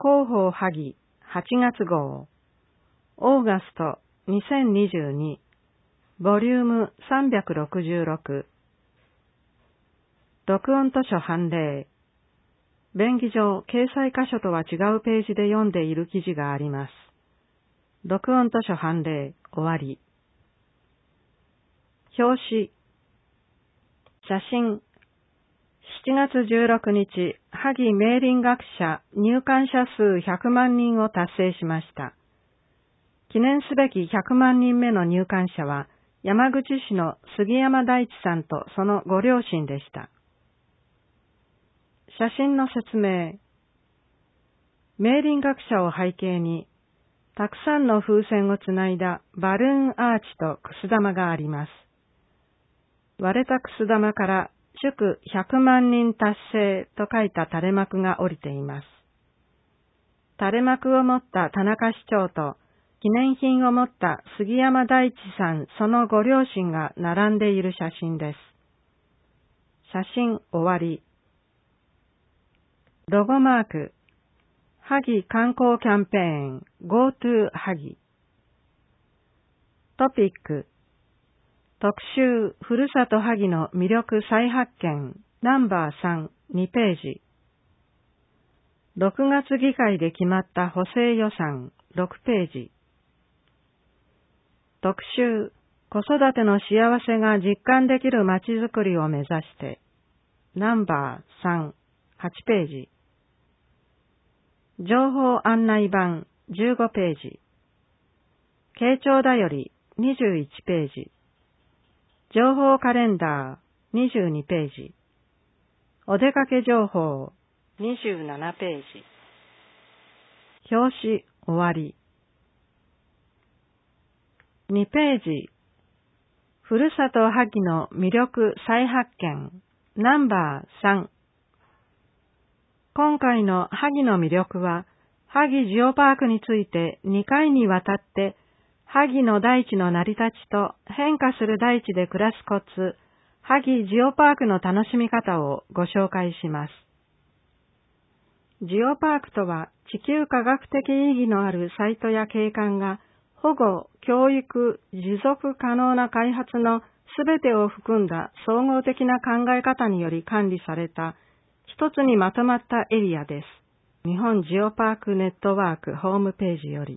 広報萩8月号オーガスト2022ボリューム366録音図書判例便宜上掲載箇所とは違うページで読んでいる記事があります。録音図書判例終わり。表紙写真7月16日、萩明林学者入館者数100万人を達成しました。記念すべき100万人目の入館者は、山口市の杉山大地さんとそのご両親でした。写真の説明。明林学者を背景に、たくさんの風船をつないだバルーンアーチとくす玉があります。割れたくす玉から祝100万人達成と書いた垂れ幕が降りています。垂れ幕を持った田中市長と記念品を持った杉山大地さんそのご両親が並んでいる写真です。写真終わり。ロゴマーク萩観光キャンペーン GoTo 萩トピック特集ふるさと萩の魅力再発見ナンバー3、2ページ6月議会で決まった補正予算6ページ特集子育ての幸せが実感できるまちづくりを目指してナンバー3、8ページ情報案内板15ページ慶長だより21ページ情報カレンダー22ページお出かけ情報27ページ表紙終わり2ページふるさと萩の魅力再発見ナンバー3今回の萩の魅力は萩ジオパークについて2回にわたって萩の大地の成り立ちと変化する大地で暮らすコツ、萩ジオパークの楽しみ方をご紹介します。ジオパークとは地球科学的意義のあるサイトや景観が保護、教育、持続可能な開発のすべてを含んだ総合的な考え方により管理された一つにまとまったエリアです。日本ジオパークネットワークホームページより。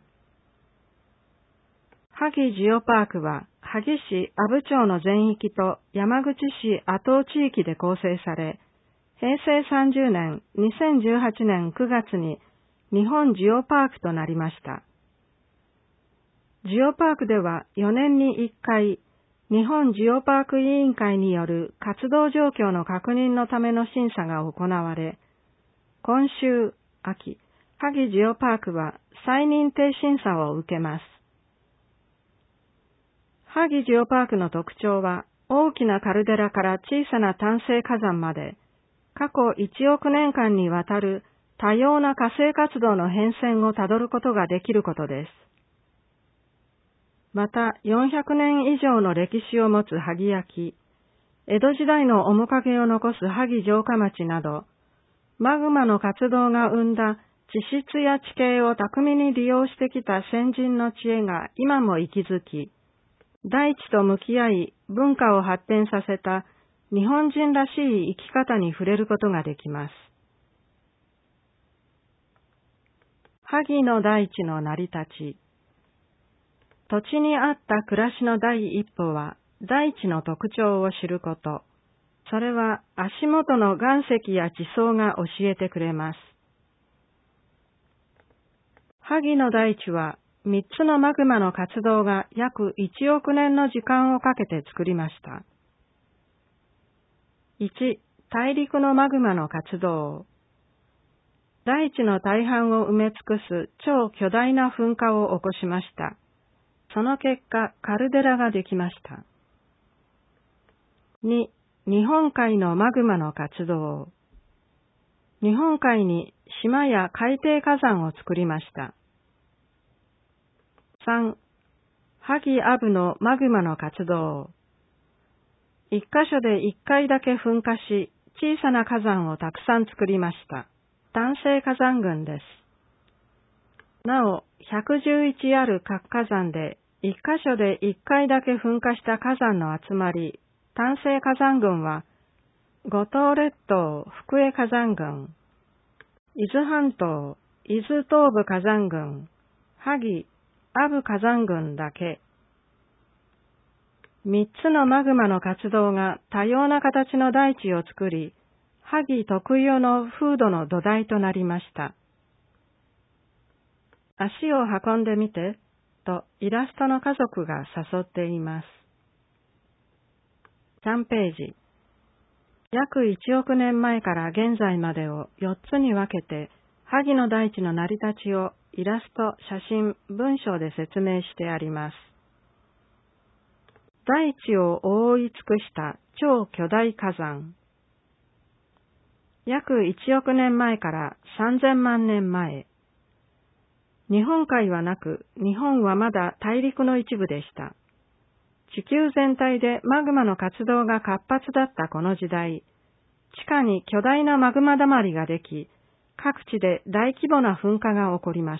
萩ジオパークは、萩市阿武町の全域と山口市阿東地域で構成され、平成30年、2018年9月に日本ジオパークとなりました。ジオパークでは4年に1回、日本ジオパーク委員会による活動状況の確認のための審査が行われ、今週秋、萩ジオパークは再認定審査を受けます。萩ジオパークの特徴は、大きなカルデラから小さな単成火山まで、過去1億年間にわたる多様な火生活動の変遷をたどることができることです。また、400年以上の歴史を持つ萩焼、江戸時代の面影を残す萩城下町など、マグマの活動が生んだ地質や地形を巧みに利用してきた先人の知恵が今も息づき、大地と向き合い文化を発展させた日本人らしい生き方に触れることができます。萩の大地の成り立ち。土地に合った暮らしの第一歩は大地の特徴を知ること。それは足元の岩石や地層が教えてくれます。萩の大地は3つのマグマの活動が約1億年の時間をかけて作りました。1、大陸のマグマの活動。大地の大半を埋め尽くす超巨大な噴火を起こしました。その結果、カルデラができました。2、日本海のマグマの活動。日本海に島や海底火山を作りました。3、萩アブのマグマの活動。一箇所で一回だけ噴火し、小さな火山をたくさん作りました。単成火山群です。 なお、111ある活火山で、1カ所で1回だけ噴火した火山の集まり、丹西火山群は、五島列島福江火山群、伊豆半島伊豆東部火山群、萩阿武火山群だけ。3つのマグマの活動が多様な形の大地を作り、萩特有の風土の土台となりました。足を運んでみて、とイラストの家族が誘っています。3ページ。約1億年前から現在までを4つに分けて、萩の大地の成り立ちをイラスト、写真、文章で説明してあります。大地を覆い尽くした超巨大火山。約1億年前から3000万年前。日本海はなく、日本はまだ大陸の一部でした。地球全体でマグマの活動が活発だったこの時代、地下に巨大なマグマだまりができ、各地で大規模な噴火が起こりました。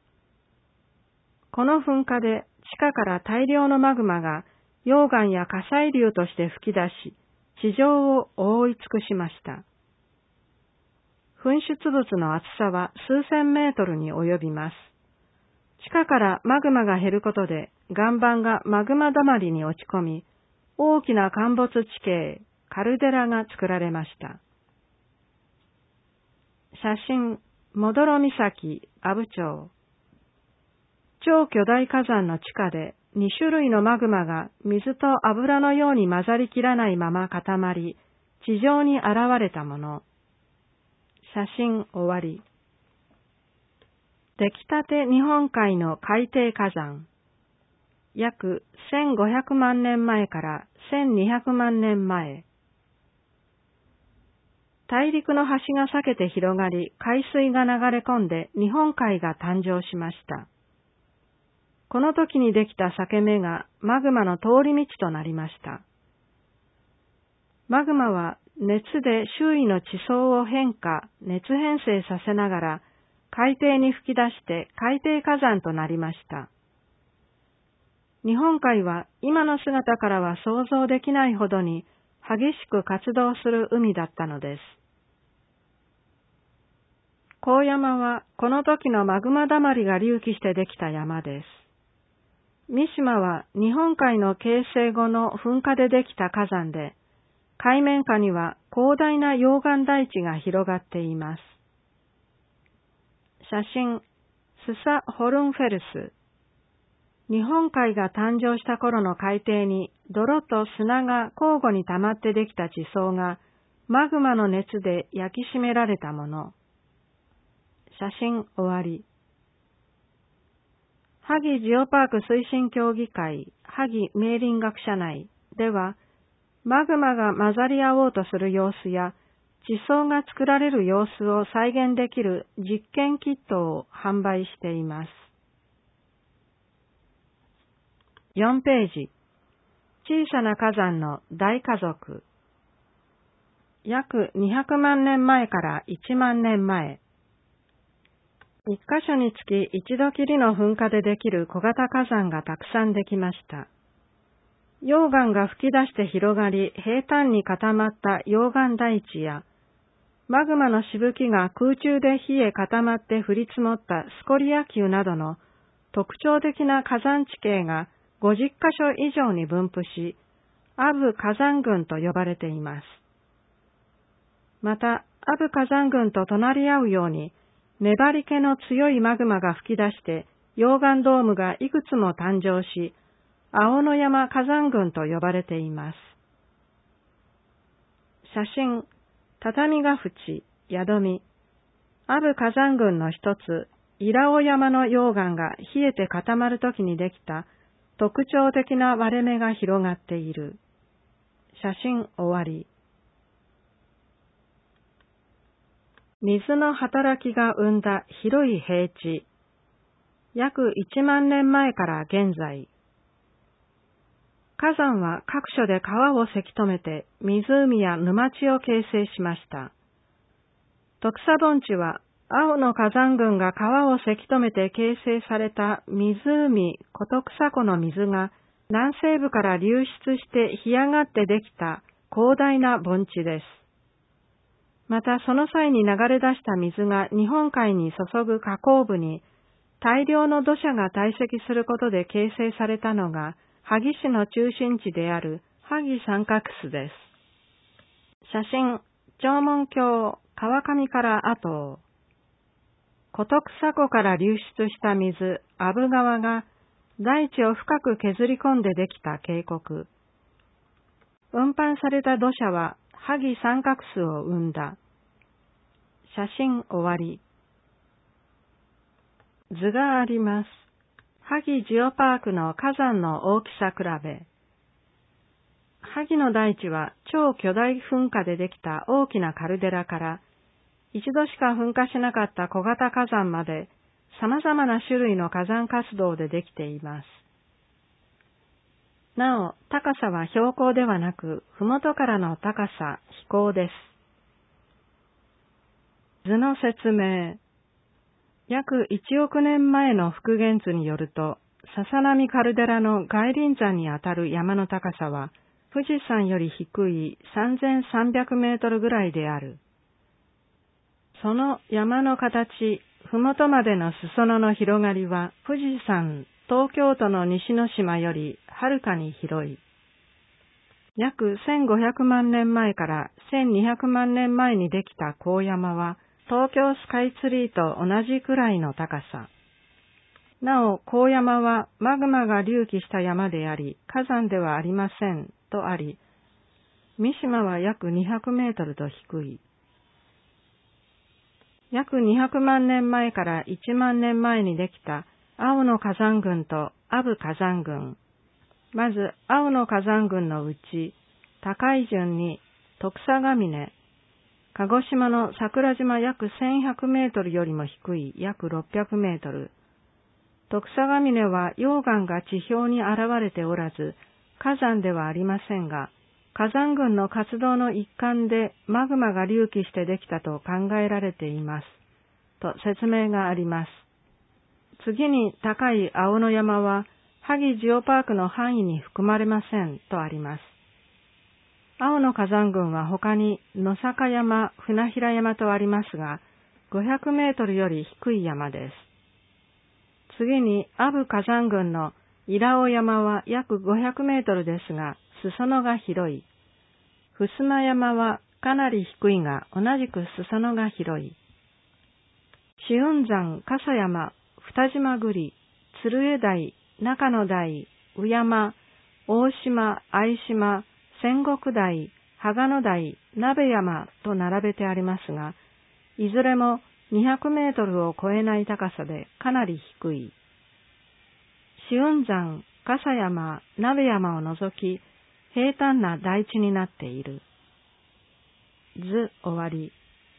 この噴火で地下から大量のマグマが溶岩や火砕流として噴き出し、地上を覆い尽くしました。噴出物の厚さは数千メートルに及びます。地下からマグマが減ることで岩盤がマグマだまりに落ち込み、大きな陥没地形、カルデラが作られました。写真、茂呂岬、阿武町。超巨大火山の地下で2種類のマグマが水と油のように混ざりきらないまま固まり、地上に現れたもの。写真終わり。出来たて日本海の海底火山。約1500万年前から1200万年前。大陸の端が裂けて広がり、海水が流れ込んで日本海が誕生しました。この時にできた裂け目がマグマの通り道となりました。マグマは熱で周囲の地層を変化、熱変成させながら海底に吹き出して海底火山となりました。日本海は今の姿からは想像できないほどに激しく活動する海だったのです。高山はこの時のマグマだまりが隆起してできた山です。三島は日本海の形成後の噴火でできた火山で、海面下には広大な溶岩台地が広がっています。写真、スサ・ホルンフェルス。日本海が誕生した頃の海底に泥と砂が交互に溜まってできた地層がマグマの熱で焼き締められたもの。写真終わり。萩ジオパーク推進協議会萩明林学者内では、マグマが混ざり合おうとする様子や地層が作られる様子を再現できる実験キットを販売しています。4ページ。小さな火山の大家族。約200万年前から1万年前。一箇所につき一度きりの噴火でできる小型火山がたくさんできました。溶岩が噴き出して広がり、平坦に固まった溶岩台地や、マグマのしぶきが空中で冷え固まって降り積もったスコリア丘などの特徴的な火山地形が50カ所以上に分布し、阿武火山群と呼ばれています。また、阿武火山群と隣り合うように、粘り気の強いマグマが吹き出して、溶岩ドームがいくつも誕生し、青野山火山群と呼ばれています。写真、畳ヶ淵、宿見。阿武火山群の一つ、稲尾山の溶岩が冷えて固まるときにできた特徴的な割れ目が広がっている。写真終わり。水の働きが生んだ広い平地。約1万年前から現在。火山は各所で川をせき止めて湖や沼地を形成しました。徳佐盆地は青の火山群が川をせき止めて形成された湖琴草湖の水が南西部から流出して干上がってできた広大な盆地です。またその際に流れ出した水が日本海に注ぐ河口部に大量の土砂が堆積することで形成されたのが萩市の中心地である萩三角巣です。写真、長門峡川上から後琴草湖から流出した水、阿武川が大地を深く削り込んでできた渓谷。運搬された土砂は萩三角巣を生んだ。写真終わり。図があります。萩ジオパークの火山の大きさ比べ。萩の大地は超巨大噴火でできた大きなカルデラから、一度しか噴火しなかった小型火山まで様々な種類の火山活動でできています。なお、高さは標高ではなく、ふもとからの高さ、飛行です。図の説明。約1億年前の復元図によると、笹波カルデラの外輪山にあたる山の高さは、富士山より低い3300メートルぐらいである。その山の形、ふもとまでの裾野の広がりは、富士山、東京都の西之島よりはるかに広い。約1500万年前から1200万年前にできた高山は、東京スカイツリーと同じくらいの高さ。なお、高山はマグマが隆起した山であり、火山ではありませんとあり、三島は約200メートルと低い。約200万年前から1万年前にできた青の火山群と阿武火山群。まず、青の火山群のうち、高い順に徳佐ヶ峰、鹿児島の桜島約1100メートルよりも低い約600メートル。徳佐ヶ峰は溶岩が地表に現れておらず、火山ではありませんが、火山群の活動の一環でマグマが隆起してできたと考えられています。と説明があります。次に高い青野山は、萩ジオパークの範囲に含まれませんとあります。青の火山群は他に野坂山、船平山とありますが、500メートルより低い山です。次に阿武火山群の稲尾山は約500メートルですが、裾野が広い。襖山はかなり低いが、同じく裾野が広い。紫雲山、笠山、二島栗、鶴江台、中野台、宇山、大島、相島、仙石台、羽賀野台、鍋山と並べてありますが、いずれも200メートルを超えない高さでかなり低い。紫雲山、笠山、鍋山を除き、平坦な台地になっている。図終わり。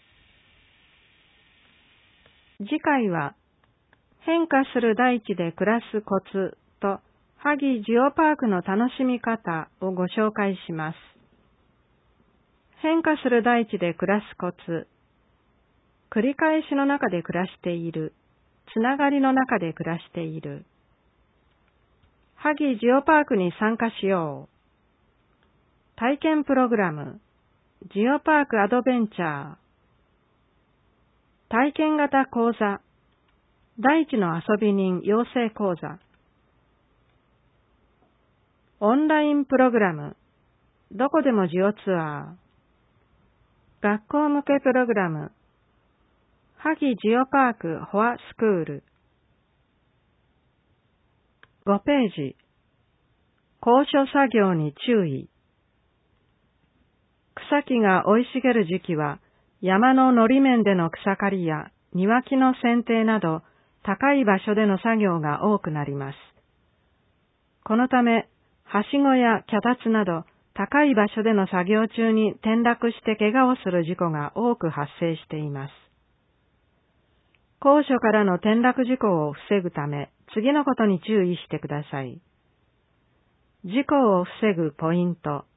次回は、変化する大地で暮らすコツと、萩ジオパークの楽しみ方をご紹介します。変化する大地で暮らすコツ。繰り返しの中で暮らしている。つながりの中で暮らしている。萩ジオパークに参加しよう。体験プログラム。ジオパークアドベンチャー。体験型講座。大地の遊び人養成講座。オンラインプログラム。どこでもジオツアー。学校向けプログラム。萩ジオパークフォアスクール。5ページ。高所作業に注意。草木が生い茂る時期は、山ののり面での草刈りや庭木の剪定など、高い場所での作業が多くなります。このため、はしごや脚立など、高い場所での作業中に転落して怪我をする事故が多く発生しています。高所からの転落事故を防ぐため、次のことに注意してください。事故を防ぐポイント。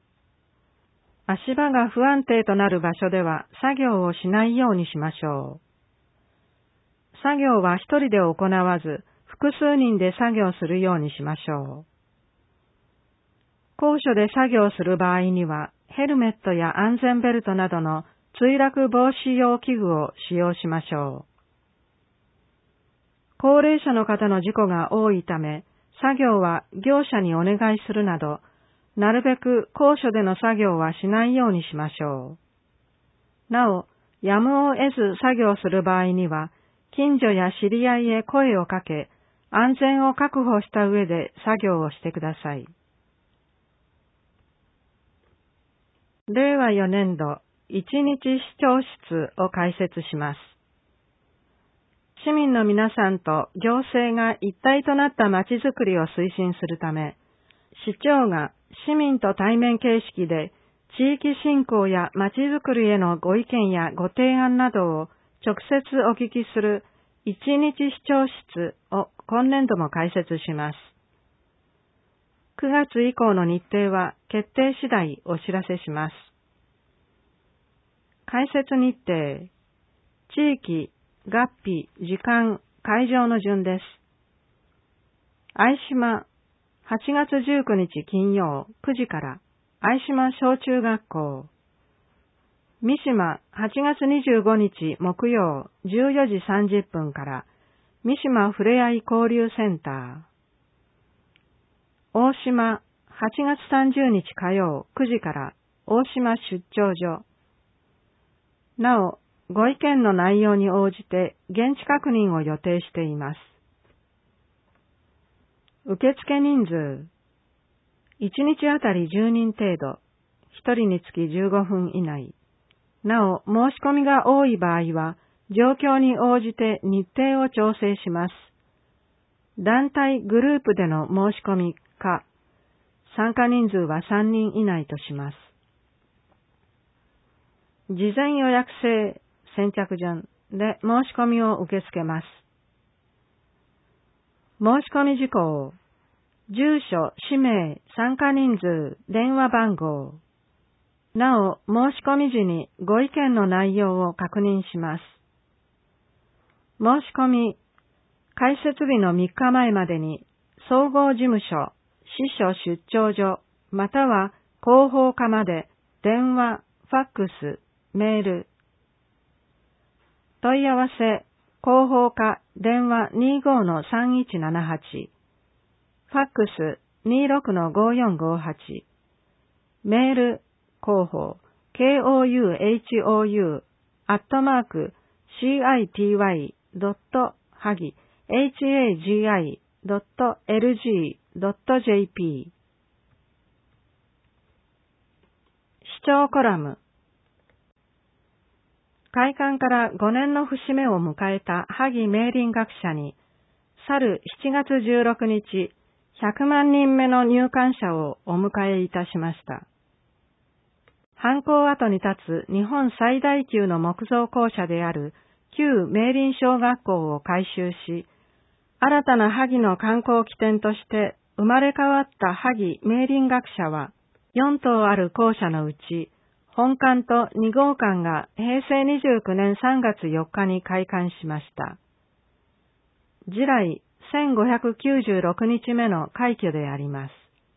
足場が不安定となる場所では作業をしないようにしましょう。 作業は一人で行わず、複数人で作業するようにしましょう。高所で作業する場合には、ヘルメットや安全ベルトなどの墜落防止用器具を使用しましょう。高齢者の方の事故が多いため、作業は業者にお願いするなど、なるべく高所での作業はしないようにしましょう。なお、やむを得ず作業する場合には、近所や知り合いへ声をかけ、安全を確保した上で作業をしてください。令和4年度一日市長室を開設します。市民の皆さんと行政が一体となったまちづくりを推進するため、市長が市民と対面形式で地域振興やまちづくりへのご意見やご提案などを直接お聞きする一日市長室を今年度も開設します。9月以降の日程は決定次第お知らせします。開設日程、地域、月日、時間、会場の順です。相島、8月19日金曜9時から相島小中学校。三島、8月25日木曜14時30分から三島ふれあい交流センター。大島、8月30日火曜9時から大島出張所。なお、ご意見の内容に応じて現地確認を予定しています。受付人数、1日あたり10人程度、1人につき15分以内。なお、申し込みが多い場合は、状況に応じて日程を調整します。団体グループでの申し込みか、参加人数は3人以内とします。事前予約制先着順で申し込みを受け付けます。申し込み事項、住所、氏名、参加人数、電話番号。なお、申し込み時にご意見の内容を確認します。申し込み、開設日の3日前までに、総合事務所、支所出張所、または広報課まで、電話、ファックス、メール。問い合わせ、広報課、電話 25-3178、ファックス 26-5458、メール、広報、KOUHOU、@hagi.lg.jp。 市長コラム。開館から5年の節目を迎えた萩明林学舎に、去る7月16日、100万人目の入館者をお迎えいたしました。藩校跡に立つ日本最大級の木造校舎である旧明林小学校を改修し、新たな萩の観光起点として生まれ変わった萩明林学舎は、4棟ある校舎のうち、本館と2号館が平成29年3月4日に開館しました。次来1596日目の快挙であります。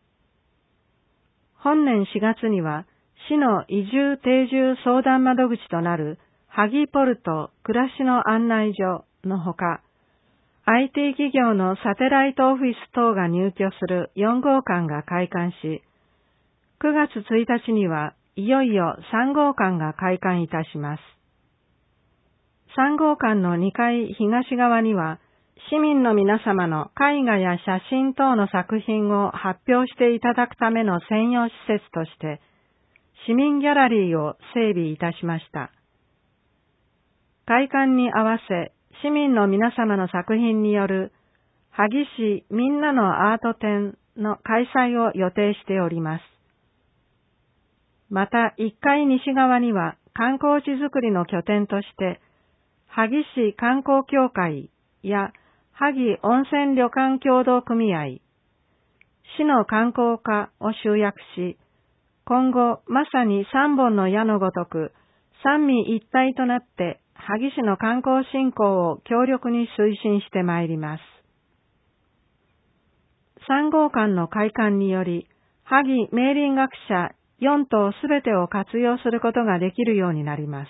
本年4月には、市の移住定住相談窓口となる萩ポルト暮らしの案内所のほか、IT 企業のサテライトオフィス等が入居する4号館が開館し、9月1日にはいよいよ3号館が開館いたします。3号館の2階東側には、市民の皆様の絵画や写真等の作品を発表していただくための専用施設として、市民ギャラリーを整備いたしました。開館に合わせ、市民の皆様の作品による、萩市みんなのアート展の開催を予定しております。また、1階西側には観光地づくりの拠点として、萩市観光協会や萩温泉旅館協同組合、市の観光課を集約し、今後まさに3本の矢のごとく三位一体となって萩市の観光振興を強力に推進してまいります。3号館の開館により、萩明林学者4棟すべてを活用することができるようになります。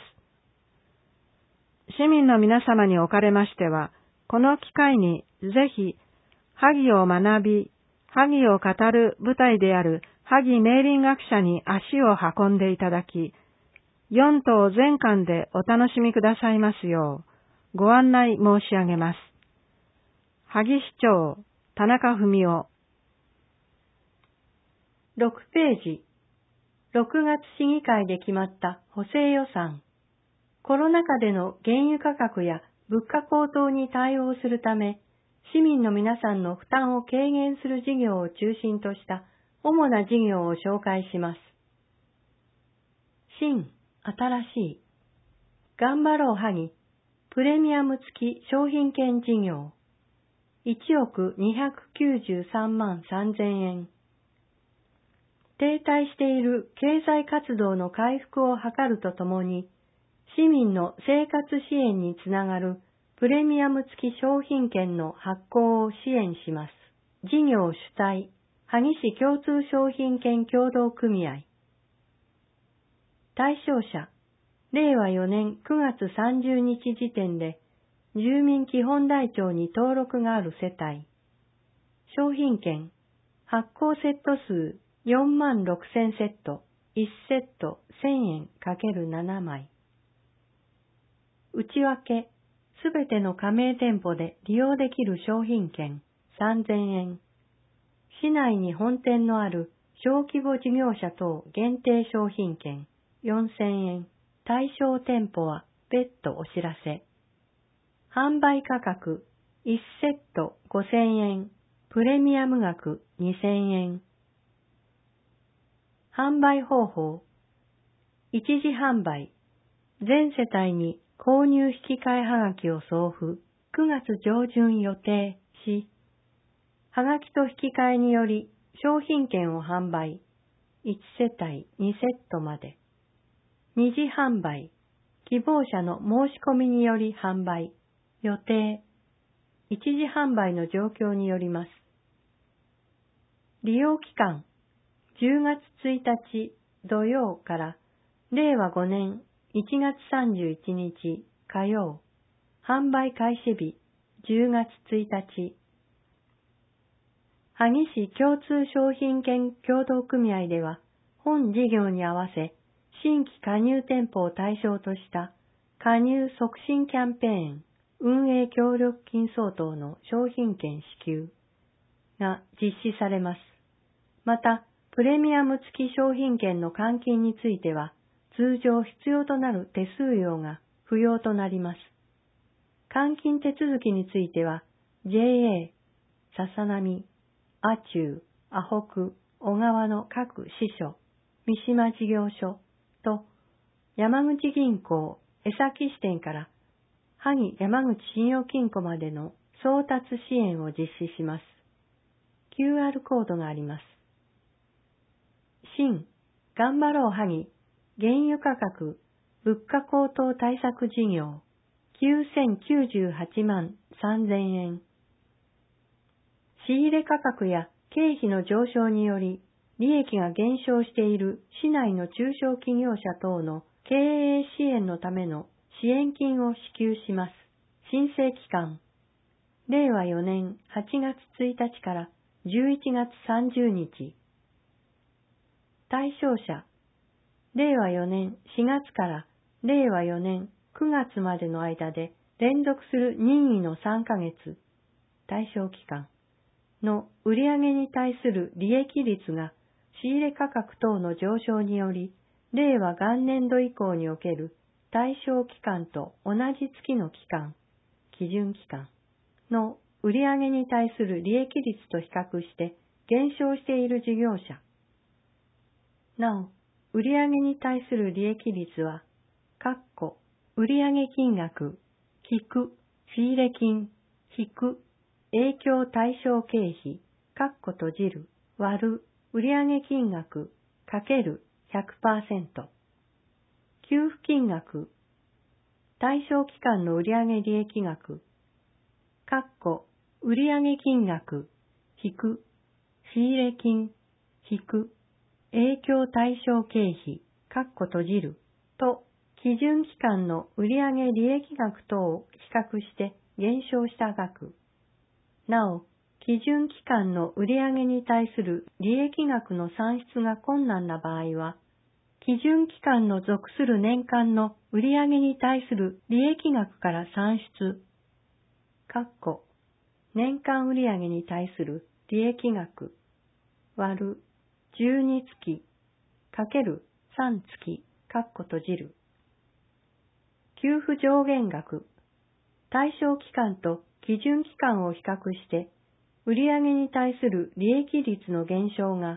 市民の皆様におかれましては、この機会にぜひ、萩を学び、萩を語る舞台である萩明林学者に足を運んでいただき、4棟全館でお楽しみくださいますよう、ご案内申し上げます。萩市長、田中文夫。 6ページ。6月市議会で決まった補正予算。コロナ禍での原油価格や物価高騰に対応するため、市民の皆さんの負担を軽減する事業を中心とした主な事業を紹介します。新、新しい。頑張ろう萩、プレミアム付き商品券事業。1億293万3000円。停滞している経済活動の回復を図るとともに、市民の生活支援につながるプレミアム付き商品券の発行を支援します。事業主体、萩市共通商品券協同組合。対象者、令和4年9月30日時点で、住民基本台帳に登録がある世帯。商品券、発行セット数46,000セット、1セット1000円 ×7 枚。内訳、すべての加盟店舗で利用できる商品券3000円。市内に本店のある小規模事業者等限定商品券4000円。対象店舗は別途お知らせ。販売価格1セット5000円。プレミアム額2000円。販売方法。一時販売。全世帯に購入引換はがきを送付。9月上旬予定し、はがきと引き換えにより商品券を販売。1世帯2セットまで。二次販売。希望者の申し込みにより販売。予定。一時販売の状況によります。利用期間。10月1日土曜から令和5年1月31日火曜。販売開始日10月1日。萩市共通商品券協同組合では本事業に合わせ新規加入店舗を対象とした加入促進キャンペーン運営協力金相当の商品券支給が実施されます。また、プレミアム付き商品券の換金については、通常必要となる手数料が不要となります。換金手続きについては、JA、笹波、阿中、阿北、小川の各支所、三島事業所と、山口銀行、江崎支店から、萩山口信用金庫までの送達支援を実施します。QR コードがあります。新、頑張ろう萩、原油価格、物価高騰対策事業、9098万3000円。仕入れ価格や経費の上昇により、利益が減少している市内の中小企業者等の経営支援のための支援金を支給します。申請期間。令和4年8月1日から11月30日。対象者。令和4年4月から令和4年9月までの間で連続する任意の3ヶ月。対象期間の売上に対する利益率が仕入れ価格等の上昇により、令和元年度以降における対象期間と同じ月の期間、基準期間の売上に対する利益率と比較して減少している事業者。なお、売上に対する利益率は、売上金額、引く、仕入れ金、引く、影響対象経費、閉じる、割る、売上金額、かける 100%。給付金額、 対象期間の売上利益額、売上金額、引く、仕入金、引く、影響対象経費、閉じる、と、基準期間の売上利益額等を比較して減少した額。なお、基準期間の売上に対する利益額の算出が困難な場合は、基準期間の属する年間の売上に対する利益額から算出、年間売上に対する利益額、割る12月、かける3月、閉じる。給付上限額、対象期間と基準期間を比較して、売上に対する利益率の減少が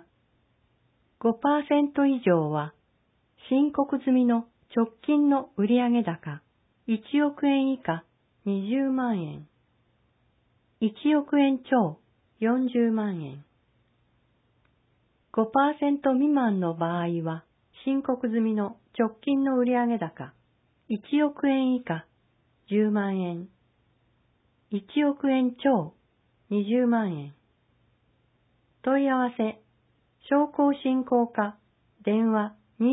5% 以上は、申告済みの直近の売上高1億円以下20万円、1億円超40万円。5% 未満の場合は、申告済みの直近の売上高1億円以下10万円、1億円超20万円。問い合わせ、商工振興課、電話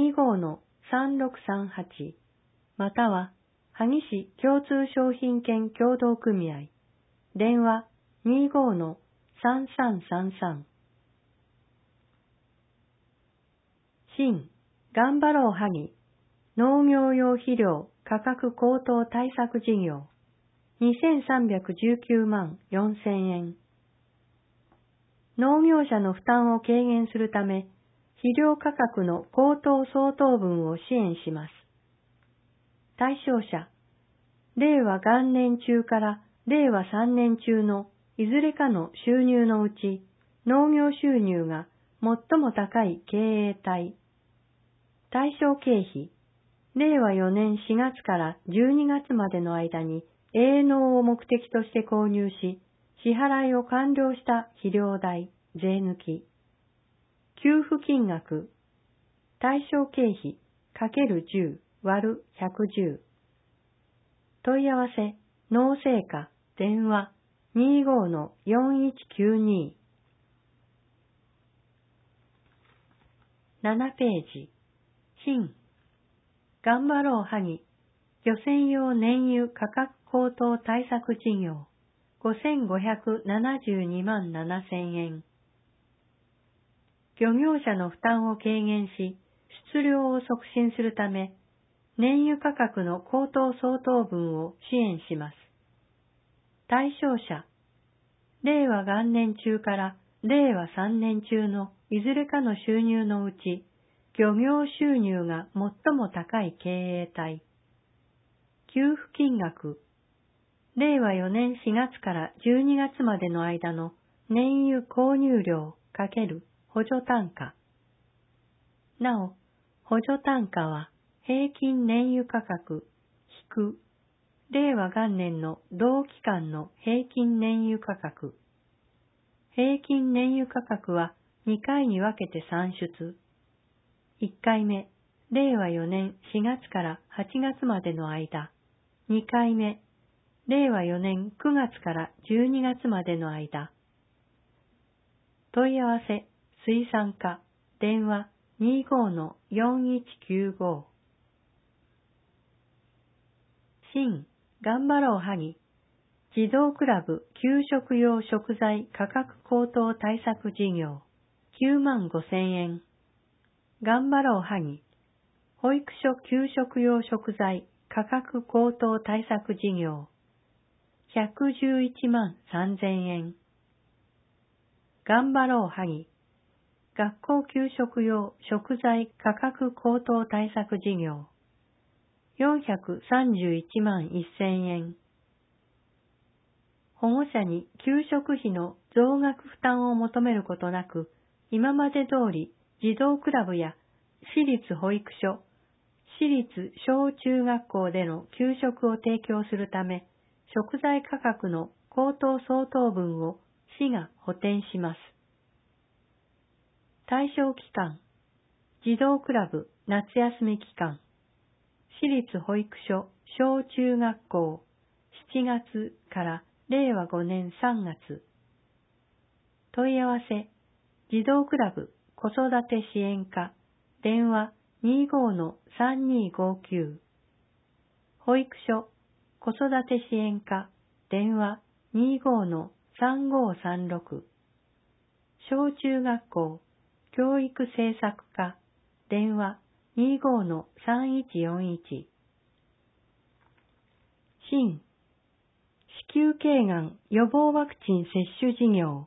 25-3638、または、萩市共通商品券協同組合、電話25-3333。新、頑張ろう萩、農業用肥料価格高騰対策事業、2319万4000円。農業者の負担を軽減するため、肥料価格の高騰相当分を支援します。対象者、令和元年中から令和3年中のいずれかの収入のうち、農業収入が最も高い経営体。対象経費、令和4年4月から12月までの間に営農を目的として購入し、支払いを完了した肥料代、税抜き。給付金額、対象経費×10割る110。問い合わせ、農政課、電話25-4192。7ページ。新。頑張ろう萩。漁船用燃油価格高騰対策事業。5572万7000円。漁業者の負担を軽減し、出漁を促進するため、燃油価格の高騰相当分を支援します。対象者、令和元年中から令和3年中のいずれかの収入のうち、漁業収入が最も高い経営体。給付金額、令和4年4月から12月までの間の燃油購入量×補助単価。なお、補助単価は平均燃油価格引く令和元年の同期間の平均燃油価格。平均燃油価格は2回に分けて算出。1回目、令和4年4月から8月までの間。2回目、令和4年9月から12月までの間。問い合わせ、水産課、電話25-4195。新、頑張ろう萩。児童クラブ給食用食材価格高騰対策事業。9万5000円。頑張ろう萩。保育所給食用食材価格高騰対策事業。111万3000円。頑張ろう萩。学校給食用食材価格高騰対策事業。431万1000円。保護者に給食費の増額負担を求めることなく、今まで通り児童クラブや私立保育所、私立小中学校での給食を提供するため、食材価格の高騰相当分を市が補填します。対象期間、児童クラブ夏休み期間、私立保育所小中学校7月から令和5年3月。問い合わせ、児童クラブ子育て支援課、電話 25-3259。保育所子育て支援課、電話 25-3536。小中学校教育政策課、電話 25-3141。新子宮頸がん予防ワクチン接種事業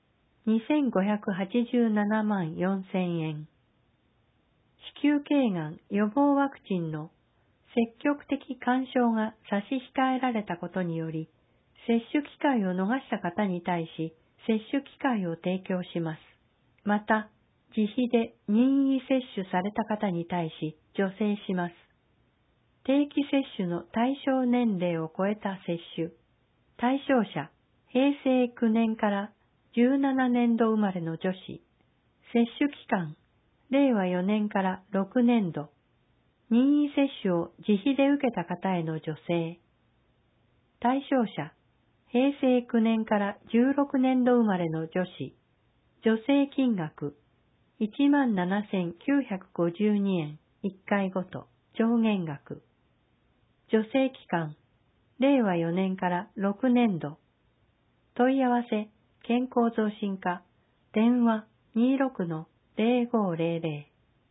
2587万4000円。子宮頸がん予防ワクチンの積極的勧奨が差し控えられたことにより、接種機会を逃した方に対し、接種機会を提供します。また、自費で任意接種された方に対し、助成します。定期接種の対象年齢を超えた接種。対象者、平成9年から17年度生まれの女子。接種期間、令和4年から6年度。任意接種を自費で受けた方への助成。対象者、平成9年から16年度生まれの女子。助成金額、17,952 円、1回ごと、上限額。助成期間、令和4年から6年度。問い合わせ、健康増進課、電話 26-0500。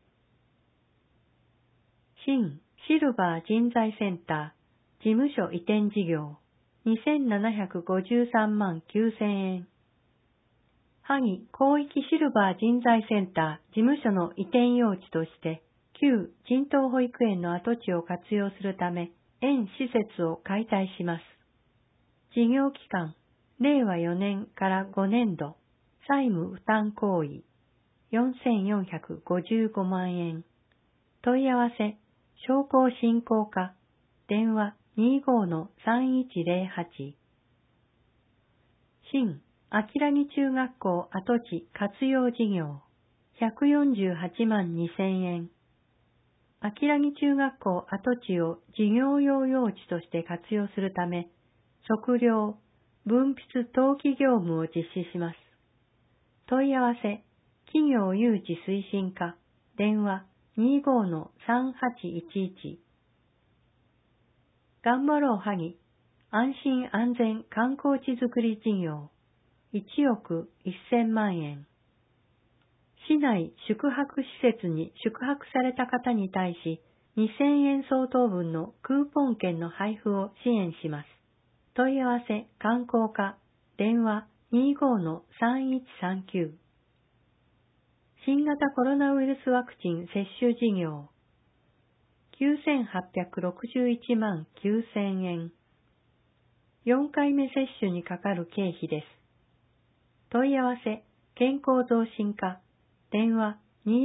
新シルバー人材センター、事務所移転事業、2753万9000円。萩広域シルバー人材センター事務所の移転用地として、旧人東保育園の跡地を活用するため、園施設を解体します。事業期間、令和4年から5年度、債務負担行為、4455万円。問い合わせ、商工振興課、電話 25-3108。新秋良木中学校跡地活用事業、148万2000円。秋良木中学校跡地を事業用用地として活用するため、測量、分筆登記業務を実施します。問い合わせ、企業誘致推進課、電話 25-3811。頑張ろう萩、安心安全観光地づくり事業、1億1000万円。市内宿泊施設に宿泊された方に対し、2000円相当分のクーポン券の配布を支援します。問い合わせ観光課、電話 25-3139。新型コロナウイルスワクチン接種事業、9861万9000円。4回目接種にかかる経費です。問い合わせ、健康増進課、電話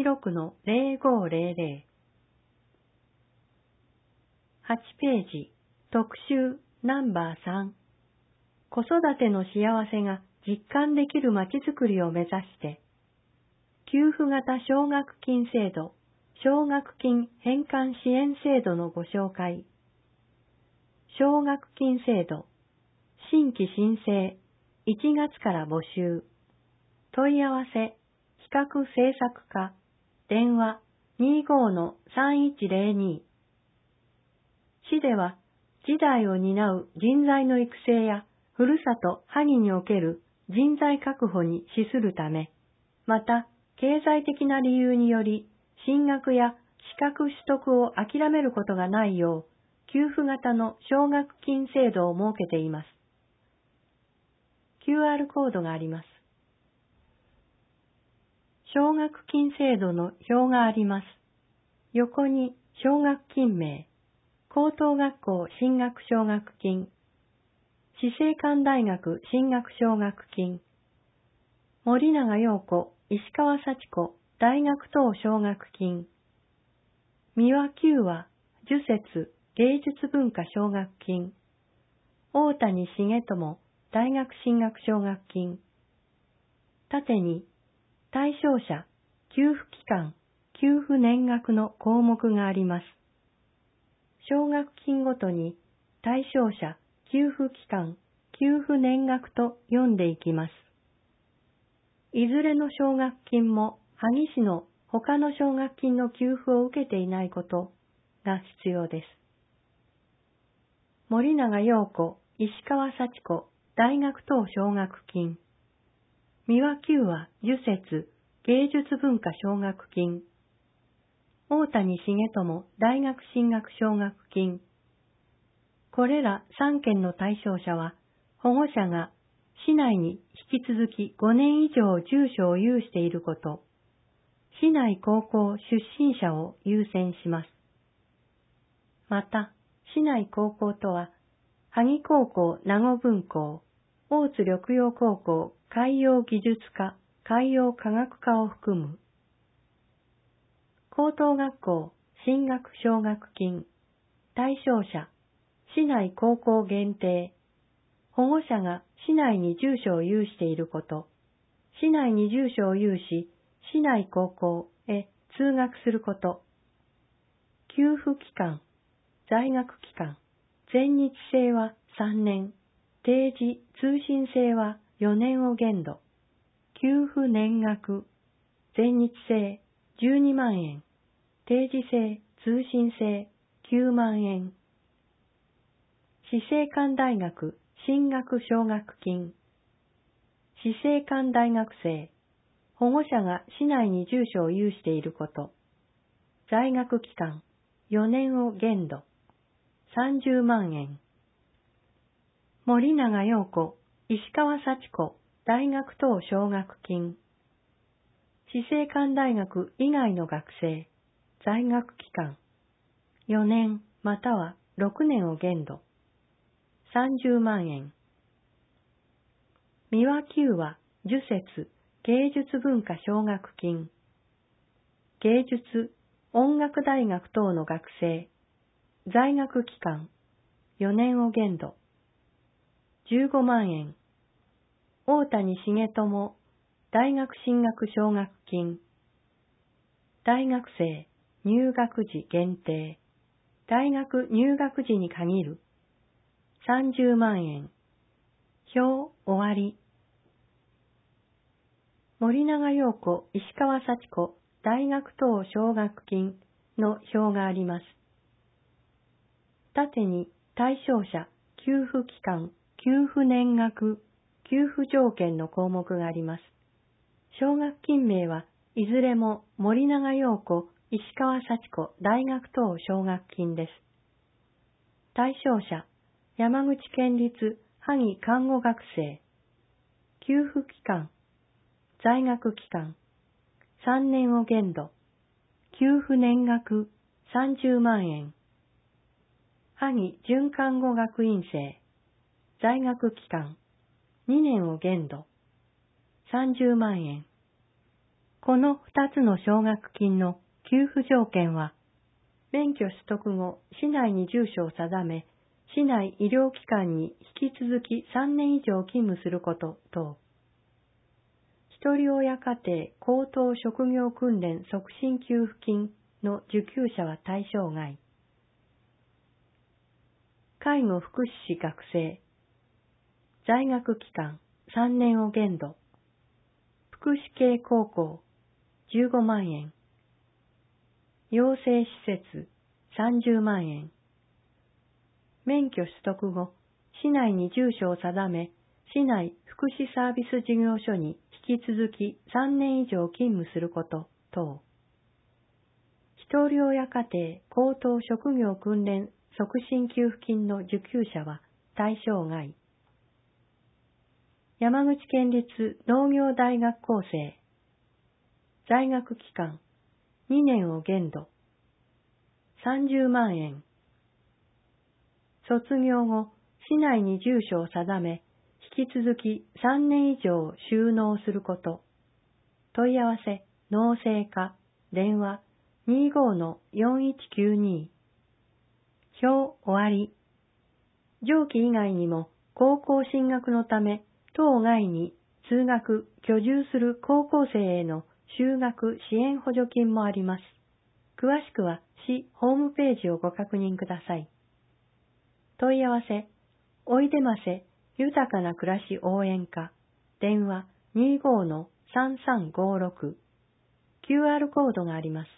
26-0500。8ページ、特集ナンバー3。子育ての幸せが実感できるまちづくりを目指して、給付型奨学金制度、奨学金返還支援制度のご紹介。奨学金制度、新規申請、1月から募集。問い合わせ、企画政策課、電話 25-3102。市では、次代を担う人材の育成や、ふるさと萩における人材確保に資するため、また、経済的な理由により、進学や資格取得を諦めることがないよう、給付型の奨学金制度を設けています。QR コードがあります。奨学金制度の表があります。横に奨学金名、高等学校進学奨学金、至聖館大学進学奨学金、森永陽子石川幸子大学等奨学金、三輪久和呪節芸術文化奨学金、大谷重友大学進学奨学金、縦に対象者、給付期間、給付年額の項目があります。 奨学金ごとに対象者、給付期間、給付年額と読んでいきます。いずれの奨学金も萩市の他の奨学金の給付を受けていないことが必要です。森永陽子、石川幸子、大学等奨学金。三輪久和、受節、芸術文化奨学金。大谷重友、大学進学奨学金。これら3件の対象者は、保護者が市内に引き続き5年以上住所を有していること、市内高校出身者を優先します。また、市内高校とは、萩高校名護分校、大津緑陽高校海洋技術科、海洋科学科を含む。高等学校進学奨学金、対象者、市内高校限定、保護者が市内に住所を有していること、市内に住所を有し、市内高校へ通学すること、給付期間、在学期間、全日制は3年、定時通信制は4年を限度、給付年額、全日制12万円、定時制通信制9万円、市生館大学進学奨学金、市生館大学生、保護者が市内に住所を有していること、在学期間4年を限度、30万円。森永陽子、石川幸子、大学等奨学金。市生館大学以外の学生、在学期間、4年または6年を限度、30万円。三輪久和、受節、芸術文化奨学金。芸術、音楽大学等の学生、在学期間、4年を限度、15万円。大谷重友、大学進学奨学金。大学生、入学時限定。大学入学時に限る。30万円。表終わり。森永陽子、石川幸子、大学等奨学金の表があります。縦に対象者、給付期間、給付年額、給付条件の項目があります。奨学金名はいずれも森永陽子、石川幸子大学等奨学金です。対象者、山口県立萩看護学生。給付期間、在学期間、3年を限度。給付年額30万円。萩准看護学院生。在学期間、2年を限度。30万円。この2つの奨学金の給付条件は、免許取得後、市内に住所を定め、市内医療機関に引き続き3年以上勤務すること等、一人親家庭高等職業訓練促進給付金の受給者は対象外。介護福祉士学生、在学期間3年を限度。福祉系高校15万円。養成施設30万円。免許取得後、市内に住所を定め、市内福祉サービス事業所に引き続き3年以上勤務すること等。一人親家庭高等職業訓練促進給付金の受給者は対象外。山口県立農業大学校生。在学期間2年を限度。30万円。卒業後、市内に住所を定め、引き続き3年以上就農すること。問い合わせ、農政課、電話25-4192。表終わり。上記以外にも、高校進学のため、島外に通学、居住する高校生への就学支援補助金もあります。 詳しくは市ホームページをご確認ください。問い合わせ、おいでませ豊かな暮らし応援課、電話 25-3356、QR コードがあります。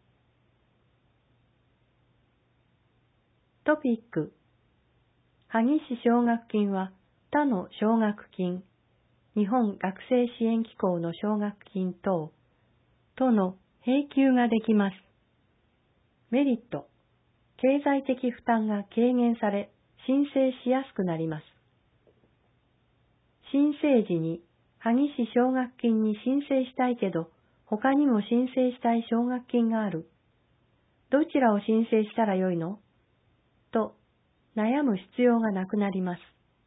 トピック、萩市奨学金は他の奨学金、日本学生支援機構の奨学金等との併給ができます。メリット、経済的負担が軽減され、申請しやすくなります。申請時に、萩市奨学金に申請したいけど、他にも申請したい奨学金がある。どちらを申請したらよいの？と、悩む必要がなくなります。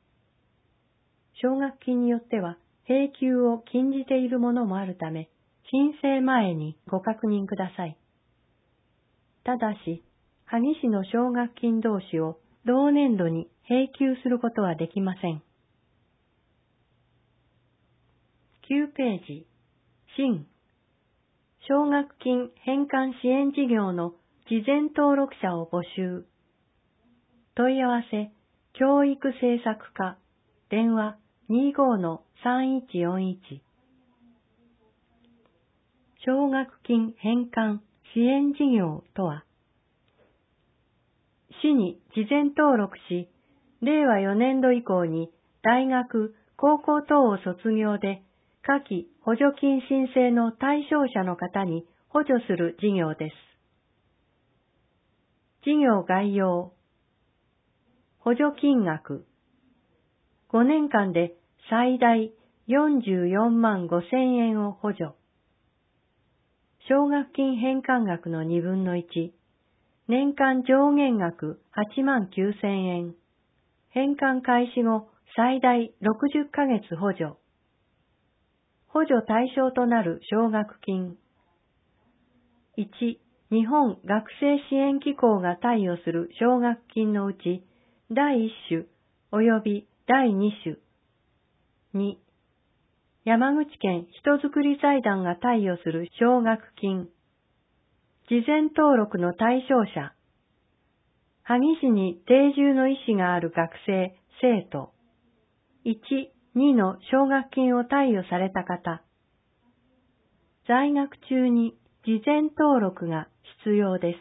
奨学金によっては、併給を禁じているものもあるため、申請前にご確認ください。ただし、萩市の奨学金同士を同年度に併給することはできません。9ページ、新、奨学金返還支援事業の事前登録者を募集。問い合わせ、教育政策課、電話 25-3141。奨学金返還支援事業とは、市に事前登録し、令和4年度以降に大学、高校等を卒業で、下記補助金申請の対象者の方に補助する事業です。事業概要。補助金額。5年間で最大44万5千円を補助。奨学金返還額の2分の1。年間上限額8万9千円。返還開始後最大60ヶ月補助。補助対象となる奨学金。1、日本学生支援機構が貸与する奨学金のうち、第1種及び第2種。2、山口県人づくり財団が貸与する奨学金。事前登録の対象者。萩市に定住の意思がある学生、生徒。1、2の奨学金を貸与された方。在学中に事前登録が必要です。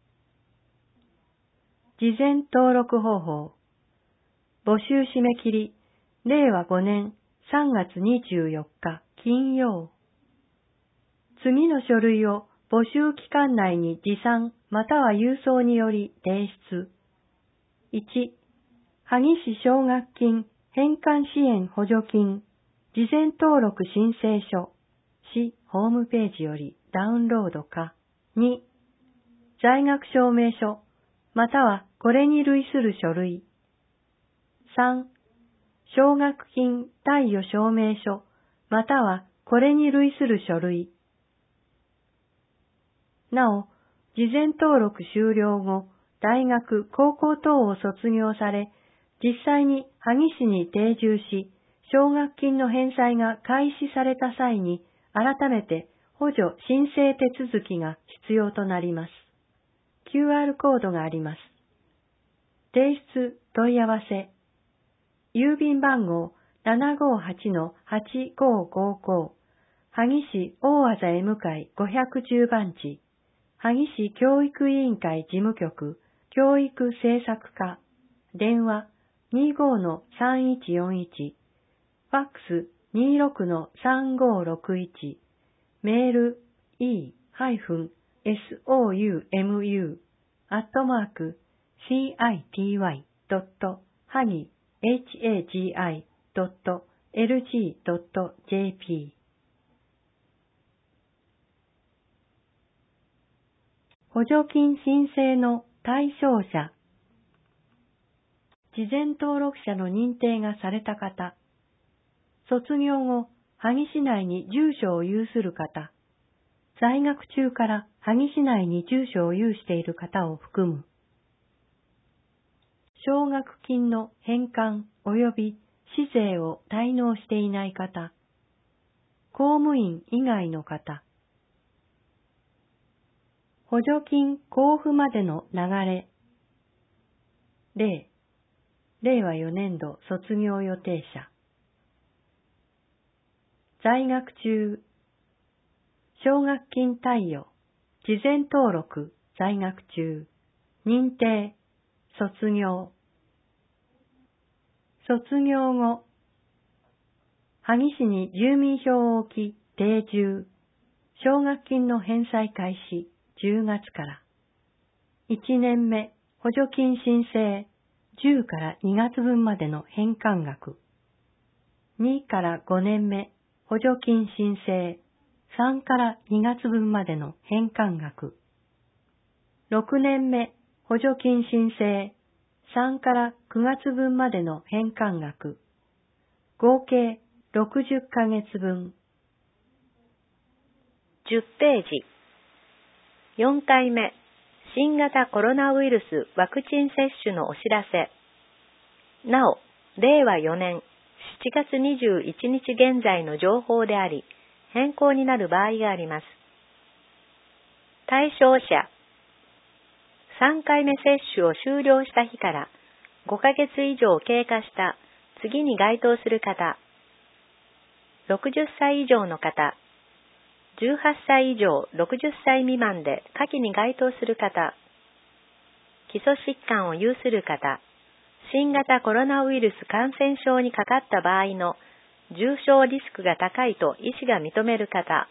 事前登録方法。募集締め切り、令和5年3月24日金曜。次の書類を募集期間内に持参または郵送により提出。1、萩市奨学金返還支援補助金事前登録申請書市ホームページよりダウンロードか。2、在学証明書またはこれに類する書類。3、奨学金貸与証明書またはこれに類する書類。なお、事前登録終了後、大学、高校等を卒業され、実際に萩市に定住し、奨学金の返済が開始された際に、改めて補助申請手続きが必要となります。QR コードがあります。提出問い合わせ。郵便番号 758-8555 萩市大字 M 会510番地萩市教育委員会事務局教育政策課電話 25-3141 ファックス 26-3561 メール e-soumu@hagi.lg.jp 補助金申請の対象者。事前登録者の認定がされた方。卒業後、萩市内に住所を有する方。在学中から萩市内に住所を有している方を含む。奨学金の返還及び市税を滞納していない方。公務員以外の方。 補助金交付までの流れ。令和4年度卒業予定者。在学中。奨学金貸与。事前登録。在学中。認定。卒業。卒業後。萩市に住民票を置き、定住。奨学金の返済開始。10月から。1年目、補助金申請。10から2月分までの返還額。2から5年目、補助金申請。3から2月分までの返還額。6年目、補助金申請。3から9月分までの返還額。合計60ヶ月分。 10ページ。4回目、新型コロナウイルスワクチン接種のお知らせ。なお、令和4年7月21日現在の情報であり、変更になる場合があります。対象者。3回目接種を終了した日から5ヶ月以上経過した次に該当する方。60歳以上の方。18歳以上60歳未満で下記に該当する方。基礎疾患を有する方。新型コロナウイルス感染症にかかった場合の重症リスクが高いと医師が認める方。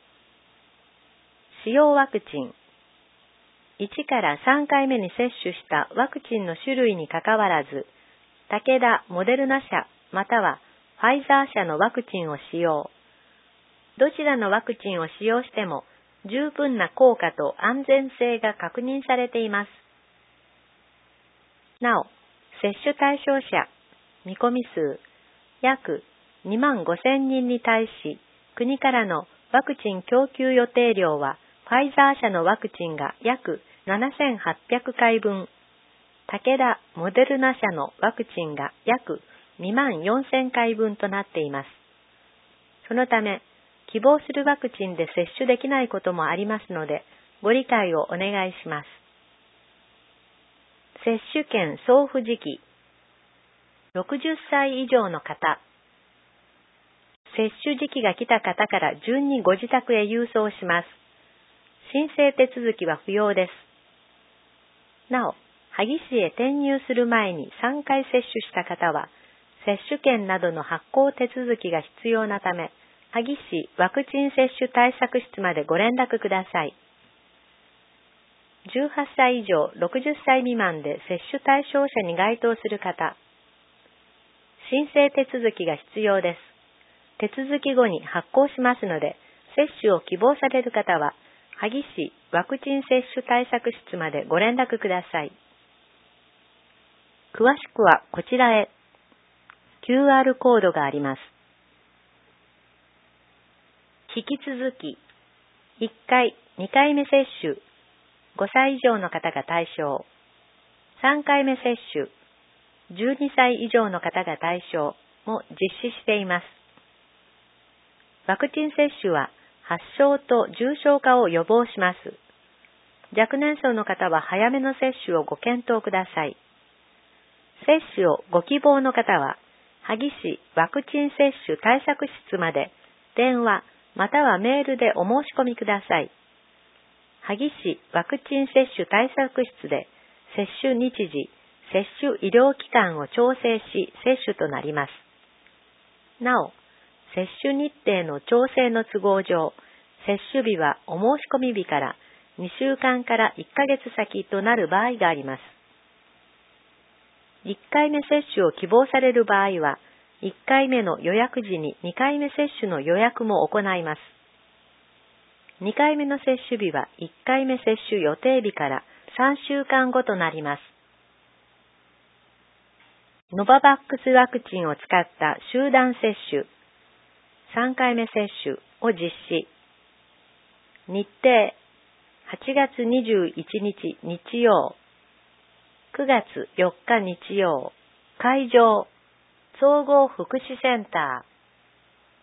使用ワクチン。1から3回目に接種したワクチンの種類にかかわらず、武田・モデルナ社またはファイザー社のワクチンを使用。どちらのワクチンを使用しても十分な効果と安全性が確認されています。なお、接種対象者、見込み数、約25,000人に対し、国からのワクチン供給予定量は、ファイザー社のワクチンが約7,800回分、武田・モデルナ社のワクチンが約24,000回分となっています。そのため、希望するワクチンで接種できないこともありますので、ご理解をお願いします。接種券送付時期。60歳以上の方。接種時期が来た方から順にご自宅へ郵送します。申請手続きは不要です。なお、萩市へ転入する前に3回接種した方は、接種券などの発行手続きが必要なため、萩市ワクチン接種対策室までご連絡ください。18歳以上60歳未満で接種対象者に該当する方。申請手続きが必要です。手続き後に発行しますので、接種を希望される方は、萩市ワクチン接種対策室までご連絡ください。詳しくはこちらへ。QR コードがあります。引き続き、1回、2回目接種、5歳以上の方が対象、3回目接種、12歳以上の方が対象も実施しています。ワクチン接種は発症と重症化を予防します。若年層の方は早めの接種をご検討ください。接種をご希望の方は、萩市ワクチン接種対策室まで電話またはメールでお申し込みください。萩市ワクチン接種対策室で接種日時、接種医療機関を調整し接種となります。なお、接種日程の調整の都合上、接種日はお申し込み日から2週間から1ヶ月先となる場合があります。1回目接種を希望される場合は、1回目の予約時に2回目接種の予約も行います。2回目の接種日は1回目接種予定日から3週間後となります。ノババックスワクチンを使った集団接種、3回目接種を実施。日程、8月21日日曜、9月4日日曜、会場、総合福祉センタ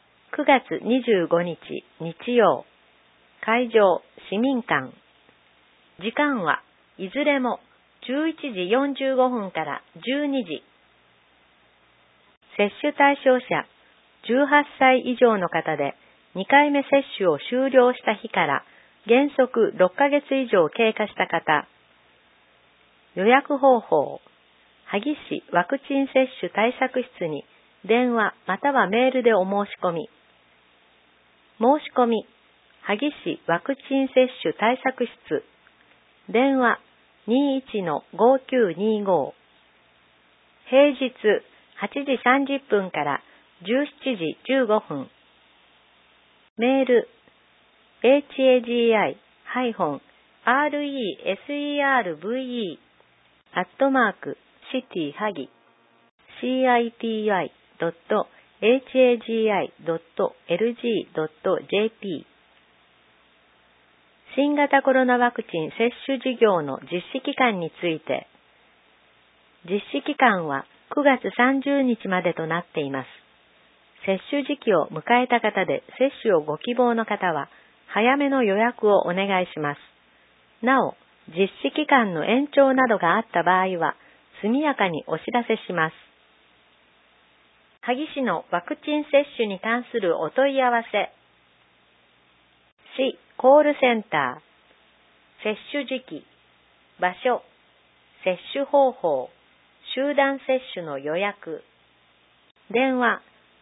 ー。9月25日日曜、会場、市民館。 時間はいずれも11時45分から12時。接種対象者、18歳以上の方で2回目接種を終了した日から原則6ヶ月以上経過した方。予約方法、萩市ワクチン接種対策室に電話またはメールでお申し込み。申し込み、萩市ワクチン接種対策室、電話 21-5925。平日8時30分から17時15分。メール hagi-reserve@cityhagi citi.hagi.lg.jp 新型コロナワクチン接種事業の実施期間について、実施期間は9月30日までとなっています。接種時期を迎えた方で接種をご希望の方は、早めの予約をお願いします。なお、実施期間の延長などがあった場合は、速やかにお知らせします。萩市のワクチン接種に関するお問い合わせ。市コールセンター、接種時期、場所、接種方法、集団接種の予約。電話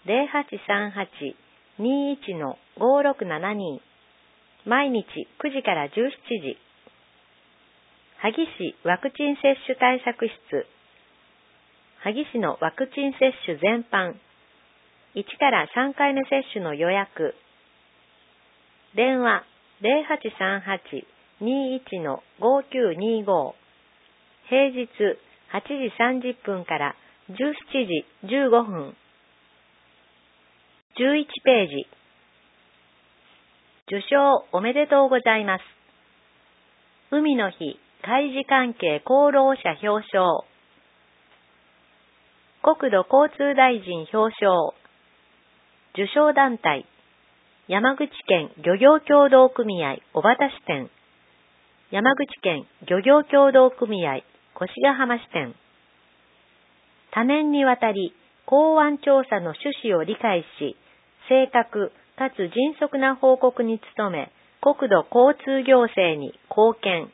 0838-21-5672。毎日9時から17時。萩市ワクチン接種対策室。萩市のワクチン接種全般、1から3回目接種の予約。電話0838-21-5925。平日8時30分から17時15分。11ページ。受賞おめでとうございます。海の日海事関係功労者表彰。国土交通大臣表彰。受賞団体、山口県漁業協同組合小畑支店、山口県漁業協同組合越ヶ浜支店。多年にわたり港湾調査の趣旨を理解し、正確かつ迅速な報告に努め、国土交通行政に貢献。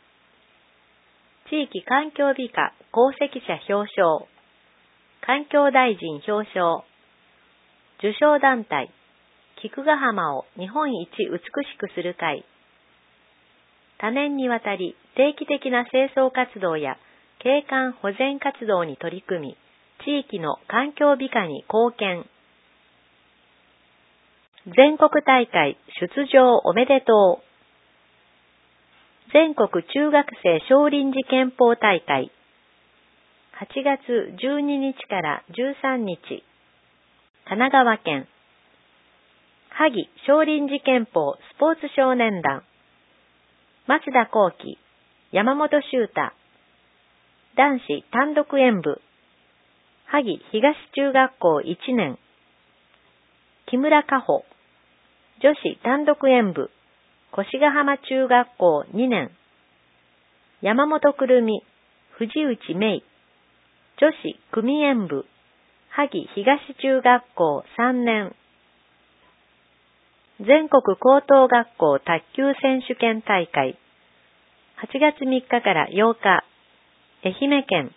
地域環境美化功績者表彰。環境大臣表彰。受賞団体、菊ヶ浜を日本一美しくする会。多年にわたり定期的な清掃活動や景観保全活動に取り組み、地域の環境美化に貢献。全国大会出場おめでとう。全国中学生少林寺拳法大会。8月12日から13日。神奈川県。萩少林寺拳法スポーツ少年団。松田幸喜、山本修太。男子単独演舞。萩東中学校1年。木村佳穂。女子単独演舞。越ヶ浜中学校2年。山本くるみ、藤内芽衣。女子組演舞。萩東中学校3年。全国高等学校卓球選手権大会。8月3日から8日。愛媛県。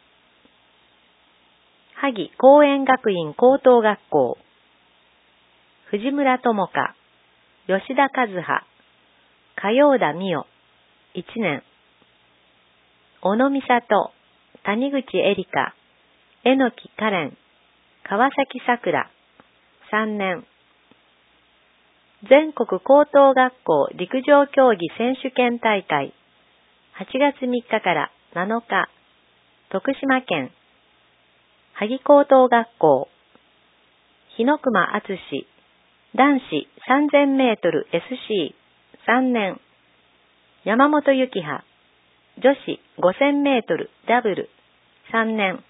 萩公園学院高等学校。藤村智香。吉田和葉。加陽田美代。1年。小野美里。谷口エリカ。榎木カレン。川崎さくら。3年。全国高等学校陸上競技選手権大会。8月3日から7日。徳島県。萩高等学校。日野熊敦史。男子3000メートル SC。3年。山本幸葉。女子5000メートルダブル。3年。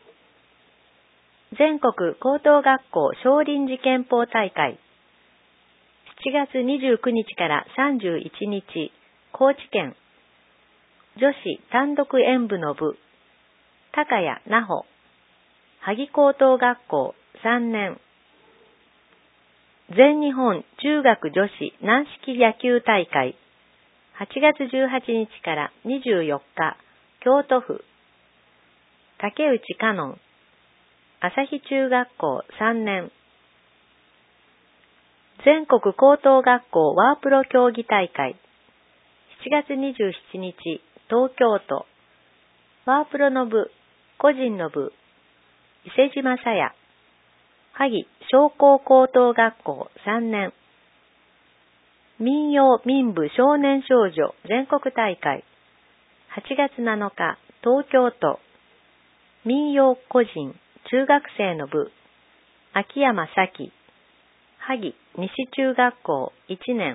全国高等学校少林寺拳法大会。7月29日から31日、高知県。 女子単独演舞の部、高谷奈穂、萩高等学校3年、全日本中学女子軟式野球大会、8月18日から24日、京都府、竹内香音、朝日中学校3年、全国高等学校ワープロ競技大会、7月27日、東京都、ワープロの部、個人の部、伊勢島さや、萩商工高等学校3年、民謡民部少年少女全国大会、8月7日、東京都、民謡個人中学生の部、秋山咲、萩西中学校1年。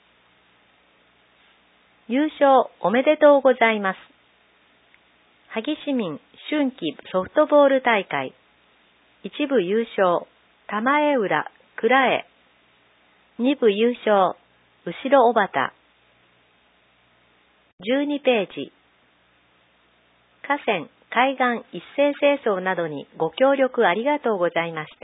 優勝おめでとうございます。萩市民春季ソフトボール大会。一部優勝、玉江浦、倉江。二部優勝、後ろ小畑。12ページ。河川、海岸一斉清掃などにご協力ありがとうございました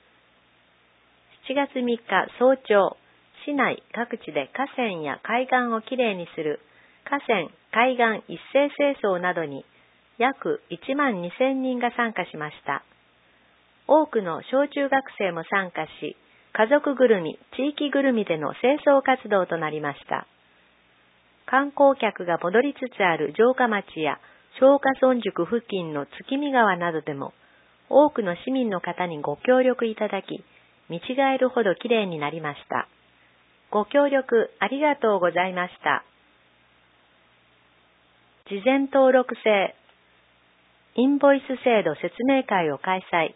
。7月3日早朝、市内各地で河川や海岸をきれいにする河川・海岸一斉清掃などに約1万2000人が参加しました。多くの小中学生も参加し、家族ぐるみ、地域ぐるみでの清掃活動となりました。観光客が戻りつつある城下町や松下村宿付近の月見川などでも多くの市民の方にご協力いただき、見違えるほどきれいになりました。ご協力ありがとうございました。事前登録制インボイス制度説明会を開催。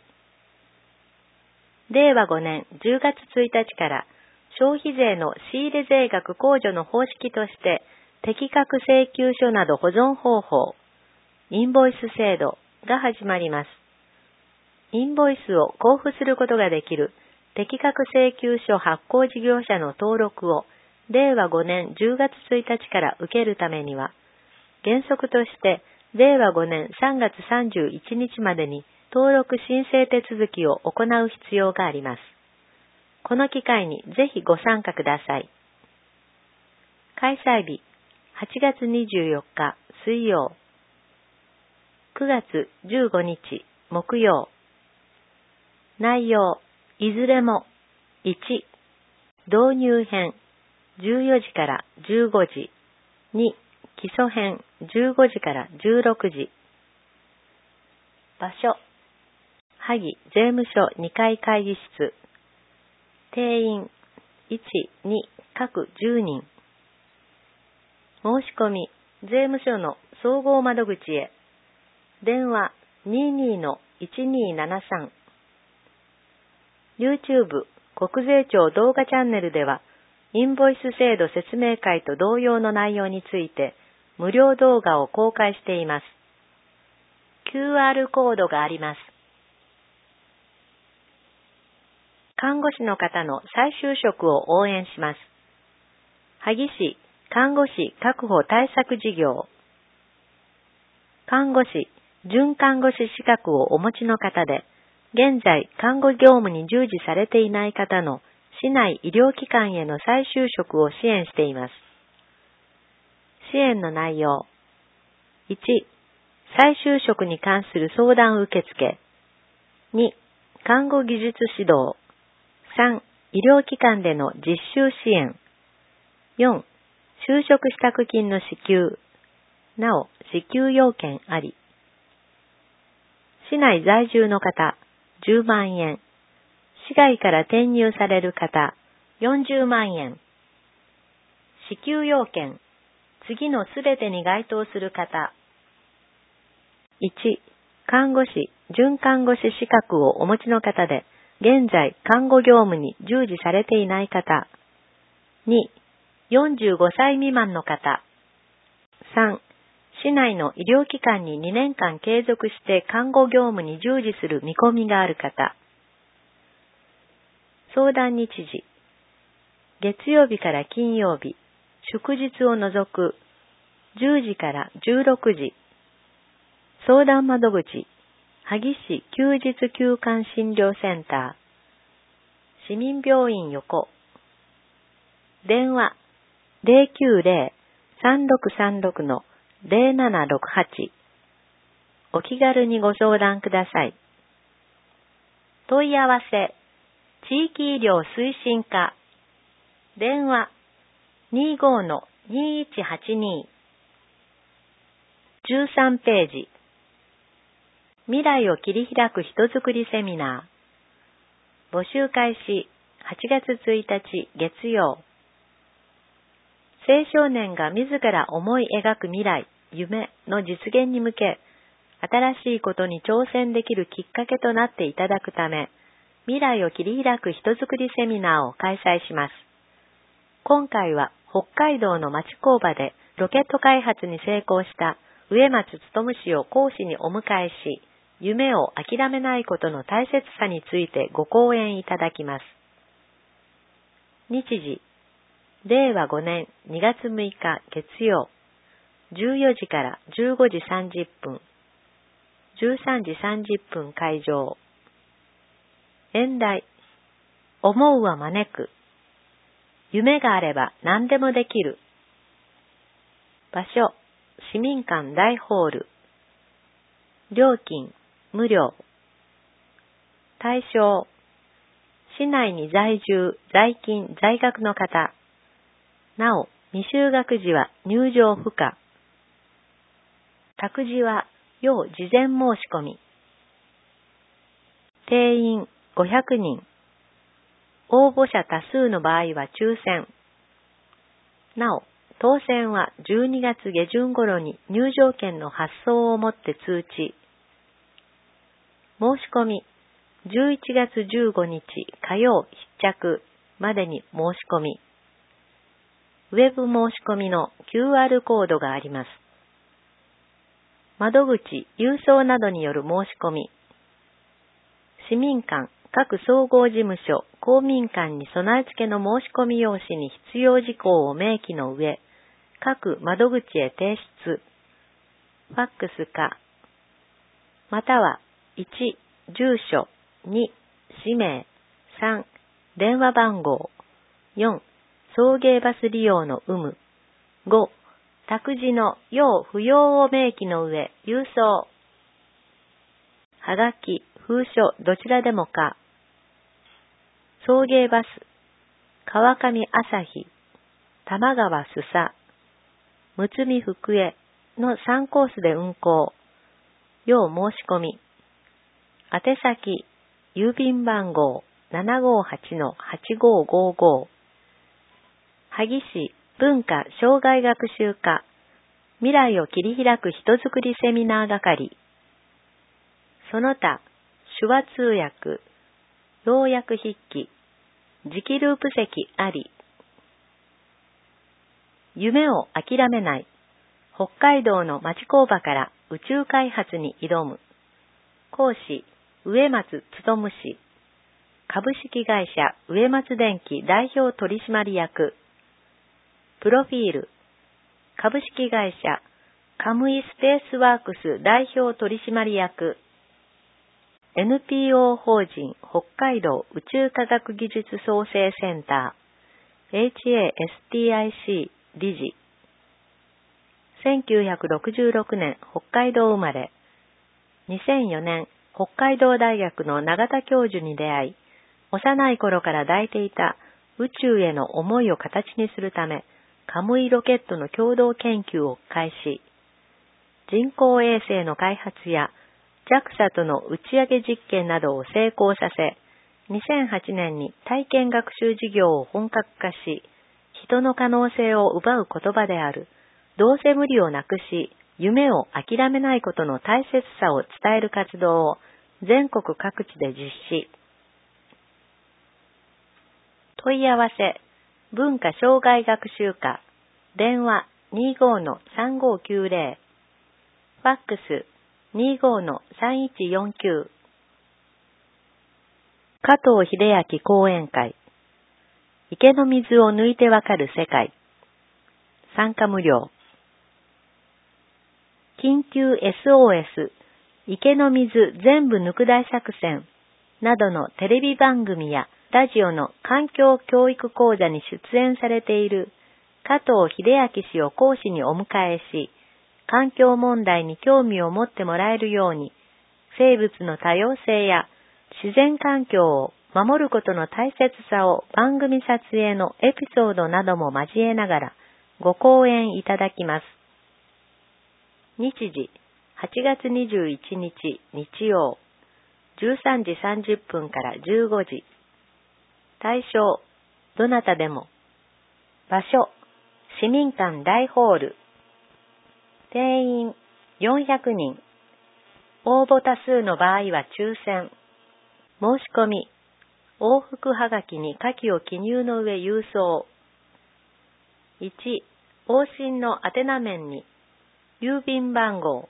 令和5年10月1日から消費税の仕入れ税額控除の方式として適格請求書など保存方法、インボイス制度が始まります。インボイスを交付することができる適格請求書発行事業者の登録を令和5年10月1日から受けるためには、原則として令和5年3月31日までに登録申請手続きを行う必要があります。この機会にぜひご参加ください。開催日8月24日水曜、9月15日木曜。内容いずれも1、導入編14時から15時、2、基礎編15時から16時。場所、萩税務署2階会議室。定員1、2各10人。申し込み、税務署の総合窓口へ。電話 22-1273。YouTube 国税庁動画チャンネルでは、インボイス制度説明会と同様の内容について、無料動画を公開しています。QR コードがあります。看護師の方の再就職を応援します。萩市看護師確保対策事業。看護師、準看護師資格をお持ちの方で、現在看護業務に従事されていない方の市内医療機関への再就職を支援しています。支援の内容。1、再就職に関する相談受付。2、看護技術指導。3、医療機関での実習支援。4、就職支度金の支給。なお、支給要件あり。市内在住の方、10万円。市外から転入される方、40万円。支給要件、次のすべてに該当する方。1、看護師、準看護師資格をお持ちの方で、現在看護業務に従事されていない方。2、45歳未満の方。3、市内の医療機関に2年間継続して看護業務に従事する見込みがある方。相談日時。月曜日から金曜日、祝日を除く 10時から16時。相談窓口、萩市休日休館診療センター、市民病院横。電話、090-3636-0768。お気軽にご相談ください。問い合わせ、地域医療推進課。電話、25-2182。13ページ。未来を切り開く人づくりセミナー。募集開始、8月1日月曜。青少年が自ら思い描く未来、夢の実現に向け、新しいことに挑戦できるきっかけとなっていただくため、未来を切り開く人づくりセミナーを開催します。今回は北海道の町工場でロケット開発に成功した植松勉氏を講師にお迎えし、夢を諦めないことの大切さについてご講演いただきます。日時、令和5年2月6日月曜、14時から15時30分、13時30分会場。演題、思うは招く。夢があれば何でもできる。場所、市民館大ホール。料金、無料。対象、市内に在住、在勤、在学の方。なお、未就学時は入場不可。託児は要事前申し込み。定員500人。応募者多数の場合は抽選。なお、当選は12月下旬頃に入場券の発送をもって通知。申し込み、11月15日火曜必着までに申し込み。ウェブ申し込みの QR コードがあります。窓口、郵送などによる申し込み。市民館、各総合事務所、公民館に備え付けの申し込み用紙に必要事項を明記の上、各窓口へ提出。ファックスか、または1、住所、2、氏名、3、電話番号、4、送迎バス利用の有無、5、託児の要不要を明記の上、郵送。はがき、封書、どちらでもか。送迎バス、川上朝日、玉川須佐、むつみ福江の3コースで運行。要申し込み。宛先、郵便番号 758-8555。萩市文化障害学習課、未来を切り開く人づくりセミナー係。その他、手話通訳、要約筆記、磁気ループ席あり。夢を諦めない。北海道の町工場から宇宙開発に挑む。講師、植松勉氏。株式会社植松電機代表取締役。プロフィール。株式会社カムイスペースワークス代表取締役。NPO 法人北海道宇宙科学技術創生センター HASTIC 理事。1966年北海道生まれ。2004年北海道大学の永田教授に出会い、幼い頃から抱いていた宇宙への思いを形にするため、カムイロケットの共同研究を開始。人工衛星の開発やJAXA との打ち上げ実験などを成功させ、2008年に体験学習事業を本格化し、人の可能性を奪う言葉である、どうせ無理をなくし、夢を諦めないことの大切さを伝える活動を全国各地で実施。問い合わせ、文化障害学習課、電話 25-3590、ファックス 25-3149。加藤秀明講演会、池の水を抜いてわかる世界。参加無料。 緊急 SOS、池の水全部抜く大作戦などのテレビ番組やラジオの環境教育講座に出演されている加藤秀明氏を講師にお迎えし、環境問題に興味を持ってもらえるように、生物の多様性や自然環境を守ることの大切さを番組撮影のエピソードなども交えながらご講演いただきます。日時、8月21日日曜、13時30分から15時。対象、どなたでも。場所、市民館大ホール。定員、400人。応募多数の場合は抽選。申し込み、往復はがきに下記を記入の上郵送。1、往診の宛名面に、郵便番号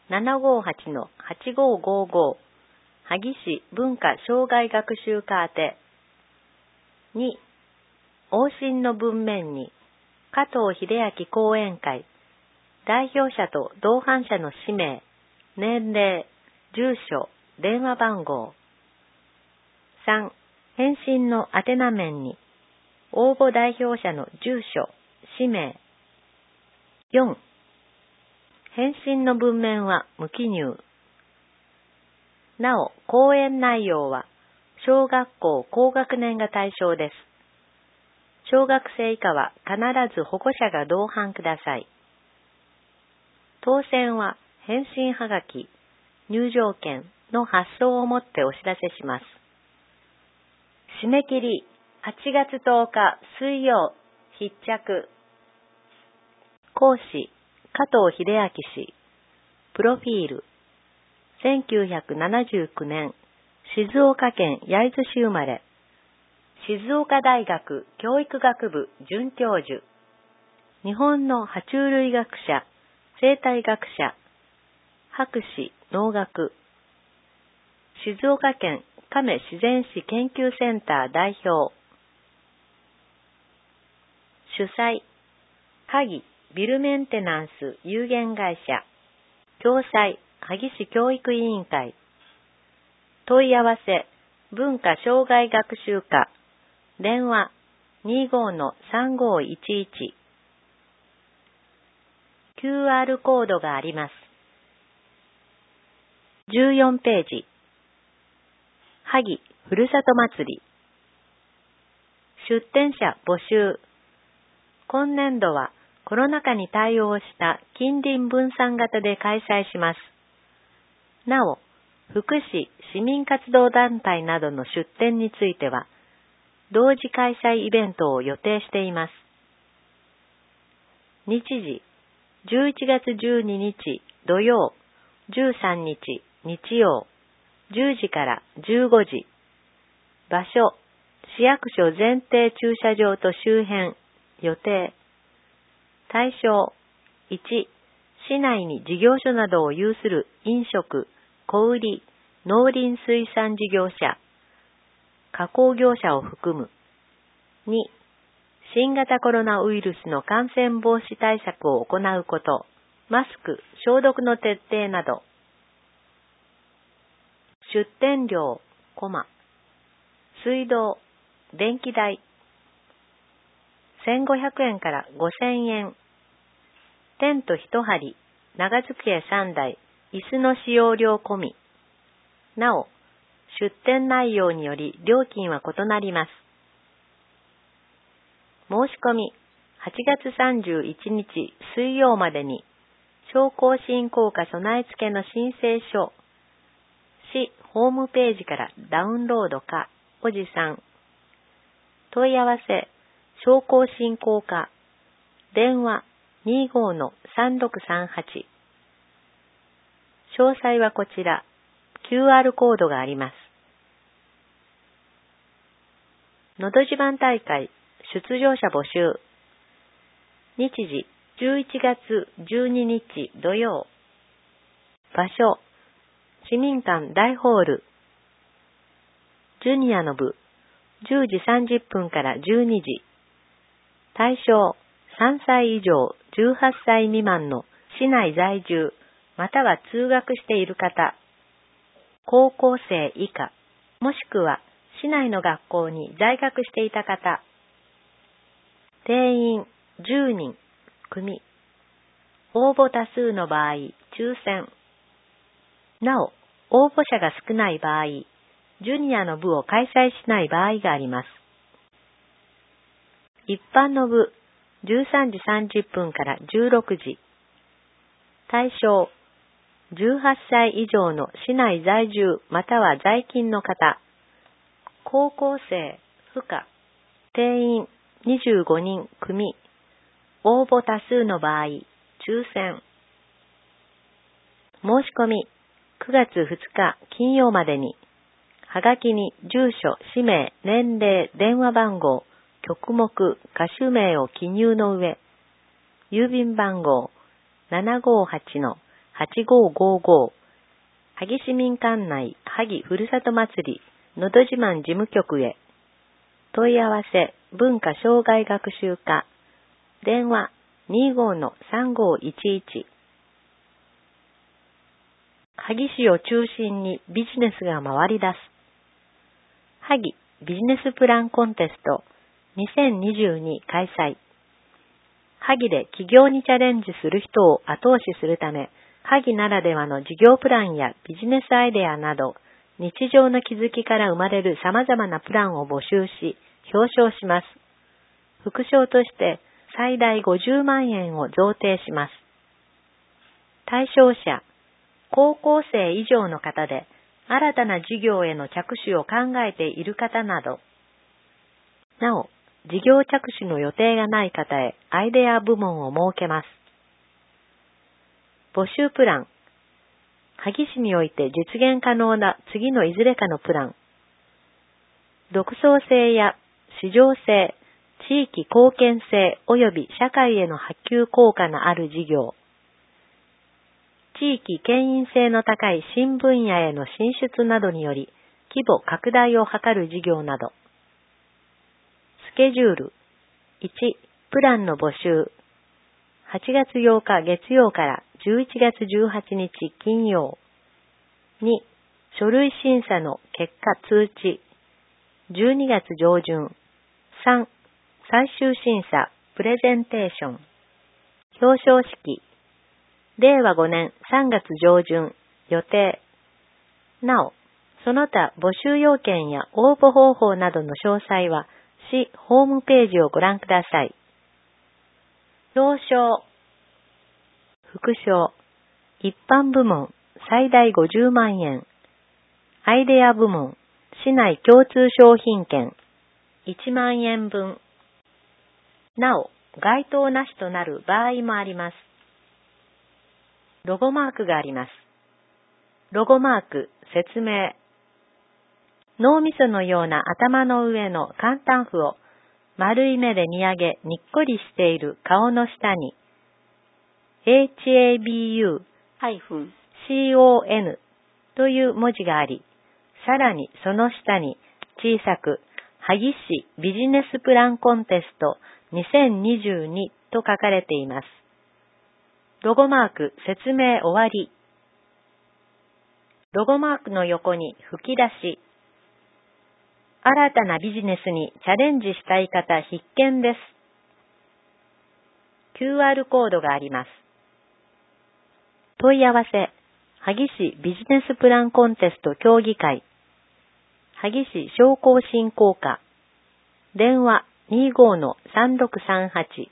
758-8555 萩市文化障害学習課宛て。2、往診の文面に、加藤秀明講演会、代表者と同伴者の氏名、年齢、住所、電話番号。3、返信の宛名面に、応募代表者の住所、氏名。4、返信の文面は無記入。なお、講演内容は、小学校高学年が対象です。小学生以下は必ず保護者が同伴ください。当選は返信はがき、入場券の発送をもってお知らせします。締め切り8月10日水曜必着。講師加藤秀明氏。プロフィール。1979年静岡県焼津市生まれ。静岡大学教育学部准教授。日本の爬虫類学者、生態学者、博士、農学。静岡県亀自然史研究センター代表。主催、萩ビルメンテナンス有限会社。共催、萩市教育委員会。問い合わせ、文化障害学習課。電話 25-3511。QR コードがあります。14ページ。萩ふるさと祭り。出展者募集。今年度はコロナ禍に対応した近隣分散型で開催します。なお、福祉・市民活動団体などの出展については、同時開催イベントを予定しています。日時、11月12日土曜、13日日曜、10時から15時。場所、市役所前庭駐車場と周辺、予定。対象、1、市内に事業所などを有する飲食、小売、農林水産事業者、加工業者を含む。2、新型コロナウイルスの感染防止対策を行うこと、マスク、消毒の徹底など。出店料、水道、電気代、1500円から5000円。テント1張、長机3台、椅子の使用料込み。なお、出店内容により料金は異なります。申し込み、8月31日水曜までに、商工振興課備え付けの申請書、市ホームページからダウンロードか、おじさん。問い合わせ、商工振興課、電話25-3638。詳細はこちら、QR コードがあります。のど自慢大会出場者募集。日時、11月12日土曜。場所、市民館大ホール。ジュニアの部、10時30分から12時。対象、3歳以上18歳未満の市内在住または通学している方、高校生以下、もしくは市内の学校に在学していた方、定員10人組、応募多数の場合、抽選。なお、応募者が少ない場合、ジュニアの部を開催しない場合があります。一般の部、13時30分から16時。対象、18歳以上の市内在住または在勤の方、高校生、不可、定員25人組、応募多数の場合、抽選。申し込み、9月2日金曜までに、はがきに住所、氏名、年齢、電話番号、曲目、歌手名を記入の上、郵便番号 758-8555 萩市民館内萩ふるさと祭りのど自慢事務局へ。問い合わせ文化障害学習課電話 25-3511。 萩市を中心にビジネスが回り出す萩ビジネスプランコンテスト2022開催。萩で起業にチャレンジする人を後押しするため、萩ならではの事業プランやビジネスアイデアなど、日常の気づきから生まれる様々なプランを募集し、表彰します。副賞として最大50万円を贈呈します。対象者、高校生以上の方で、新たな事業への着手を考えている方など。なお、事業着手の予定がない方へアイデア部門を設けます。募集プラン。萩市において実現可能な次のいずれかのプラン。独創性や市場性、地域貢献性及び社会への波及効果のある事業。地域牽引性の高い新分野への進出などにより規模拡大を図る事業など。スケジュール。1、プランの募集。8月8日月曜から11月18日金曜。2、書類審査の結果通知。12月上旬。3、最終審査、プレゼンテーション。表彰式。令和5年3月上旬、予定。なお、その他募集要件や応募方法などの詳細は、市ホームページをご覧ください。表彰。副賞。一般部門、最大50万円。アイデア部門、市内共通商品券、1万円分。なお、該当なしとなる場合もあります。ロゴマークがあります。ロゴマーク、説明。脳みそのような頭の上の簡単符を丸い目で見上げにっこりしている顔の下に HABU-CON という文字があり、さらにその下に小さく萩市ビジネスプランコンテスト2022と書かれています。ロゴマーク説明終わり。ロゴマークの横に吹き出し。新たなビジネスにチャレンジしたい方必見です。QR コードがあります。問い合わせ、萩市ビジネスプランコンテスト協議会、萩市商工振興課、電話 25-3638。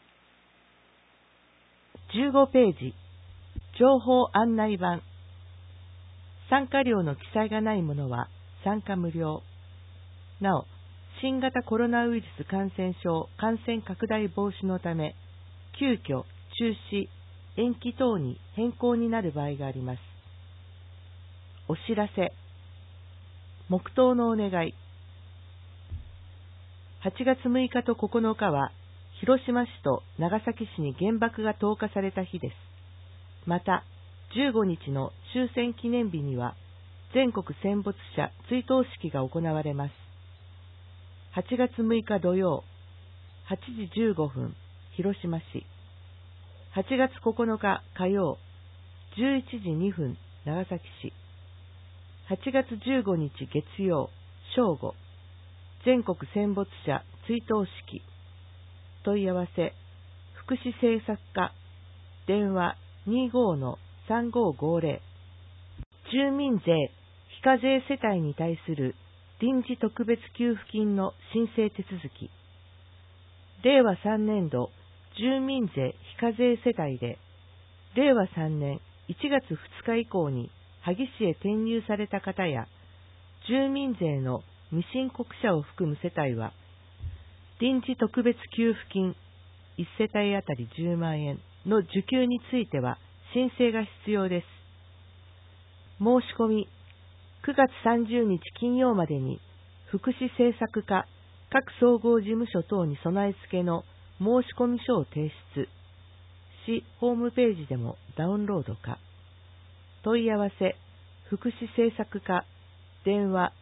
15ページ、情報案内板。参加料の記載がないものは参加無料。なお、新型コロナウイルス感染症感染拡大防止のため、急遽、中止、延期等に変更になる場合があります。お知らせ。黙祷のお願い。8月6日と9日は、広島市と長崎市に原爆が投下された日です。また、15日の終戦記念日には、全国戦没者追悼式が行われます。8月6日土曜、8時15分、広島市。8月9日火曜、 11時2分長崎市。8月15日月曜正午、全国戦没者追悼式。問い合わせ、福祉政策課、電話 25-3550。住民税非課税世帯に対する臨時特別給付金の申請手続き。令和3年度住民税非課税世帯で、令和3年1月2日以降に萩市へ転入された方や、住民税の未申告者を含む世帯は、臨時特別給付金1世帯あたり10万円の受給については申請が必要です。申し込み、9月30日金曜までに福祉政策課各総合事務所等に備え付けの申込書を提出。市ホームページでもダウンロードか。問い合わせ、福祉政策課、電話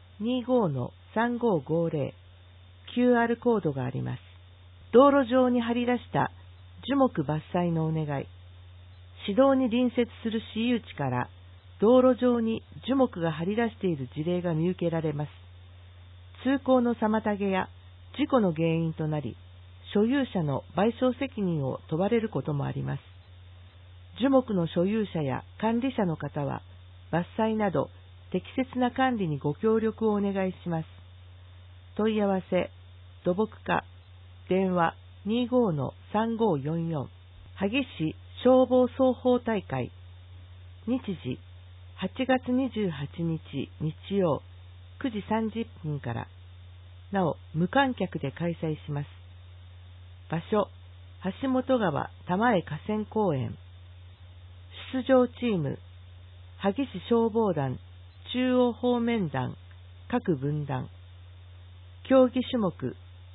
25-3550。QR コードがあります。道路上に張り出した樹木伐採のお願い。市道に隣接する私有地から道路上に樹木が張り出している事例が見受けられます。通行の妨げや事故の原因となり、所有者の賠償責任を問われることもあります。樹木の所有者や管理者の方は、伐採など適切な管理にご協力をお願いします。問い合わせ、土木課、電話 25-3544。萩市消防操法大会。日時、8月28日日曜9時30分から。なお、無観客で開催します。場所、橋本川玉江河川公園。出場チーム、萩市消防団、中央方面団、各分団。競技種目、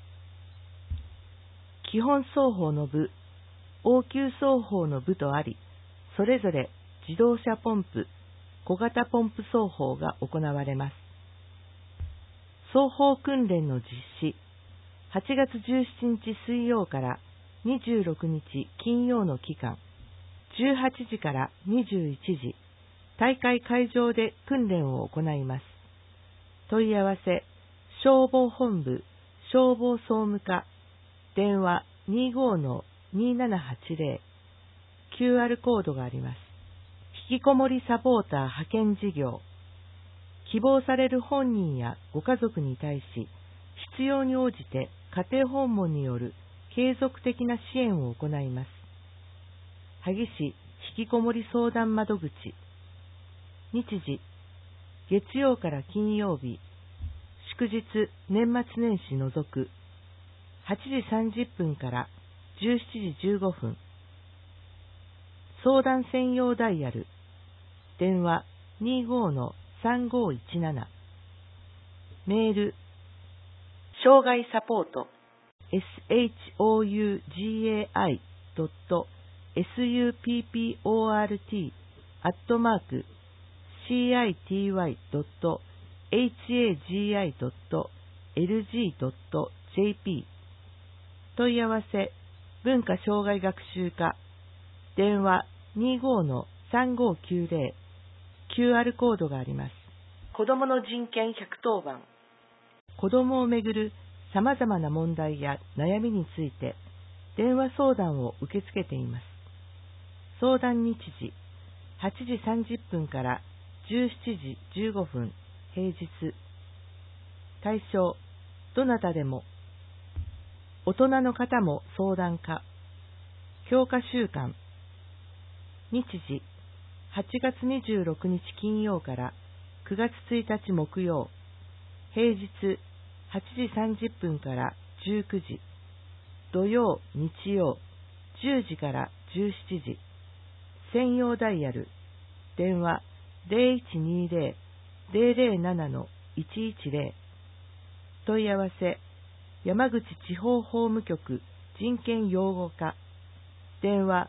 基本走法の部、応急走法の部とあり、それぞれ自動車ポンプ、小型ポンプ走法が行われます。走法訓練の実施、8月17日水曜から26日金曜の期間、18時から21時、大会会場で訓練を行います。問い合わせ、消防本部、消防総務課、電話 25-2780。QR コードがあります。引きこもりサポーター派遣事業。希望される本人やご家族に対し、必要に応じて家庭訪問による継続的な支援を行います。萩市引きこもり相談窓口。日時、月曜から金曜日、祝日年末年始除く、8時30分から17時15分。相談専用ダイヤル、電話 25-3517。メール、障害サポート shougaisaport@city.hagi.lg.jp。 問い合わせ、文化障害学習課、電話 25-3590。 QR コードがあります。子どもの人権110番。子どもをめぐるさまざまな問題や悩みについて電話相談を受け付けています。相談日時、8時30分から17時15分平日。対象、どなたでも。大人の方も相談可。教科習慣。日時、8月26日金曜から9月1日木曜。平日、8時30分から19時。土曜、日曜、10時から17時。専用ダイヤル。電話 0120-007-110。問い合わせ、山口地方法務局人権擁護課。電話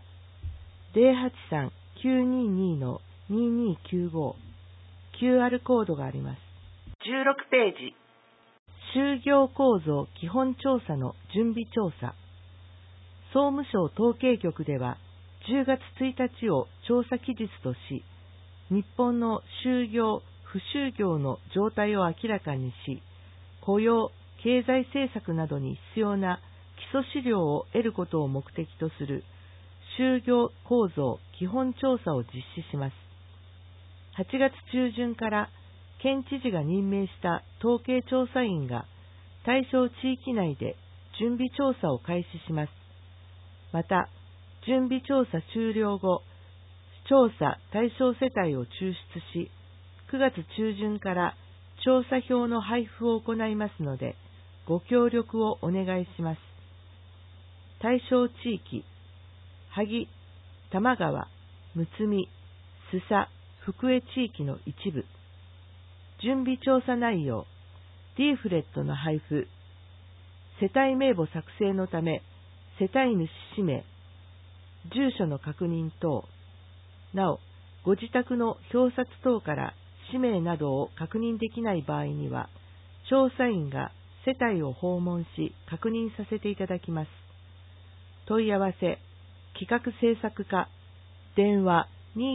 083-922-2295。QR コードがあります。16ページ。就業構造基本調査の準備調査。総務省統計局では、 10月1日を調査期日とし、日本の就業・不就業の状態を明らかにし、雇用・経済政策などに必要な基礎資料を得ることを目的とする就業構造基本調査を実施します。8月中旬から県知事が任命した統計調査員が対象地域内で準備調査を開始します。また、準備調査終了後、調査対象世帯を抽出し、9月中旬から調査票の配布を行いますので、ご協力をお願いします。対象地域、萩、多摩川、むつみ、須佐、福江地域の一部。準備調査内容、リーフレットの配布、世帯名簿作成のため、世帯主氏名、住所の確認等、なお、ご自宅の表札等から氏名などを確認できない場合には、調査員が世帯を訪問し確認させていただきます。問い合わせ、企画制作課、電話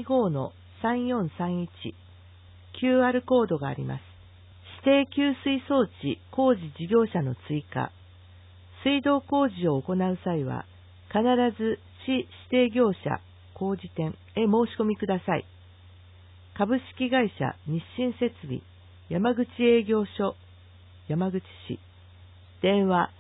25-3431、QR コードがあります。指定給水装置工事事業者の追加、水道工事を行う際は、必ず市指定業者工事店へ申し込みください。株式会社日清設備山口営業所山口市、電話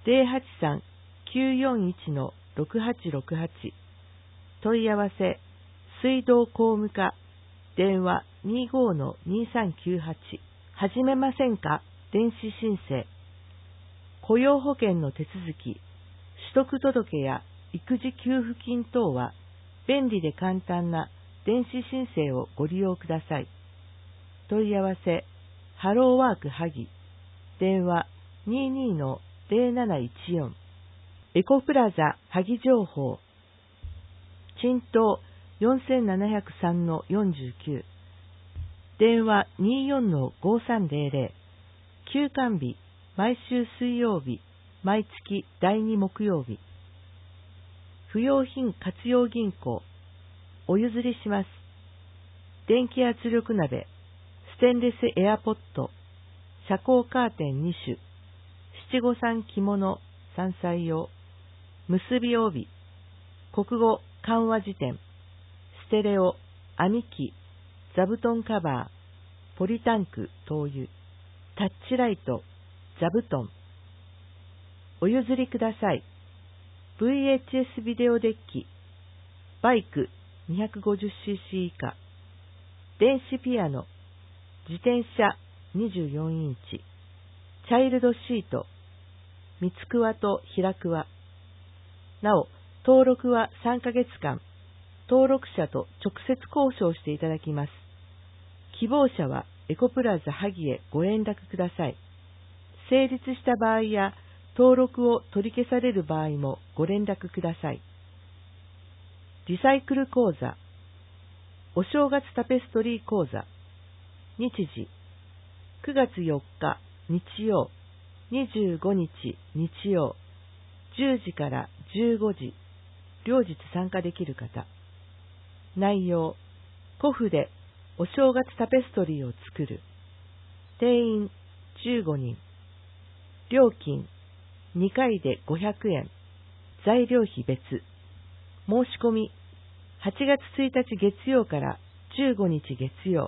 083-941-6868、問い合わせ、水道工務課、電話 25-2398、始めませんか電子申請、雇用保険の手続き、取得届や育児給付金等は便利で簡単な電子申請をご利用ください。問い合わせ、ハローワーク萩、電話 22-0714、エコプラザ萩情報、賃東 4703-49、電話 24-5300、休館日、毎週水曜日、毎月第2木曜日。不用品活用銀行、お譲りします。電気圧力鍋、ステンレスエアポット、遮光カーテン2種、七五三着物山菜用、結び帯、国語漢和辞典、ステレオ、網機、座布団カバー、ポリタンク灯油、タッチライト、座布団。お譲りください。VHS ビデオデッキ、バイク 250cc 以下、電子ピアノ、自転車24インチ、チャイルドシート、三つくわと平くわ。なお、登録は3ヶ月間、登録者と直接交渉していただきます。希望者はエコプラザ萩へご連絡ください。成立した場合や、登録を取り消される場合もご連絡ください。リサイクル講座、お正月タペストリー講座、日時、9月4日日曜、25日日曜、10時から15時、両日参加できる方。内容、古布でお正月タペストリーを作る。定員15人。料金2回で500円。材料費別。申し込み8月1日月曜から15日月曜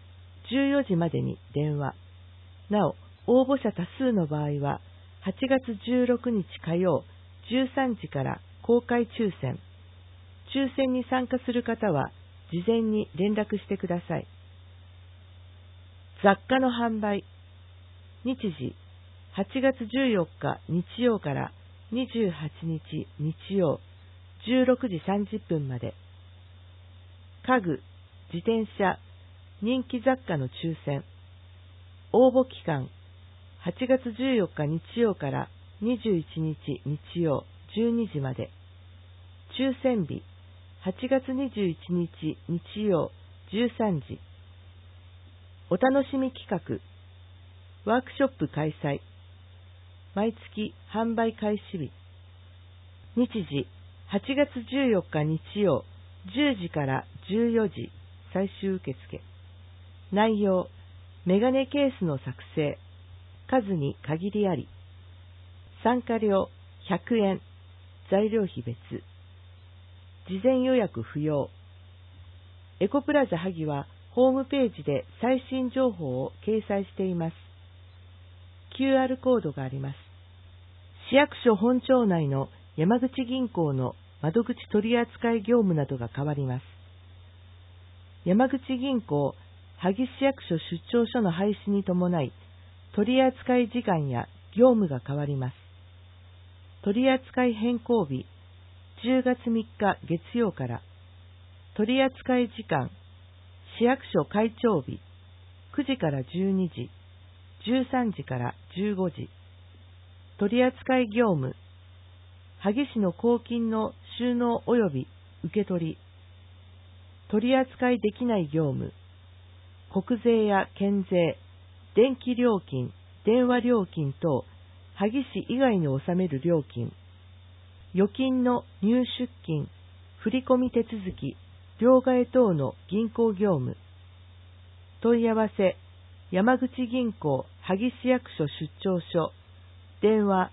14時までに電話。なお、応募者多数の場合は8月16日火曜13時から公開抽選。抽選に参加する方は事前に連絡してください。雑貨の販売。日時、8月14日日曜から28日日曜16時30分まで。家具、自転車、人気雑貨の抽選。応募期間、8月14日日曜から21日日曜12時まで。抽選日、8月21日日曜13時。お楽しみ企画、ワークショップ開催。毎月販売開始日。日時、 8月14日日曜10時から14時最終受付。内容、メガネケースの作成、数に限りあり。参加料100円、材料費別。事前予約不要。エコプラザ萩はホームページで最新情報を掲載しています。QR コードがあります。市役所本庁内の山口銀行の窓口取扱業務などが変わります。山口銀行萩市役所出張所の廃止に伴い、取扱時間や業務が変わります。取扱変更日、10月3日月曜から、取扱時間、市役所開庁日、9時から12時、13時から15時、取扱業務、萩市の公金の収納及び受け取り、取扱できない業務、国税や県税、電気料金、電話料金等、萩市以外に納める料金、預金の入出金、振込手続き、両替等の銀行業務。問い合わせ、山口銀行萩市役所出張所、電話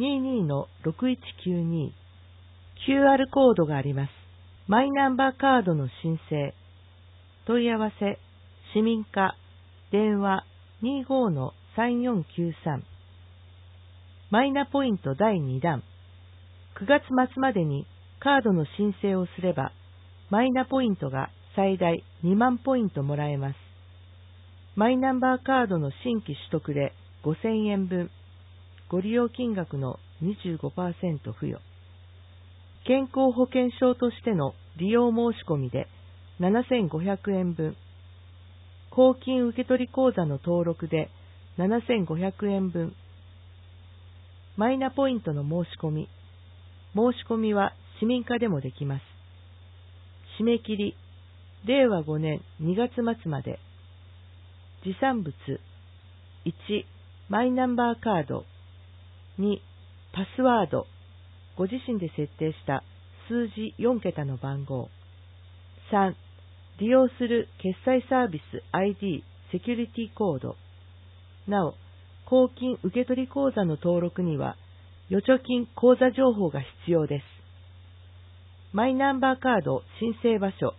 22-6192。QR コードがあります。マイナンバーカードの申請。問い合わせ、市民課、電話 25-3493。マイナポイント第2弾。9月末までにカードの申請をすれば、マイナポイントが最大2万ポイントもらえます。マイナンバーカードの新規取得で5000円分、ご利用金額の 25% 付与。健康保険証としての利用申し込みで7500円分、公金受取口座の登録で7500円分、マイナポイントの申し込みは市民課でもできます。締め切り、令和5年2月末まで。持参物、1、マイナンバーカード、2、パスワード、ご自身で設定した数字4桁の番号、3、利用する決済サービス ID セキュリティコード。なお、公金受取口座の登録には、預貯金口座情報が必要です。マイナンバーカード申請場所、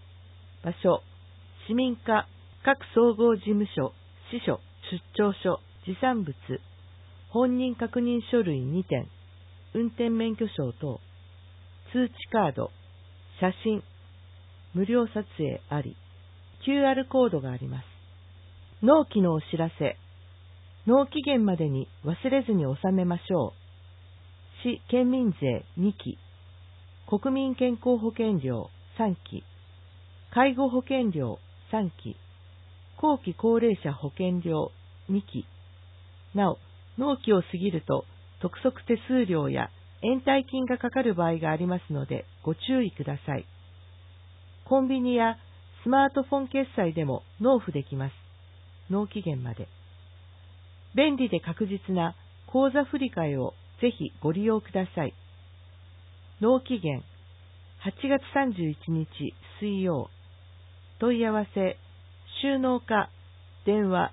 市民課、各総合事務所、支所、出張所、持参物、本人確認書類2点、運転免許証等、通知カード、写真、無料撮影あり、QR コードがあります。納期のお知らせ、納期限までに忘れずに納めましょう。市県民税2期、国民健康保険料3期、介護保険料3期、後期高齢者保険料2期。なお、納期を過ぎると督促手数料や延滞金がかかる場合がありますのでご注意ください。コンビニやスマートフォン決済でも納付できます。納期限まで。便利で確実な口座振替をぜひご利用ください。納期限8月31日水曜。問い合わせ、収納課、電話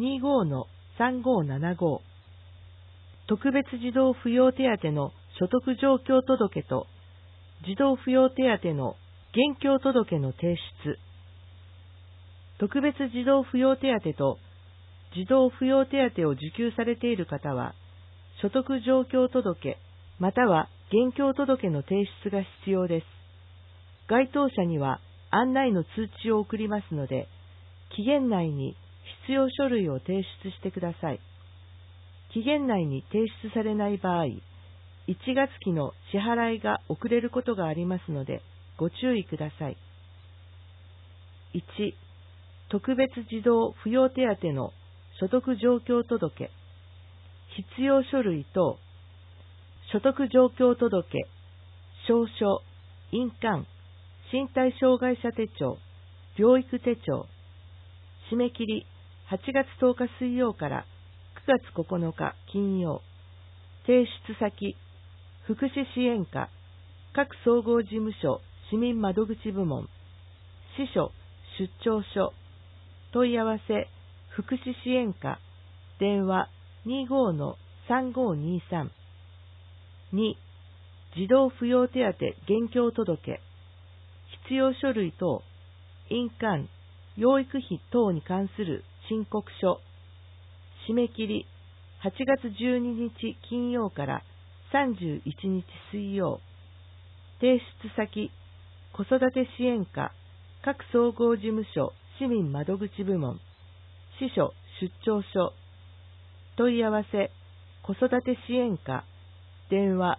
25-3575。特別児童扶養手当の所得状況届と児童扶養手当の現況届の提出。特別児童扶養手当と児童扶養手当を受給されている方は、所得状況届または現況届の提出が必要です。該当者には案内の通知を送りますので、期限内に必要書類を提出してください。期限内に提出されない場合、1月期の支払いが遅れることがありますので、ご注意ください。1、特別児童扶養手当の所得状況届、必要書類等、所得状況届、証書、印鑑、身体障害者手帳、療育手帳。締め切り8月10日水曜から9月9日金曜。提出先、福祉支援課、 各総合事務所市民窓口部門、支所出張所、問い合わせ福祉支援課、電話 25-3523。 2. 児童扶養手当現況届、必要書類等、印鑑、養育費等に関する申告書、締め切り8月12日金曜から31日水曜。提出先、子育て支援課、各総合事務所市民窓口部門、支所出張所、問い合わせ、子育て支援課、電話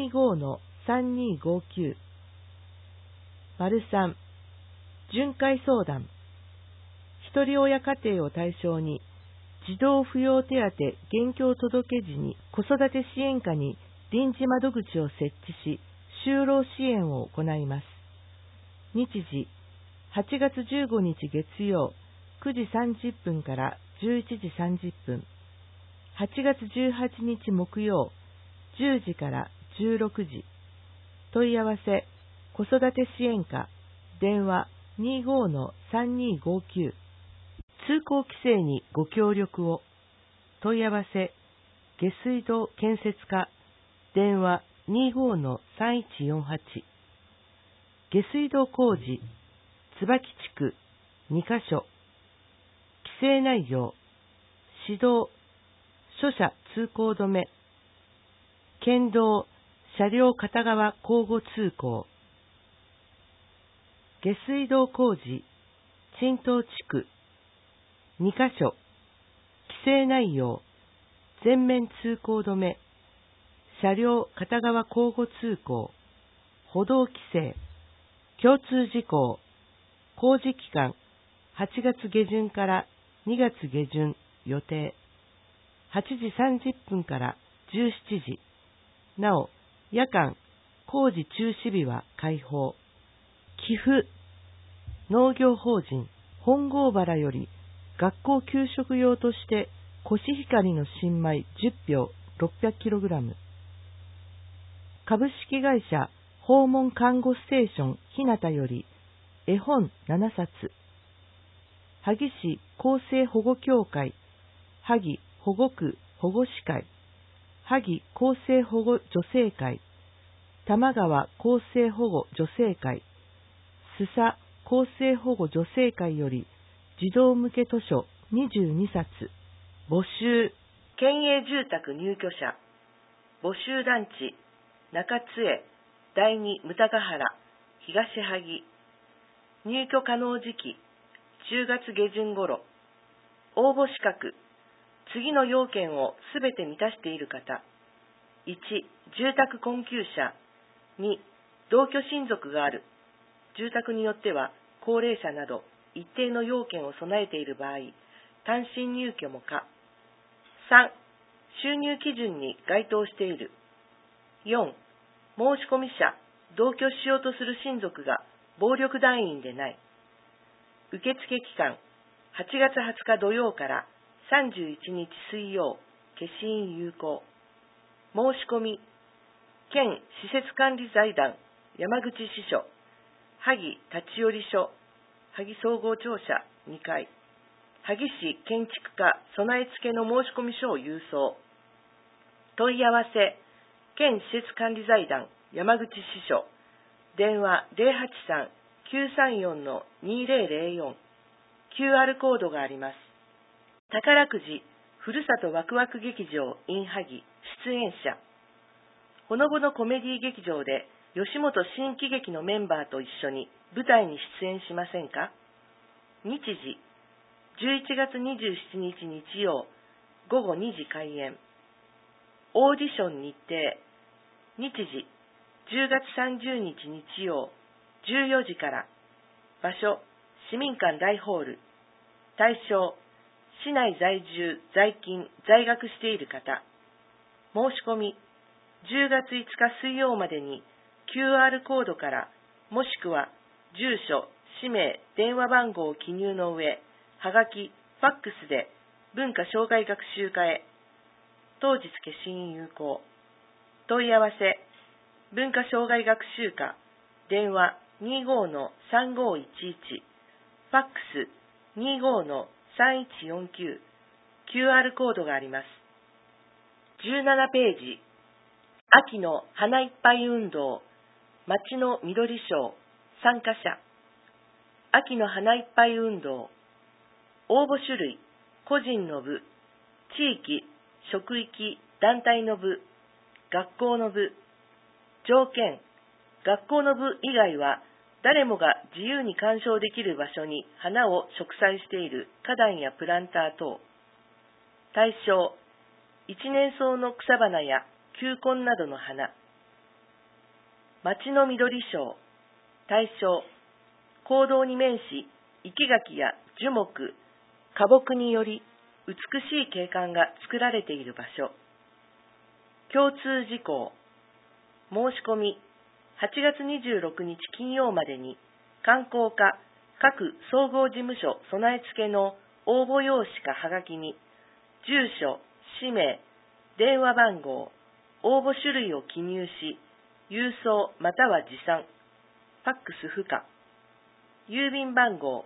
25-3259。3. 巡回相談。ひとり親家庭を対象に、児童扶養手当現況届時に子育て支援課に臨時窓口を設置し、就労支援を行います。日時、8月15日月曜9時30分から11時30分。8月18日木曜10時から16時。問い合わせ、子育て支援課、電話 25-3259。通行規制にご協力を。問い合わせ、下水道建設課、電話 25-3148。下水道工事、椿地区2カ所。規制内容、指導、諸車通行止め、県道、車両片側交互通行。下水道工事、新東地区2カ所。規制内容、全面通行止め、車両片側交互通行、歩道規制、交通事項、工事期間、8月下旬から2月下旬予定。8時30分から17時。なお、夜間、工事中止日は開放。寄付、農業法人本郷原より学校給食用としてコシヒカリの新米10俵 600kg。株式会社訪問看護ステーションひなたより絵本7冊。萩市厚生保護協会萩保護区保護士会、萩厚生保護女性会、玉川厚生保護女性会、須佐厚生保護女性会より児童向け図書22冊。募集、県営住宅入居者、募集団地、中津江、第二牟田ヶ原、東萩。入居可能時期、10月下旬頃。応募資格、次の要件をすべて満たしている方。1、住宅困窮者。2、同居親族がある。住宅によっては高齢者など一定の要件を備えている場合、単身入居も可。3、収入基準に該当している。4、申込者、同居しようとする親族が暴力団員でない。受付期間、8月20日土曜から31日水曜、消印有効。申し込み、県施設管理財団山口支所、萩立ち寄り所、萩総合庁舎2階、萩市建築課備え付けの申込書を郵送。問い合わせ、県施設管理財団山口支所、電話 083-934-2004。QR コードがあります。宝くじふるさとワクワク劇場 in 萩出演者、ほのぼのコメディ劇場で吉本新喜劇のメンバーと一緒に舞台に出演しませんか。日時、11月27日日曜午後2時開演。オーディション日程、日時、10月30日日曜14時から。場所、市民館大ホール。対象、市内在住、在勤、在学している方。申し込み、10月5日水曜までに QR コードからもしくは住所、氏名、電話番号を記入の上、はがき、ファックスで文化障害学習課へ。当日消印有効。問い合わせ、 文化障害学習課、電話 25-3511、ファックス 25-3149、QR コードがあります。17ページ、秋の花いっぱい運動、町の緑賞、参加者。秋の花いっぱい運動、応募種類、個人の部、地域、職域、団体の部、学校の部。条件、学校の部以外は誰もが自由に鑑賞できる場所に花を植栽している花壇やプランター等。対象、一年草の草花や球根などの花。町の緑賞。対象、公道に面し、生垣や樹木、花木により美しい景観が作られている場所。共通事項。申し込み、8月26日金曜までに、観光課各総合事務所備え付けの応募用紙かはがきに、住所、氏名、電話番号、応募種類を記入し、郵送または持参、ファックス不可。郵便番号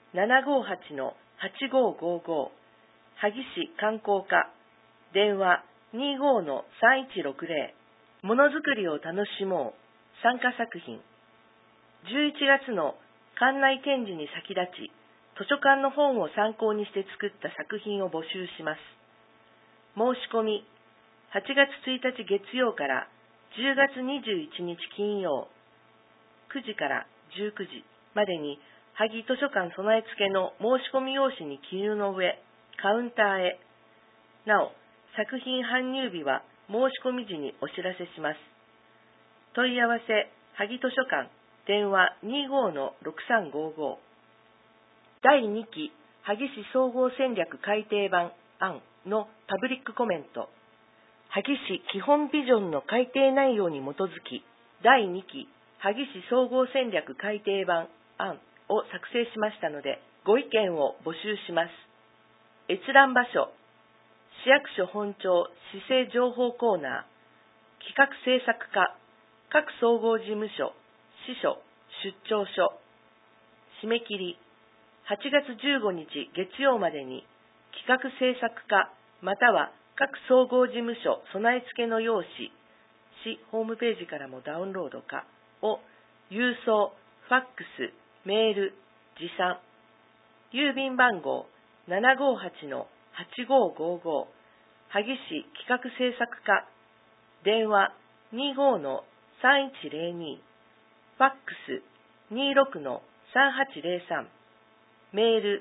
758-8555、萩市観光課、電話 25-3160、ものづくりを楽しもう、参加作品。11月の館内展示に先立ち、図書館の本を参考にして作った作品を募集します。申し込み、8月1日月曜から10月21日金曜、9時から19時までに、萩図書館備え付けの申し込み用紙に記入の上、カウンターへ。なお、作品搬入日は申し込み時にお知らせします。問い合わせ、萩図書館、電話 25-6355。第2期、萩市総合戦略改訂版案のパブリックコメント。萩市基本ビジョンの改訂内容に基づき、第2期、萩市総合戦略改訂版案を作成しましたので、ご意見を募集します。閲覧場所、市役所本庁市政情報コーナー、企画制作課、各総合事務所、支所、出張所。締め切り、8月15日月曜までに、企画制作課、または各総合事務所備え付けの用紙、市ホームページからもダウンロード可を、郵送、ファックス、メール、持参。郵便番号 758-8555、萩市企画制作課、電話 25-3102、ファックス 26-3803、メール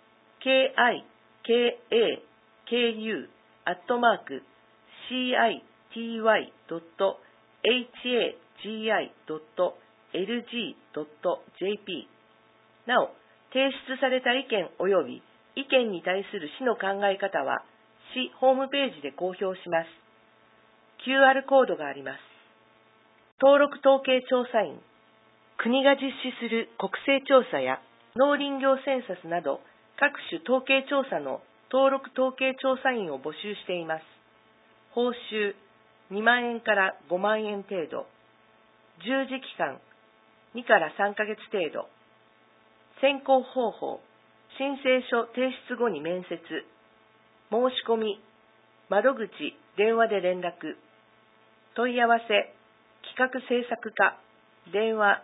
kika.kei.hagi.lg.jp。 なお、提出された意見及び意見に対する市の考え方は、市ホームページで公表します。QR コードがあります。登録統計調査員、国が実施する国勢調査や農林業センサスなど各種統計調査の登録統計調査員を募集しています。報酬2万円から5万円程度。従事期間2から3ヶ月程度。選考方法、申請書提出後に面接。申し込み、窓口、電話で連絡。問い合わせ、企画制作課、電話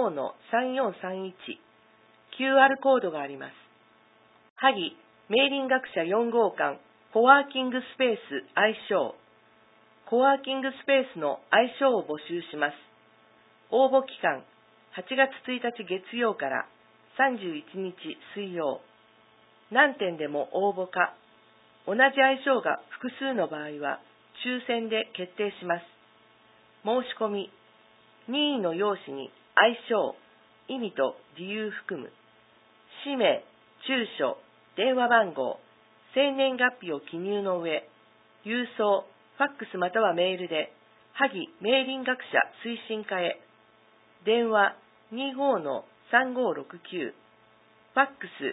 25-3431。QR コードがあります。萩明林学者4号館コワーキングスペース愛称。コワーキングスペースの愛称を募集します。応募期間8月1日月曜から31日水曜。何点でも応募か、同じ愛称が複数の場合は抽選で決定します。申し込み、任意の用紙に愛称、意味と理由含む、氏名、住所、電話番号、生年月日を記入の上、郵送、ファックスまたはメールで、萩明林学者推進課へ。電話 25-3569、ファックス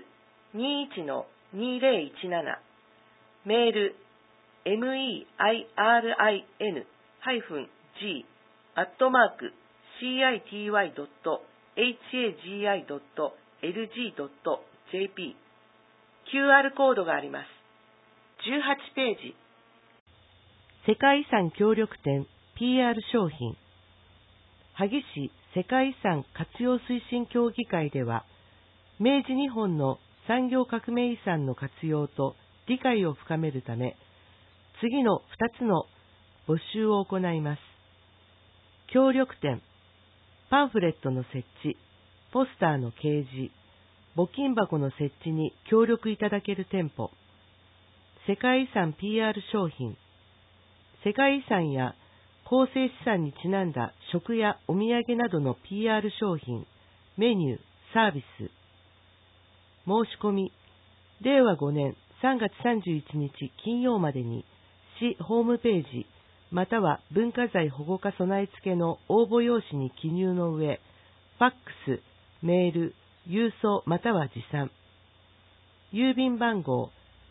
21-2017、メール meirlin-g city.hagi.lg.jp。 QR コードがあります。18ページ。 世界遺産協力店 PR 商品。萩市世界遺産活用推進協議会では、明治日本の産業革命遺産の活用と理解を深めるため、次の2つの募集を行います。協力店、パンフレットの設置、ポスターの掲示、募金箱の設置に協力いただける店舗、世界遺産 PR 商品、世界遺産や構成資産にちなんだ食やお土産などの PR 商品、メニュー、サービス。申し込み、令和5年3月31日金曜までに市ホームページまたは文化財保護課備え付けの応募用紙に記入の上、ファックス、メール、郵送または持参。郵便番号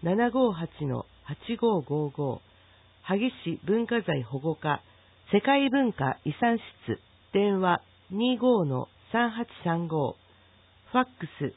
758-8555 萩市文化財保護課世界文化遺産室電話 25-3835 ファックス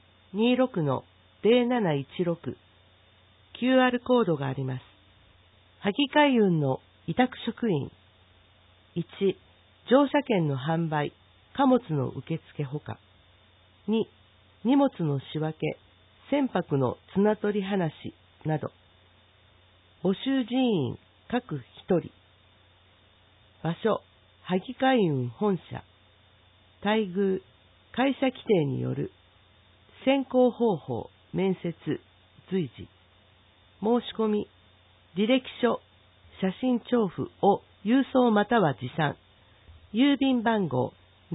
26-0716 QR コードがあります。萩海運の委託職員。1、乗車券の販売、貨物の受付ほか。2、荷物の仕分け、船舶の綱取り話など。募集人員各1人。場所、萩海運本社。待遇、会社規定による。選考方法、面接、随時。申し込み、履歴書、写真調布を郵送または持参。郵便番号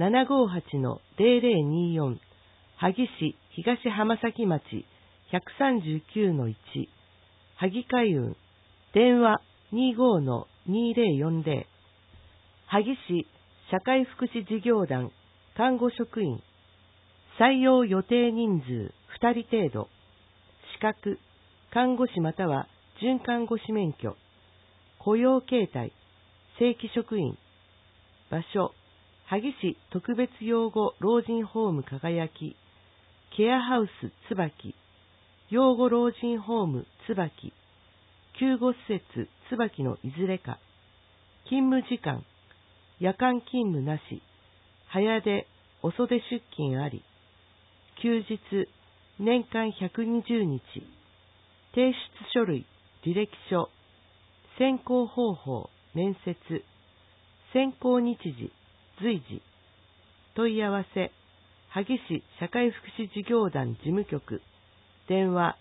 758-0024 萩市東浜崎町 139-1 萩海運電話 25-2040 萩市社会福祉事業団看護職員採用予定人数2人程度資格看護師または準看護師免許雇用形態正規職員場所萩市特別養護老人ホーム輝きケアハウス椿養護老人ホーム椿救護施設椿のいずれか勤務時間夜間勤務なし早出遅出出勤あり休日年間120日提出書類履歴書選考方法面接選考日時随時問い合わせ萩市社会福祉事業団事務局電話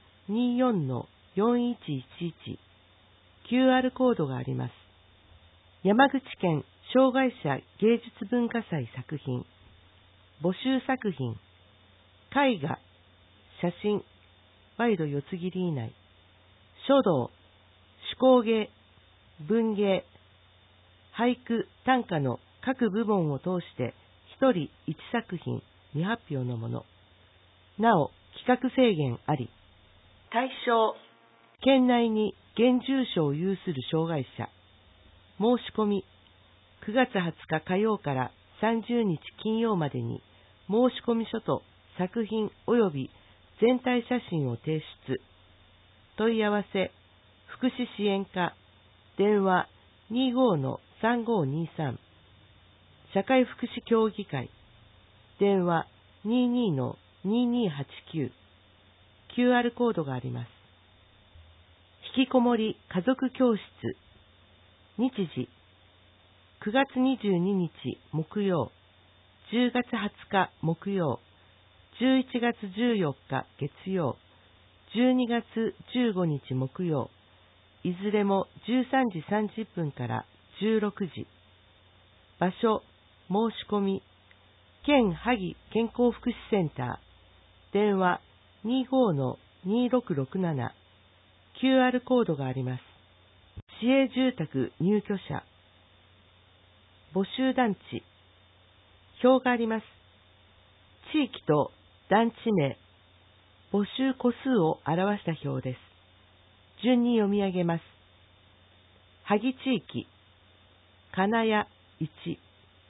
24-4111 QR コードがあります。山口県障害者芸術文化祭作品募集作品絵画写真賄賂四つ切り以内書道手工芸文芸俳句短歌の各部門を通して1人1作品未発表のものなお企画制限あり対象県内に現住所を有する障害者申し込み9月20日火曜から30日金曜までに申し込み書と作品及び全体写真を提出問い合わせ福祉支援課電話 25-3523 社会福祉協議会電話 22-2289 QR コードがあります。引きこもり家族教室日時9月22日木曜10月20日木曜11月14日月曜12月15日木曜いずれも13時30分から16時場所申し込み県萩健康福祉センター電話 25-2667 QR コードがあります。市営住宅入居者募集団地表があります。地域と団地名募集個数を表した表です。順に読み上げます。萩地域金谷1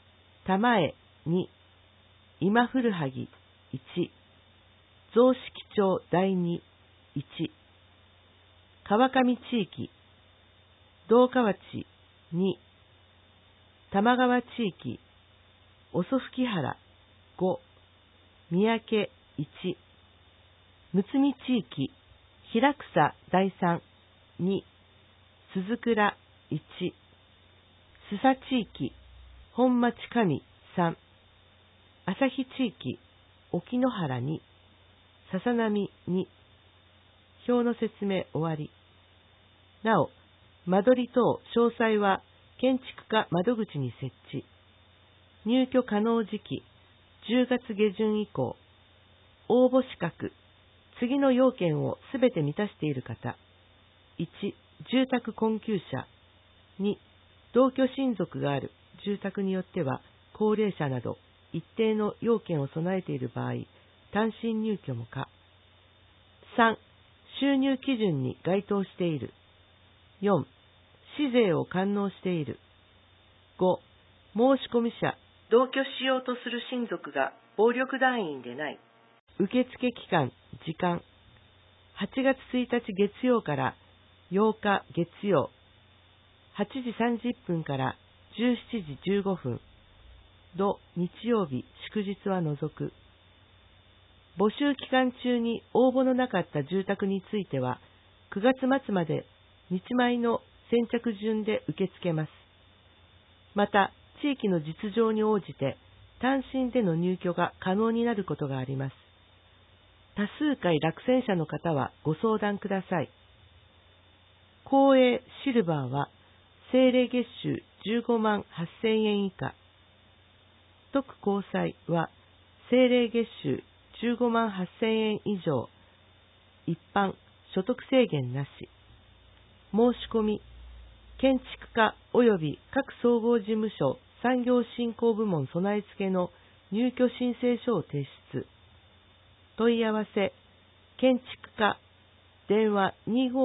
玉江2、今古萩1、雑色町第2、1、川上地域、道川地2、玉川地域、遅吹原5、三宅1、むつみ地域、平草第3、2、鈴倉1、須佐地域、本町上3、旭地域、沖野原2、笹波2。表の説明終わり。なお、間取り等詳細は建築課窓口に設置。入居可能時期、10月下旬以降。応募資格、次の要件をすべて満たしている方。1、住宅困窮者。2、同居親族がある住宅によっては、高齢者など一定の要件を備えている場合、単身入居も可。3、収入基準に該当している。4、市税を完納している。5、申込者、 同居しようとする親族が暴力団員でない。 受付期間、時間。8月1日月曜から8日月曜、8時30分から17時15分、土日曜日祝日は除く。募集期間中に応募のなかった住宅については、9月末まで日前の先着順で受け付けます。また、地域の実情に応じて単身での入居が可能になることがあります。多数回落選者の方はご相談ください。公営シルバーは政令月収15万8000円以下。特高裁は政令月収15万8000円以上。一般所得制限なし。申し込み、建築課及び各総合事務所産業振興部門備え付けの入居申請書を提出。問い合わせ、建築課、電話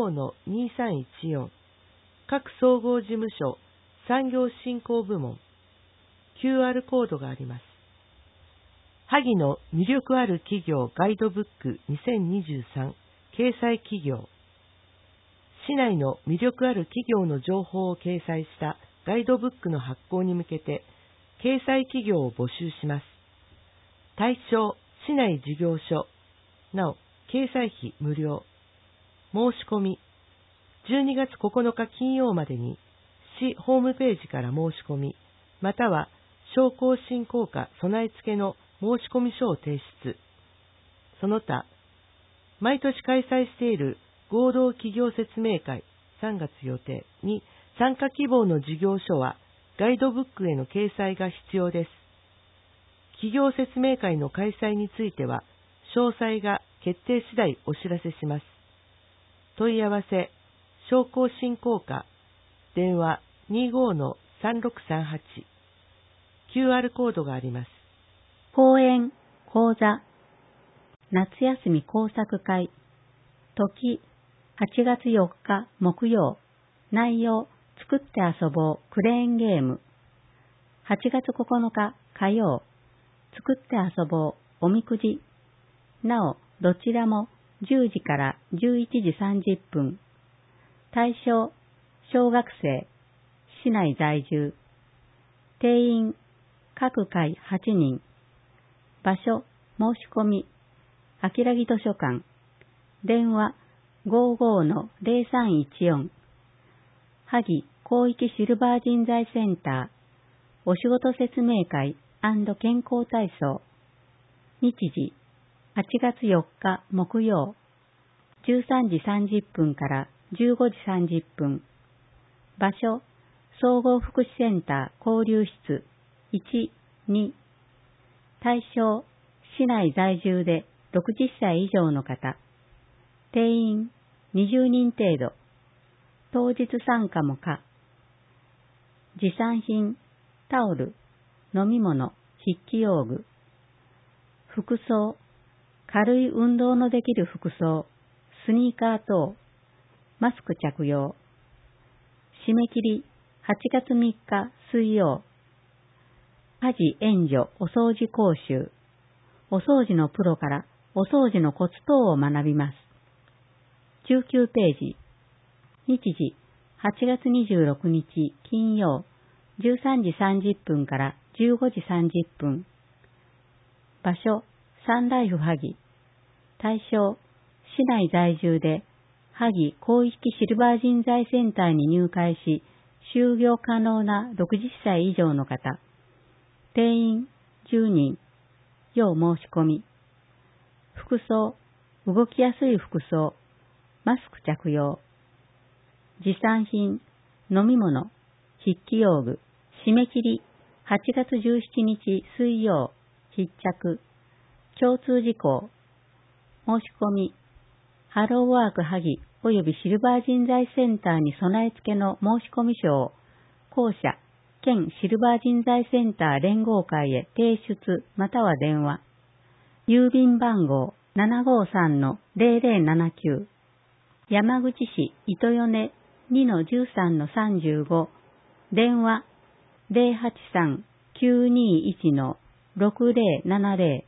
25-2314、各総合事務所、産業振興部門、QR コードがあります。萩の魅力ある企業ガイドブック2023、掲載企業。市内の魅力ある企業の情報を掲載したガイドブックの発行に向けて、掲載企業を募集します。対象、市内事業所。なお、掲載費無料。申し込み、12月9日金曜までに、市ホームページから申し込み、または、商工振興課備え付けの申込書を提出。その他、毎年開催している合同企業説明会3月予定に参加希望の事業所はガイドブックへの掲載が必要です。企業説明会の開催については詳細が決定次第お知らせします。問い合わせ、商工振興課、電話 25-3638、QR コードがあります。 講演、講座、夏休み工作会、時、8月4日木曜、内容、作って遊ぼうクレーンゲーム。8月9日火曜、作って遊ぼうおみくじ。なお、どちらも10時から11時30分。対象、小学生、市内在住。定員、各回8人。場所、申し込み、あきらぎ図書館。電話、55-0314。萩広域シルバー人材センター、お仕事説明会&健康体操。日時、8月4日木曜、13時30分から15時30分。場所、総合福祉センター交流室1、2。対象、市内在住で60歳以上の方。定員、20人程度。当日参加も可。持参品、タオル、飲み物、筆記用具。服装、軽い運動のできる服装、スニーカー等。マスク着用。締め切り、8月3日水曜。 家事援助お掃除講習。お掃除のプロからお掃除のコツ等を学びます。19ページ。日時、8月26日金曜、13時30分から15時30分。場所、サンライフ萩。対象、市内在住で、萩広域シルバー人材センターに入会し、就業可能な60歳以上の方。定員10人。要申し込み。服装、動きやすい服装。マスク着用。持参品、飲み物、筆記用具。締め切り、8月17日水曜、必着。共通事項。申し込み。ハローワーク萩及びシルバー人材センターに備え付けの申し込み書を、校舎、県シルバー人材センター連合会へ提出または電話。郵便番号 753-0079。山口市糸米 2-13-35。電話 083-921-6070。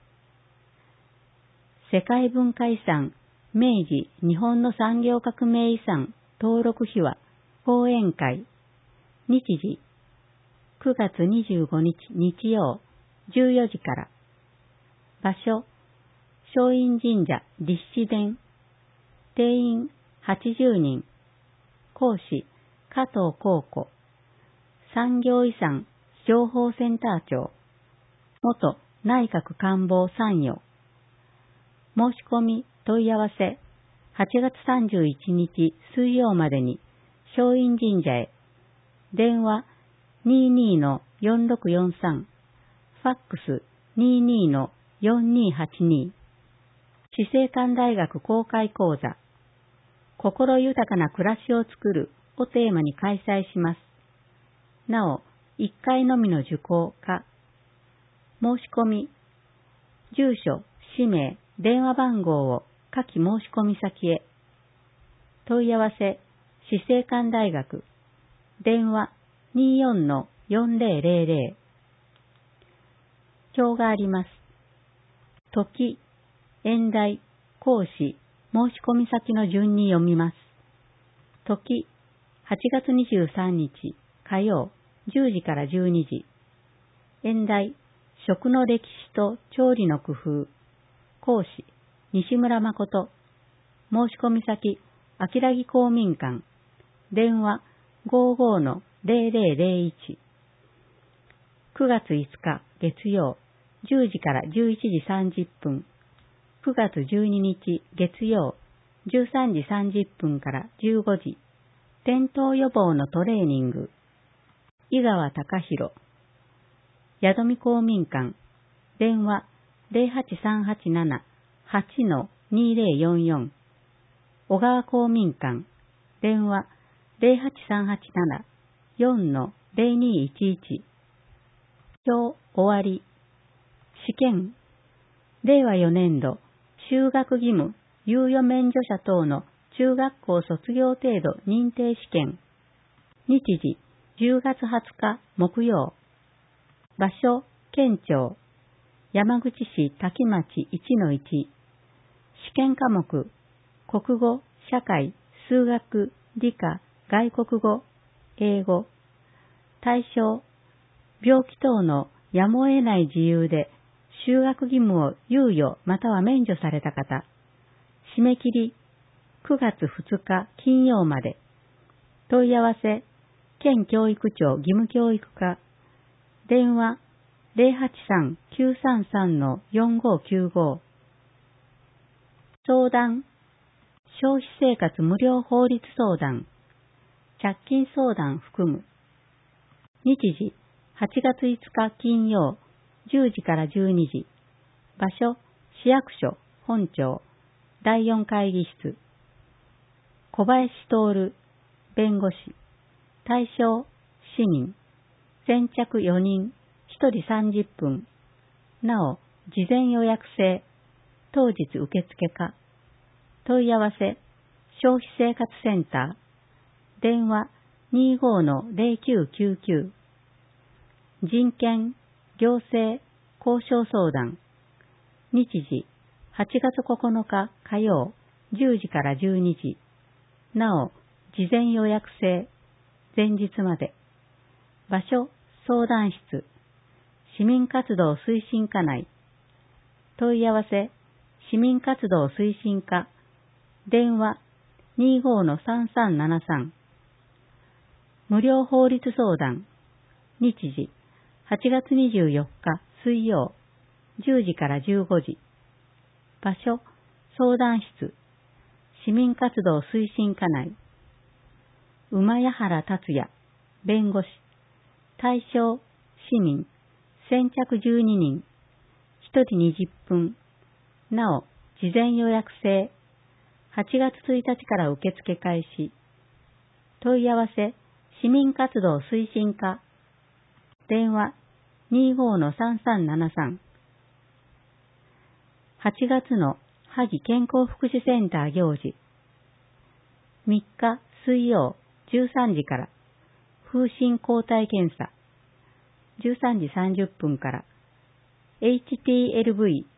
世界文化遺産明治日本の産業革命遺産登録秘話講演会。日時9月25日日曜14時から。場所松陰神社立志殿。定員80人。講師加藤幸子。産業遺産情報センター長。元内閣官房参与。申し込み問い合わせ8月31日水曜までに松陰神社へ。電話 22-4643。ファックス 22-4282。死生観大学公開講座。心豊かな暮らしを作るをテーマに開催します。なお、1回のみの受講か。申し込み。住所、氏名、電話番号を下記申し込み先へ。問い合わせ、死生観大学。電話 24-4000。表があります。時、演題、講師、申し込み先の順に読みます。時、8月23日火曜10時から12時。演題、食の歴史と調理の工夫。講師、西村誠。申し込み先、秋良木公民館。電話、55-0001。9月5日月曜、10時から11時30分。9月12日月曜、13時30分から15時。転倒予防のトレーニング。井川隆弘。宿見公民館。電話 08387-8-2044。小川公民館。電話 08387-4-0211。表終わり。試験。令和4年度、就学義務、猶予免除者等の中学校卒業程度認定試験。日時、10月20日木曜。場所、県庁。山口市滝町 1-1。試験科目、国語、社会、数学、理科、外国語、英語。対象、病気等のやむを得ない事由で就学義務を猶予または免除された方。締め切り、9月2日金曜まで。問い合わせ、県教育庁義務教育課。電話、083-933-4595。相談、消費生活無料法律相談、借金相談含む。日時、8月5日金曜、10時から12時。場所、市役所、本庁、第4会議室。小林徹、弁護士。対象、市民。先着4人、1人30分。なお、事前予約制。当日受付可。問い合わせ、消費生活センター。電話 25-0999。人権、 行政交渉相談。日時、8月9日火曜、10時から12時。なお、事前予約制、前日まで。場所、相談室。市民活動推進課内。問い合わせ、市民活動推進課。電話、25-3373。無料法律相談。日時、8月24日水曜、10時から15時。場所、相談室。市民活動推進課内。馬谷原達也、弁護士。対象、市民。先着12人。1人20分。なお、事前予約制。8月1日から受付開始。問い合わせ、市民活動推進課。電話、25-3373。8月の萩健康福祉センター行事。3日水曜13時から、風疹抗体検査。13時30分から、HTLV-1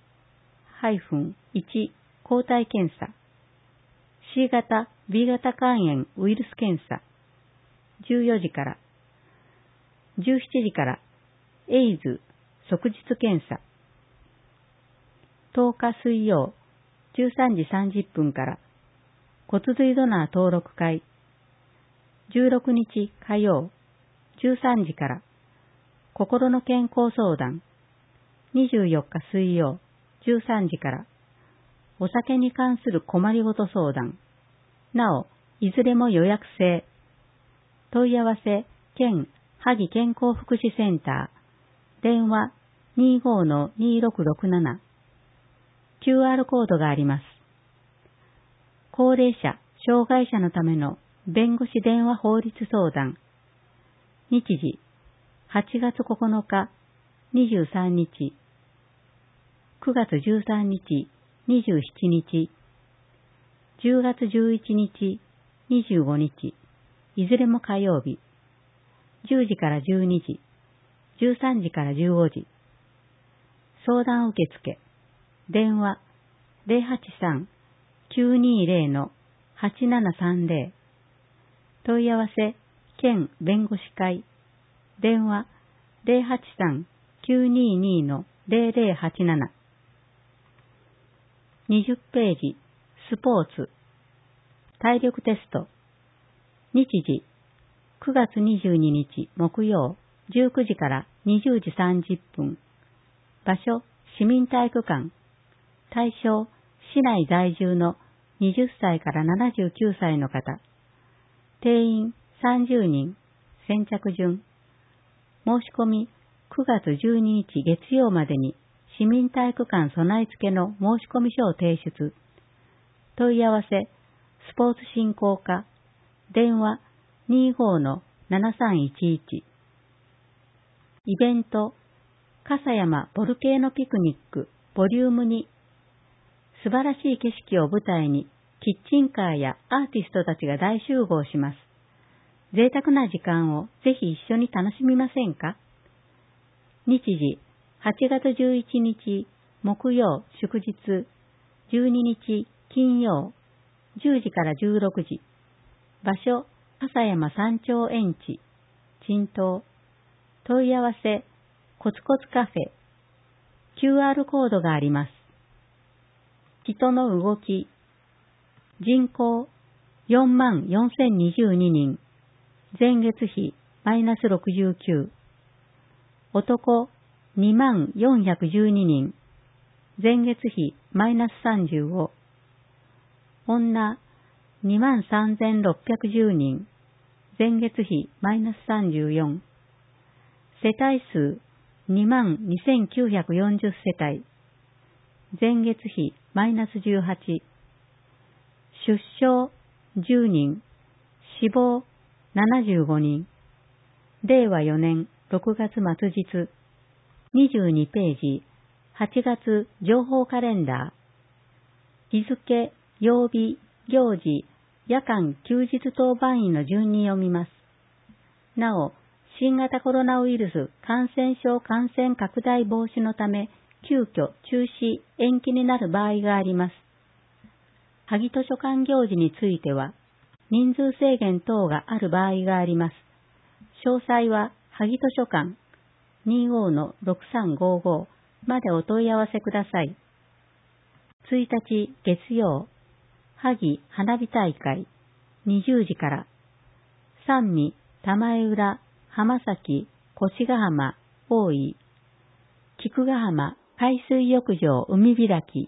抗体検査。C 型、B 型肝炎ウイルス検査。14時から、17時から、エイズ即日検査。10日水曜、13時30分から、骨髄ドナー登録会。16日火曜、13時から、心の健康相談。24日水曜、13時から、お酒に関する困りごと相談。なお、いずれも予約制。問い合わせ、県萩健康福祉センター。電話、25-2667。QR コードがあります。高齢者、障害者のための弁護士電話法律相談。日時、8月9日、23日。9月13日、27日。10月11日、25日。いずれも火曜日。10時から12時。13時から15時。相談受付。電話 083-920-8730。問い合わせ、県弁護士会。電話 083-922-0087。20ページ、スポーツ。体力テスト。日時、9月22日木曜、19時から20時30分。場所、市民体育館。対象、市内在住の20歳から79歳の方。定員30人。先着順。申し込み、9月12日月曜までに市民体育館備え付けの申し込み書を提出。問い合わせ、スポーツ振興課。電話 25-7311。イベント、笠山ボルケーノピクニックボリューム2。素晴らしい景色を舞台に、キッチンカーやアーティストたちが大集合します。贅沢な時間をぜひ一緒に楽しみませんか？日時、8月11日木曜祝日、12日金曜、10時から16時。場所、笠山山頂園地、陳東。問い合わせ、コツコツカフェ。QR コードがあります。人の動き。人口、44,022人。前月比、マイナス69。男、24,412人。前月比、マイナス35。女、23,610人。前月比、マイナス34。世帯数、22,940世帯。前月比、マイナス18。出生、10人。死亡、75人。令和4年6月末日。22ページ、8月情報カレンダー。日付、曜日、行事、夜間休日当番員の順に読みます。なお、 新型コロナウイルス感染症感染拡大防止のため、急遽中止、延期になる場合があります。萩図書館行事については、人数制限等がある場合があります。詳細は、萩図書館 25-6355 までお問い合わせください。1日月曜、萩花火大会20時から、三味玉江浦浜崎越ヶ浜大井菊ヶ浜海水浴場海開き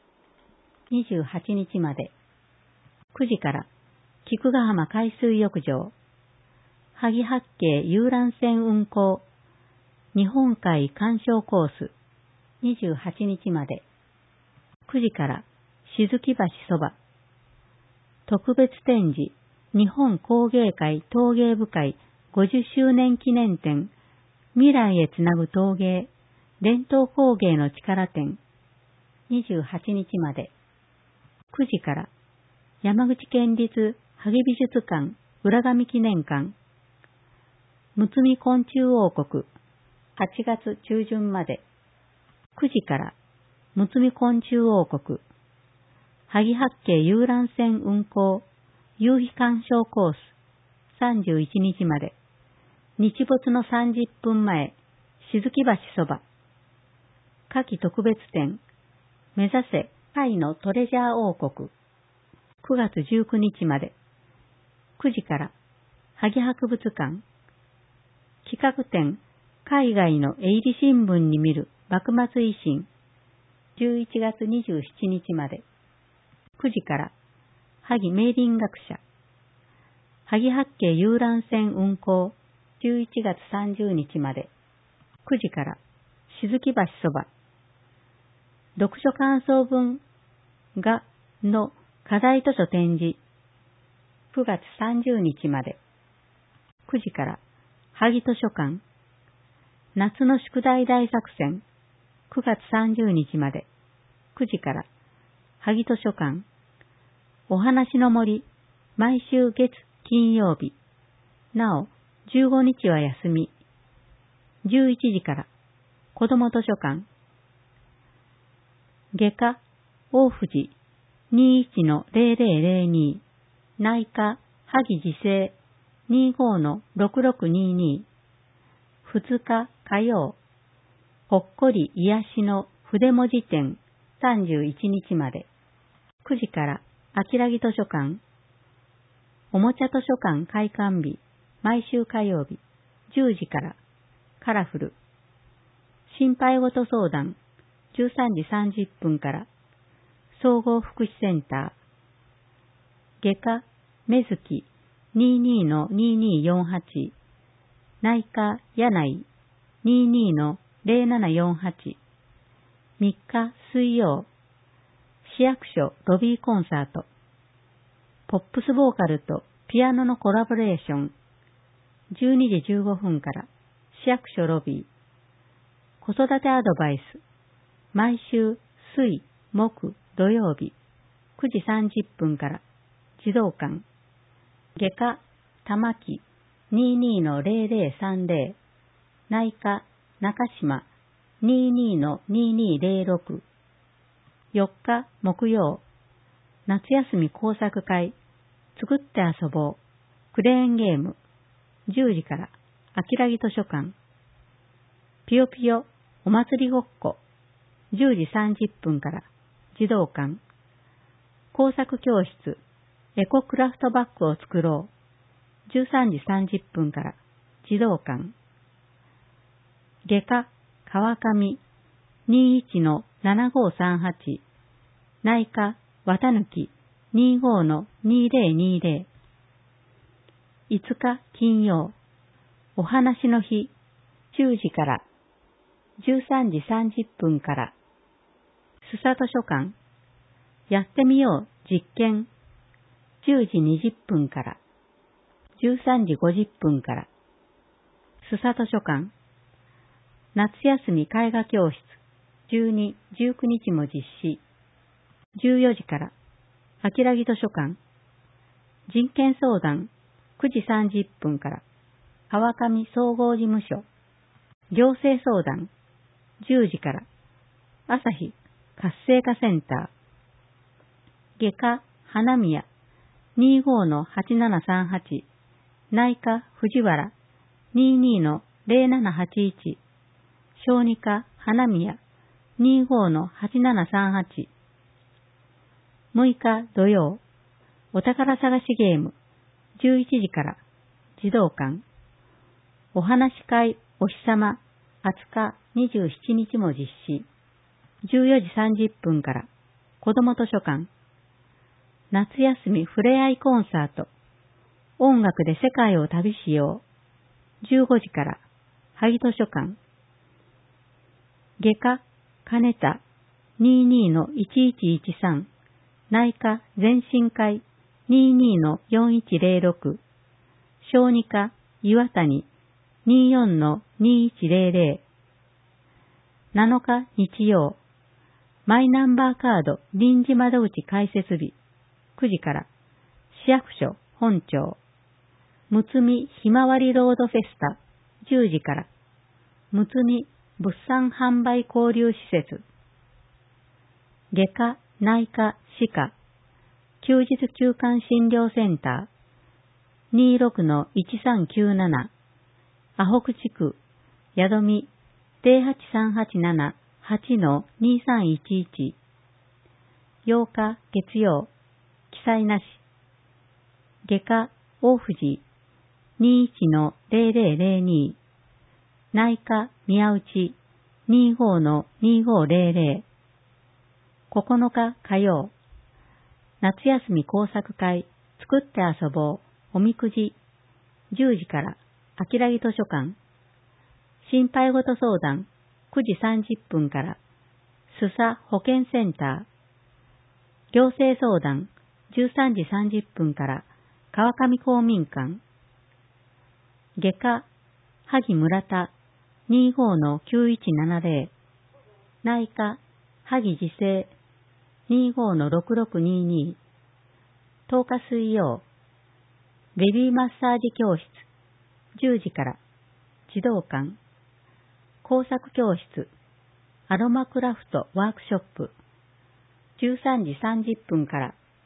28日まで、9時から菊ヶ浜海水浴場萩八景遊覧船運航日本海鑑賞コース28日まで、9時から静木橋そば特別展示日本工芸会陶芸部会50周年記念展未来へつなぐ陶芸伝統工芸の力展28日まで、9時から山口県立萩美術館浦上記念館むつみ昆虫王国8月中旬まで、9時からむつみ昆虫王国萩八景遊覧船運航夕日鑑賞コース31日まで、日没の30分前、静木橋そば夏季特別展目指せ貝のトレジャー王国9月19日まで、9時から萩博物館企画展海外の営利新聞に見る幕末維新11月27日まで、9時から萩明林学者萩八景遊覧船運航11月30日まで、9時から静木橋そば読書感想文画の課題図書展示9月30日まで、9時から萩図書館夏の宿題大作戦9月30日まで、9時から萩図書館お話の森毎週月金曜日なお15日は休み、11時から子ども図書館外科大藤 21-0002 内科萩自生 25-6622 2日火曜ほっこり癒しの筆文字展31日まで、9時から秋良木図書館おもちゃ図書館開館日毎週火曜日10時からカラフル心配事相談13時30分から総合福祉センター外科目月 22-2248 内科柳井 22-0748 3日水曜市役所ロビーコンサートポップスボーカルとピアノのコラボレーション12時15分から市役所ロビー子育てアドバイス毎週水木土曜日9時30分から児童館外科玉木 22-0030 内科中島 22-2206 4日木曜夏休み工作会作って遊ぼうクレーンゲーム10時から秋良木図書館ぴよぴよお祭りごっこ10時30分から児童館工作教室エコクラフトバッグを作ろう13時30分から児童館外科川上 21-7538 内科綿貫 25-2020 5日金曜お話の日10時から13時30分から須佐図書館やってみよう実験10時20分から13時50分から須佐図書館夏休み絵画教室12、19日も実施14時から秋良木図書館人権相談9時30分から川上総合事務所、行政相談、10時から、朝日活性化センター、外科花宮、25-8738、内科藤原、22-0781、小児科花宮、25-8738、6日土曜、お宝探しゲーム、11時から、児童館、お話し会お日様、20日27日も実施、14時30分から、子ども図書館、夏休みふれあいコンサート、音楽で世界を旅しよう、15時から、萩図書館、外科、金田、22-1113、内科全身会、22-4106、小児科、岩谷、24-2100、7日日曜、マイナンバーカード臨時窓口開設日、9時から、市役所本庁、むつみひまわりロードフェスタ、10時から、むつみ物産販売交流施設、外科、内科、歯科、休日休館診療センター、26-1397、阿北地区、宿見、08387-8-2311、8日月曜、記載なし、外科、大藤、21-0002、内科、宮内、25-2500、9日火曜、夏休み工作会、作って遊ぼう、おみくじ、10時から、あきらぎ図書館、心配事相談、9時30分から、すさ保健センター、行政相談、13時30分から、川上公民館、外科、萩村田、25-9170、内科、萩自生、25-6622、10日水曜、ベビーマッサージ教室、10時から、児童館、工作教室、アロマクラフトワークショップ、13時30分から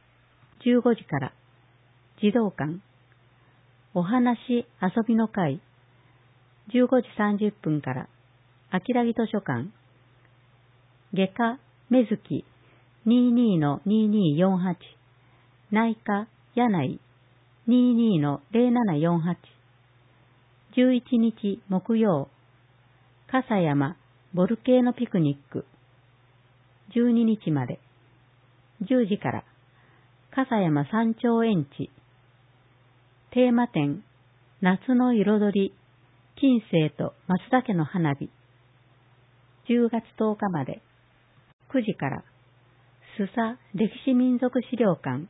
、15時から、児童館、お話遊びの会、15時30分から、あきらぎ図書館、外科、目月、22-2248、内科、柳井、22-0748、11日木曜、笠山ボルケーノピクニック、12日まで、10時から、笠山山頂園地、テーマ展、夏の彩り、金星と松茸の花火、10月10日まで、9時から、須佐歴史民族資料館、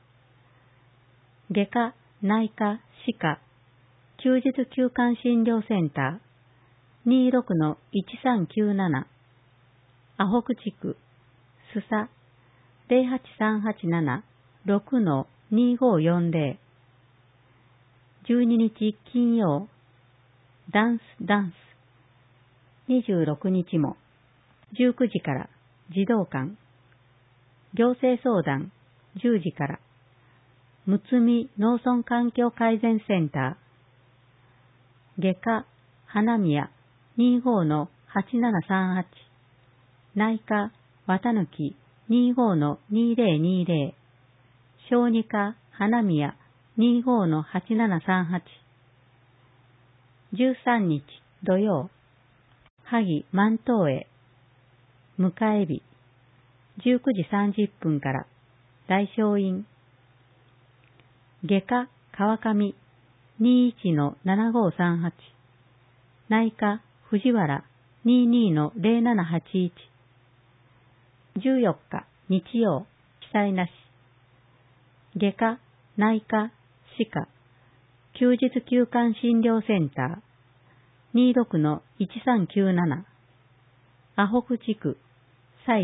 外科、内科、歯科、休日休館診療センター、26-1397、阿北地区、須佐、08387-6-2540、12日金曜、ダンス、26日も、19時から児童館、行政相談、10時から、むつみ農村環境改善センター、外科、花宮、25-8738、内科、綿抜き、25-2020、小児科、花宮、25-8738、13日土曜、萩万東へ、迎え日、19時30分から、大正院、外科、川上、21-7538、内科、藤原、22-0781、14日、日曜、記載なし、外科、内科、歯科、休日休館診療センター、26-1397、阿北地区、斉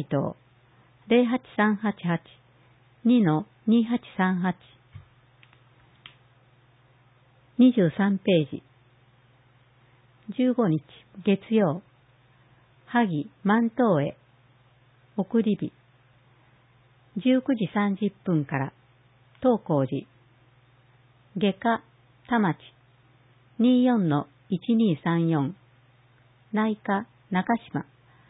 藤、08388-2-2838、23ページ、 15日月曜、萩万灯へ、送り火。19時30分から東光寺。外科田町 24-1234、内科中島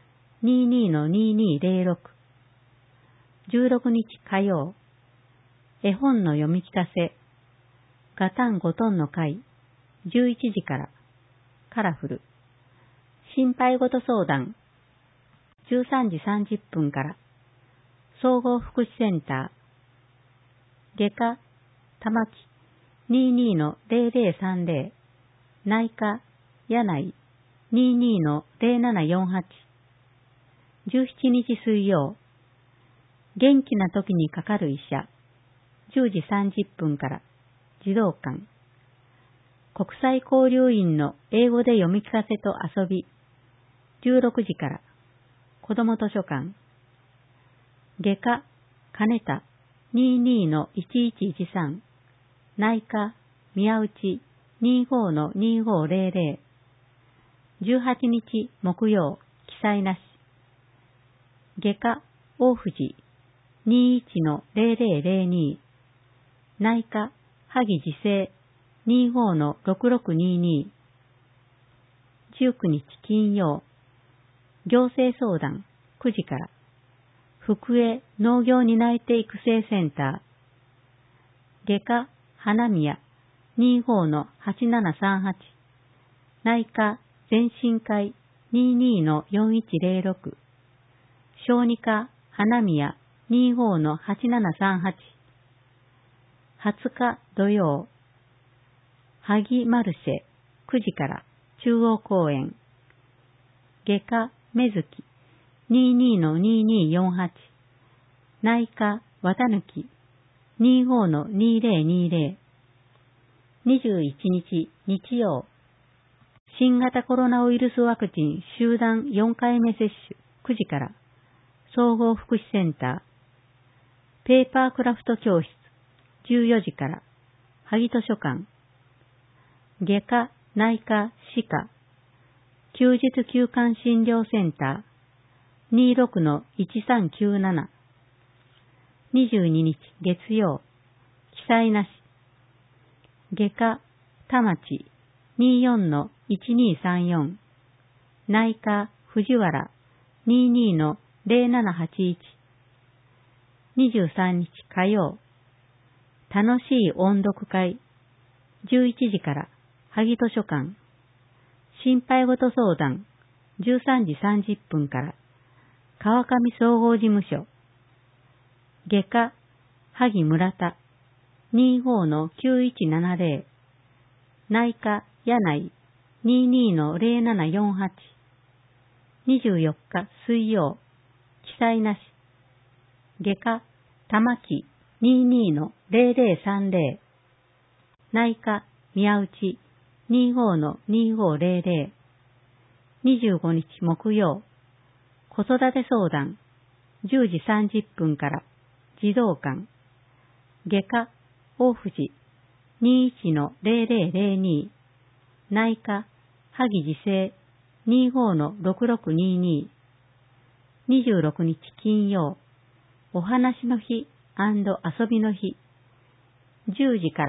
22-2206。16日火曜、絵本の読み聞かせ、ガタンゴトンの会、11時から、カラフル。心配事相談、13時30分から、総合福祉センター、外科、玉木、22-0030、内科、柳、22-0748。17日水曜、元気な時にかかる医者、10時30分から、児童館。国際交流員の英語で読み聞かせと遊び、16時から、子ども図書館。外科、金田、22-1113、内科、宮内、25-2500。18日木曜、記載なし。外科、大藤、21-0002、内科、萩自生、25-6622。19日金曜、行政相談、9時から、福江農業担い手育成センター。外科、花宮、25-8738。内科、全身会、22-4106。小児科、花宮、25-8738。20日土曜、萩マルシェ、9時から、中央公園。外科、目月、22-2248。内科、綿抜き、25-2020。21日日曜、新型コロナウイルスワクチン集団4回目接種、9時から、総合福祉センター。ペーパークラフト教室、14時から、萩図書館。外科、内科、歯科。休日休館診療センター。26-1397。22日月曜、記載なし。外科、田町、24-1234。内科、藤原、22-0781。23日火曜、楽しい音読会、11時から、萩図書館。心配事相談、13時30分から、川上総合事務所。外科、萩村田、25-9170。内科、柳、22-0748。24日水曜、記載なし。外科、玉木、22-0030。内科、宮内、25-2500。25日木曜、子育て相談、10時30分から、児童館。外科、大藤、21-0002。内科、萩自生、25-6622。26日金曜、お話の日&遊びの日。10時から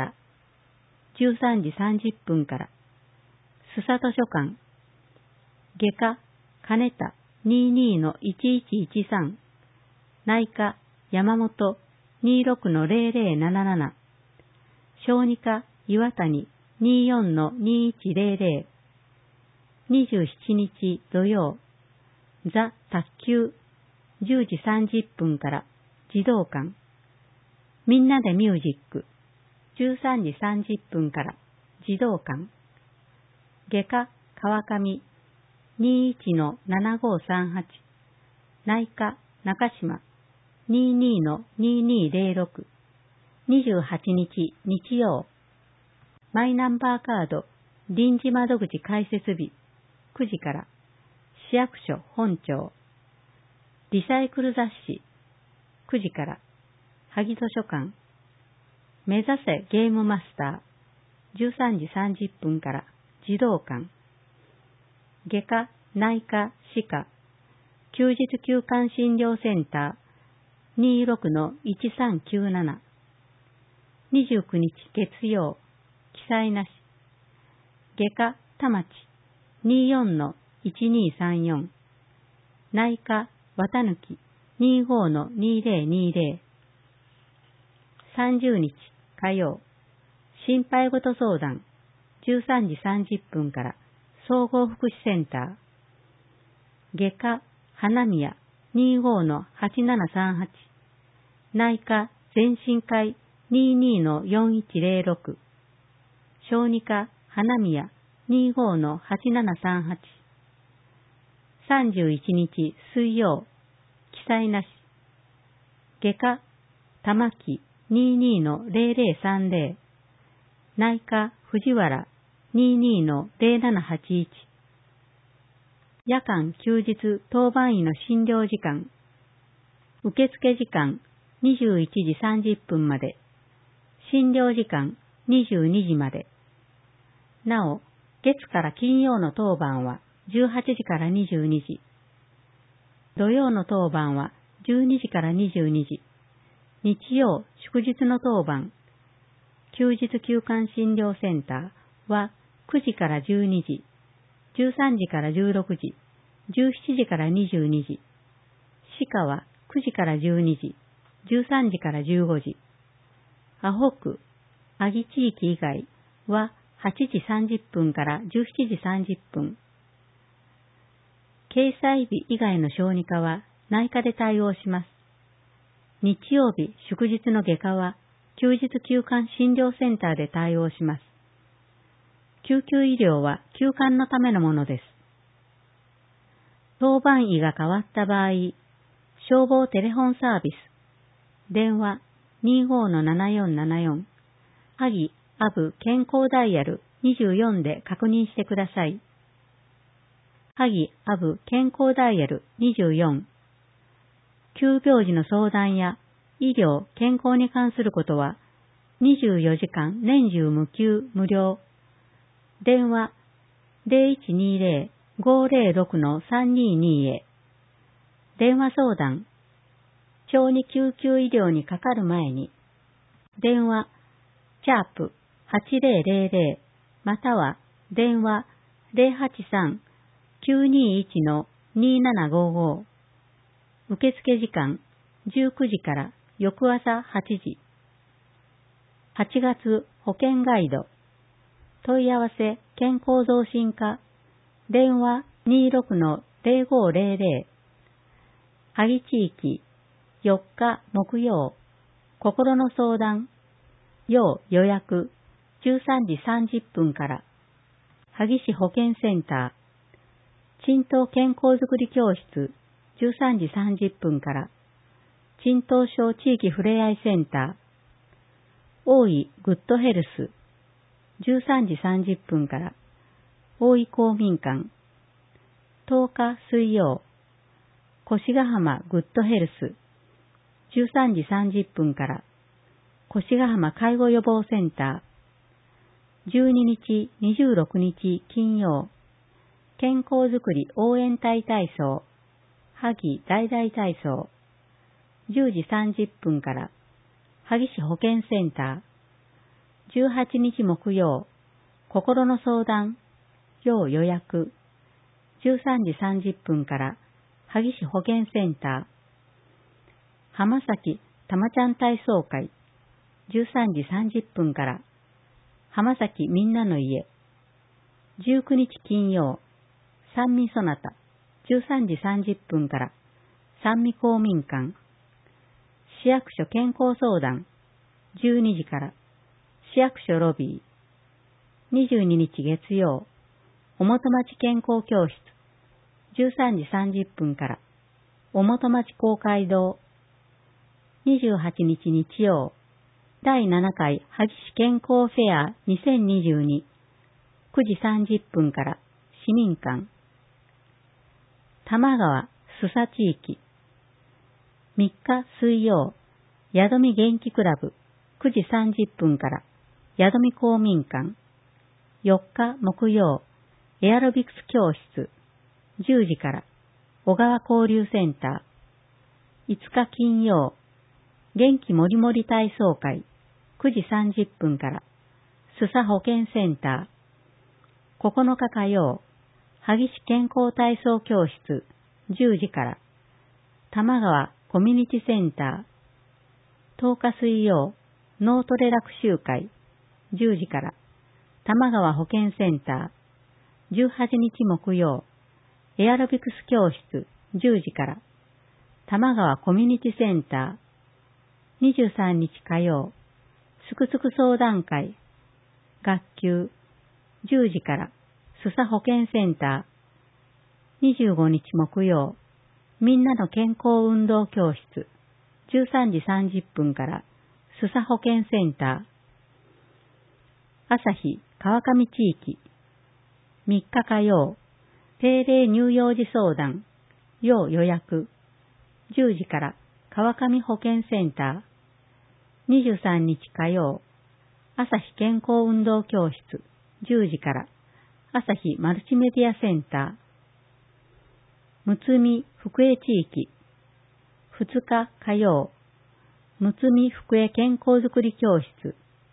、13時30分から、須佐図書館。外科、金田、22-1113。内科、山本、26-0077。小児科、岩谷、24-2100。27日土曜、ザ・卓球、10時30分から、児童館。みんなでミュージック、13時30分から、児童館。外科、川上、21-7538。内科、中島、22-2206。28日日曜、マイナンバーカード臨時窓口開設日、9時から、市役所本庁。リサイクル雑誌、9時から、萩図書館。目指せゲームマスター、13時30分から、児童館。 外科、内科、歯科、休日休館診療センター 26-1397、29日月曜、記載なし。外科、田町 24-1234、内科、綿抜 25-2020、30日火曜、心配事相談13時30分から総合福祉センター。外科、花宮 25-8738、内科、全身科 22-4106、小児科、花宮 25-8738、31日水曜、記載なし。外科、玉木 22-0030、内科、藤原 22-0781、夜間休日当番医の診療時間、受付時間21時30分まで、診療時間22時まで。なお、月から金曜の当番は18時から22時、土曜の当番は12時から22時、日曜祝日の当番、休日休館診療センターは9時から12時、13時から16時、17時から22時、歯科は9時から12時、13時から15時、アホ区、阿義地域以外は8時30分から17時30分。掲載日以外の小児科は内科で対応します。日曜日祝日の外科は休日休館診療センターで対応します。救急医療は休館のためのものです。当番医が変わった場合、消防テレフォンサービス、電話 25-7474、萩アブ健康ダイヤル24で確認してください。萩アブ健康ダイヤル24。急病時の相談や医療・健康に関することは24時間年中無休無料。電話 0120-506-322 へ。電話相談。小児救急医療にかかる前に電話#8000または電話 083-921-2755。受付時間19時から翌朝8時。8月保険ガイド。問い合わせ健康増進課。電話 26-0500。萩地域4日木曜。心の相談。要予約13時30分から。萩市保健センター。鎮東健康づくり教室13時30分から。鎮東省地域ふれあいセンター。大井グッドヘルス13時30分から。大井公民館。10日水曜。越ヶ浜グッドヘルス13時30分から。越ヶ浜介護予防センター。12日、26日金曜。健康づくり応援隊体操。萩大々体操。10時30分から。萩市保健センター。18日木曜。心の相談。要予約。13時30分から。萩市保健センター。浜崎たまちゃん体操会。13時30分から。浜崎みんなの家。19日金曜。三味そなた。13時30分から。三味公民館。市役所健康相談。12時から。市役所ロビー。22日月曜。おもとまち健康教室。13時30分から。おもとまち公会堂。28日日曜。第7回萩市健康フェア2022。9時30分から。市民館。玉川、須佐地域。3日水曜。宿見元気クラブ。9時30分から。宿見公民館。4日木曜。エアロビクス教室。 10時から小川交流センター。5日金曜、元気もりもり体操会9時30分から須佐保健センター。9日火曜、萩市健康体操教室10時から玉川コミュニティセンター。10日水曜、脳トレ学習会10時から玉川保健センター。18日木曜、エアロビクス教室10時から玉川コミュニティセンター。23日火曜、すくすく相談会学級10時から須佐保健センター。25日木曜、みんなの健康運動教室13時30分から須佐保健センター。朝日川上地域3日火曜、定例乳幼児相談要予約10時から川上保健センター。23日火曜、朝日健康運動教室10時から朝日マルチメディアセンター。むつみ福江地域2日火曜、むつみ福江健康づくり教室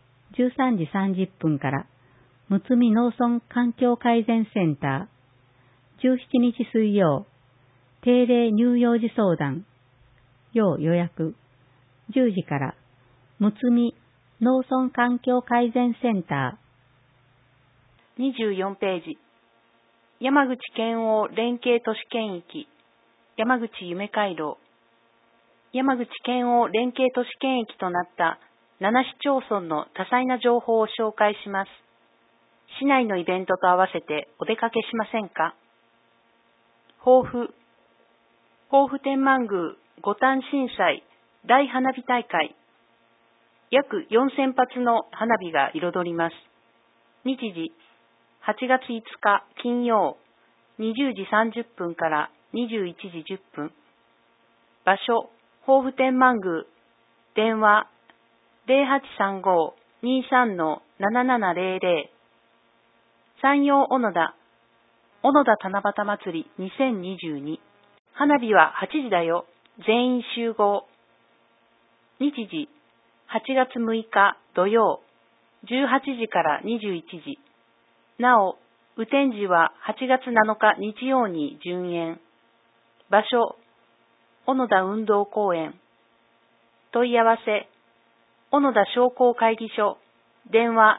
13時30分からむつみ農村環境改善センター。17日水曜、定例乳幼児相談要予約10時からむつみ農村環境改善センター。24ページ、山口県央連携都市圏域山口夢回廊。山口県央連携都市圏域となった7市町村の多彩な情報を紹介します。市内のイベントと合わせてお出かけしませんか？抱負天満宮五反震災大花火大会。約4000発の花火が彩ります。日時、8月5日金曜、20時30分から21時10分。場所、抱負天満宮。電話、0835-23-7700。山陽小野田七夕祭り2022。花火は8時だよ。全員集合。日時、8月6日土曜、18時から21時。なお、雨天時は8月7日日曜に順延。場所、小野田運動公園。問い合わせ、小野田商工会議所。電話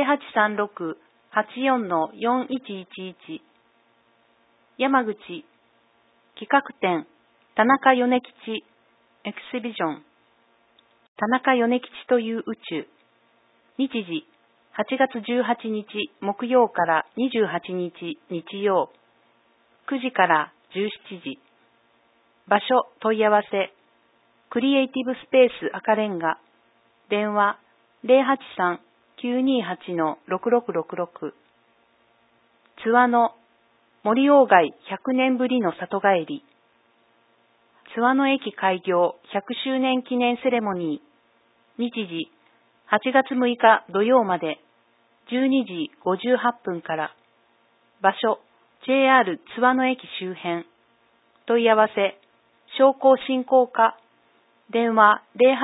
0836-84-4111。山口、企画展、田中米吉、エクシビジョン。田中米吉という宇宙。日時、8月18日木曜から28日日曜。9時から17時。場所、問い合わせ。クリエイティブスペース赤レンガ。電話、083-928-6666。津和野、森鴎外100年ぶりの里帰り。津和野駅開業100周年記念セレモニー。日時、8月6日土曜まで、12時58分から。場所、JR 津和野駅周辺。問い合わせ、商工振興課。電話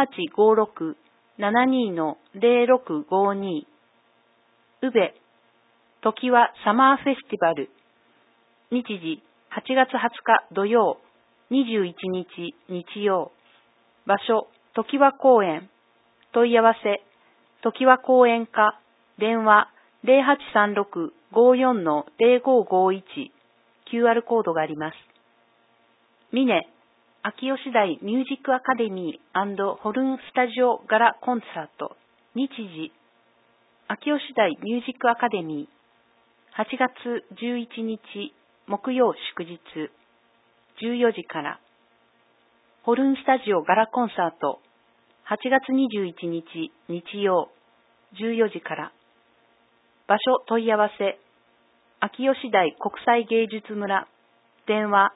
0856-72-0652。宇部、時はサマーフェスティバル。日時、8月20日土曜、21日日曜。場所、時は公園。問い合わせ、時は公園課。電話0836-54-0551。QR コードがあります。峰、秋吉台ミュージックアカデミー&ホルンスタジオガラコンサート。日時、秋吉台ミュージックアカデミー。8月11日木曜祝日。14時から。ホルンスタジオガラコンサート。8月21日日曜。14時から。場所問い合わせ。秋吉台国際芸術村。電話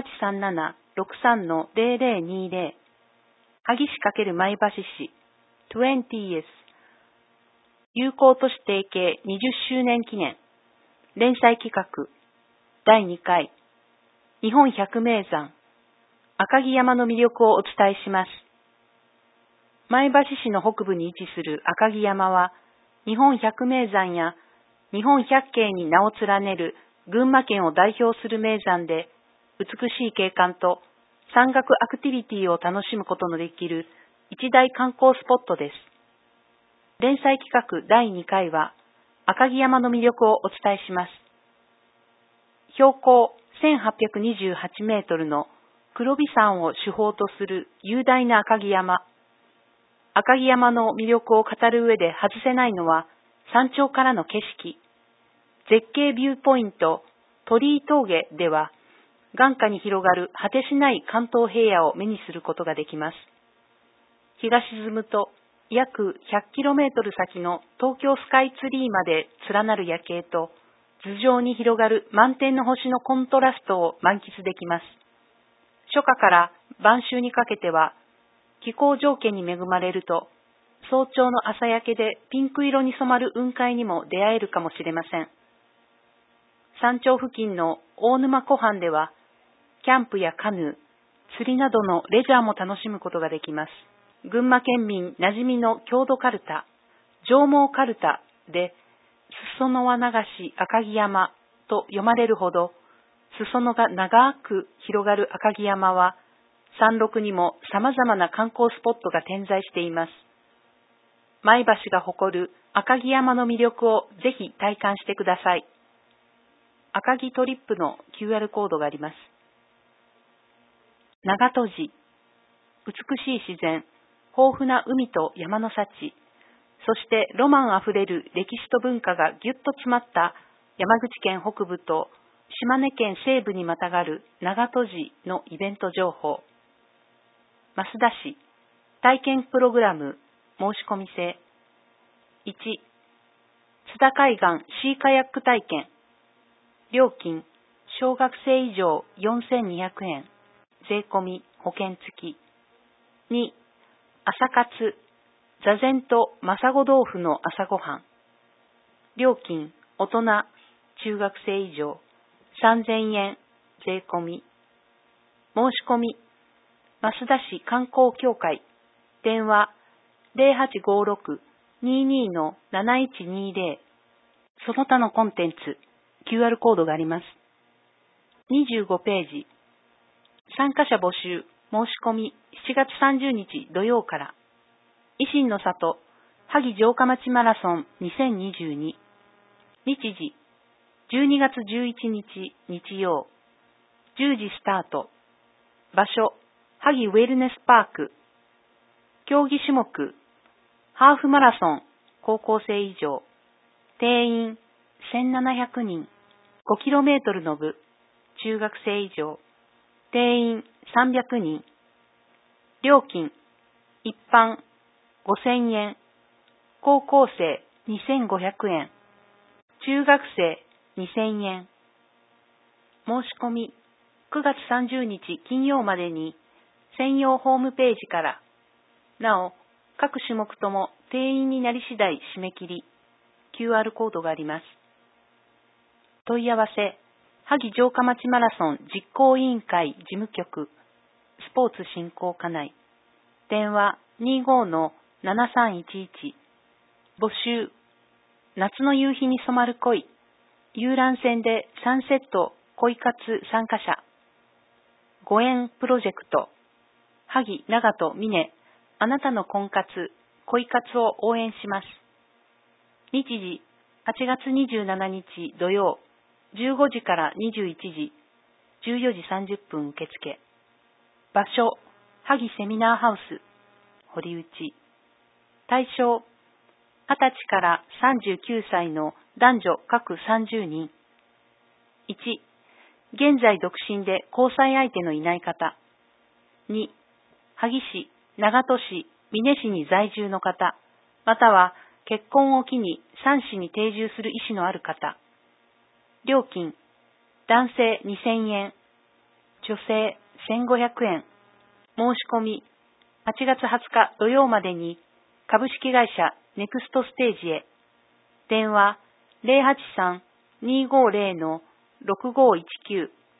0837-63-0020。萩市×前橋市 20th 友好都市提携20周年記念連載企画第2回日本百名山、赤城山の魅力をお伝えします。前橋市の北部に位置する赤城山は、日本百名山や日本百景に名を連ねる群馬県を代表する名山で、美しい景観と山岳アクティビティを楽しむことのできる一大観光スポットです。連載企画第2回は、赤城山の魅力をお伝えします。標高1828メートルの黒尾山を主峰とする雄大な赤城山。赤城山の魅力を語る上で外せないのは、山頂からの景色。絶景ビューポイント、鳥居峠では、眼下に広がる果てしない関東平野を目にすることができます。日が沈むと、約 100km 先の東京スカイツリーまで連なる夜景と、頭上に広がる満天の星のコントラストを満喫できます。初夏から晩秋にかけては、気候条件に恵まれると、早朝の朝焼けでピンク色に染まる雲海にも出会えるかもしれません。山頂付近の大沼湖畔では、キャンプやカヌー、釣りなどのレジャーも楽しむことができます。群馬県民馴染みの郷土カルタ、上毛カルタで、裾野は流し赤城山と読まれるほど、裾野が長く広がる赤城山は、山麓にも様々な観光スポットが点在しています。前橋が誇る赤城山の魅力をぜひ体感してください。赤城トリップの QR コードがあります。長門寺、美しい自然、豊富な海と山の幸、そしてロマンあふれる歴史と文化がぎゅっと詰まった山口県北部と島根県西部にまたがる長門寺のイベント情報。増田市、体験プログラム、申し込み制。1、津田海岸シーカヤック体験。料金、小学生以上4200円。税込み保険付き。2、朝活、座禅とマサゴ豆腐の朝ごはん。料金、大人、中学生以上、3000円、税込み。申し込み、増田市観光協会、電話、0856-22-7120、その他のコンテンツ、QR コードがあります。25ページ、参加者募集、申し込み、7月30日土曜から、維新の里、萩城下町マラソン2022、日時、12月11日日曜、10時スタート、場所、萩ウェルネスパーク、競技種目、ハーフマラソン、高校生以上、定員1700人、5km の部、中学生以上、定員300人、料金、一般5000円、高校生2500円、中学生2000円。申し込み、9月30日金曜までに、専用ホームページから、なお、各種目とも定員になり次第締め切り、QR コードがあります。問い合わせ、萩城下町マラソン実行委員会事務局、スポーツ振興課内、電話25-7311、募集、夏の夕日に染まる恋、遊覧船でサンセット恋活参加者、ご縁プロジェクト、萩長門峰、あなたの婚活、恋活を応援します。日時、8月27日土曜、15時から21時、14時30分受付。場所、萩セミナーハウス、堀内。対象、20歳から39歳の男女各30人。1、現在独身で交際相手のいない方。2、萩市、長門市、美祢市に在住の方、または結婚を機に3市に定住する意思のある方。料金、男性2000円、女性1500円。申し込み、8月20日土曜までに株式会社ネクストステージへ。電話 083-250-6519、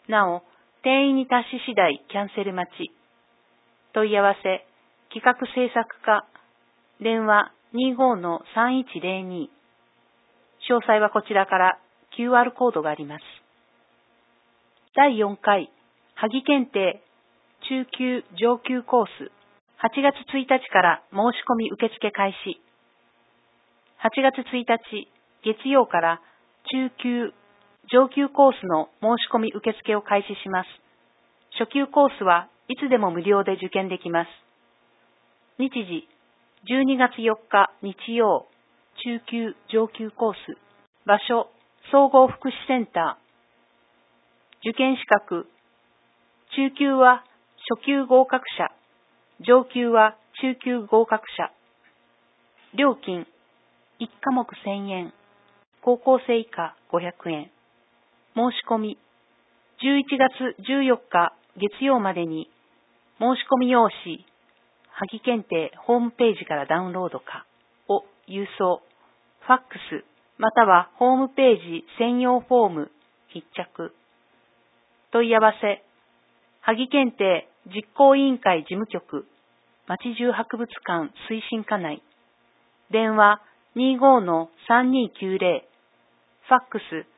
なお、定員に達し次第キャンセル待ち。問い合わせ、企画制作課、電話 25-3102。詳細はこちらから QR コードがあります。第4回、萩検定中級上級コース、8月1日から申し込み受付開始。8月1日、月曜から中級上級コースの申し込み受付を開始します。初級コースはいつでも無料で受験できます。日時、12月4日日曜、中級上級コース。場所、総合福祉センター。受験資格、中級は初級合格者、上級は中級合格者。料金、1科目1000円、高校生以下500円。申し込み、11月14日月曜までに、申し込み用紙、萩検定ホームページからダウンロードかを郵送、ファックス、またはホームページ専用フォーム、必着。問い合わせ、萩検定実行委員会事務局、町中博物館推進課内。電話 25-3290、ファックス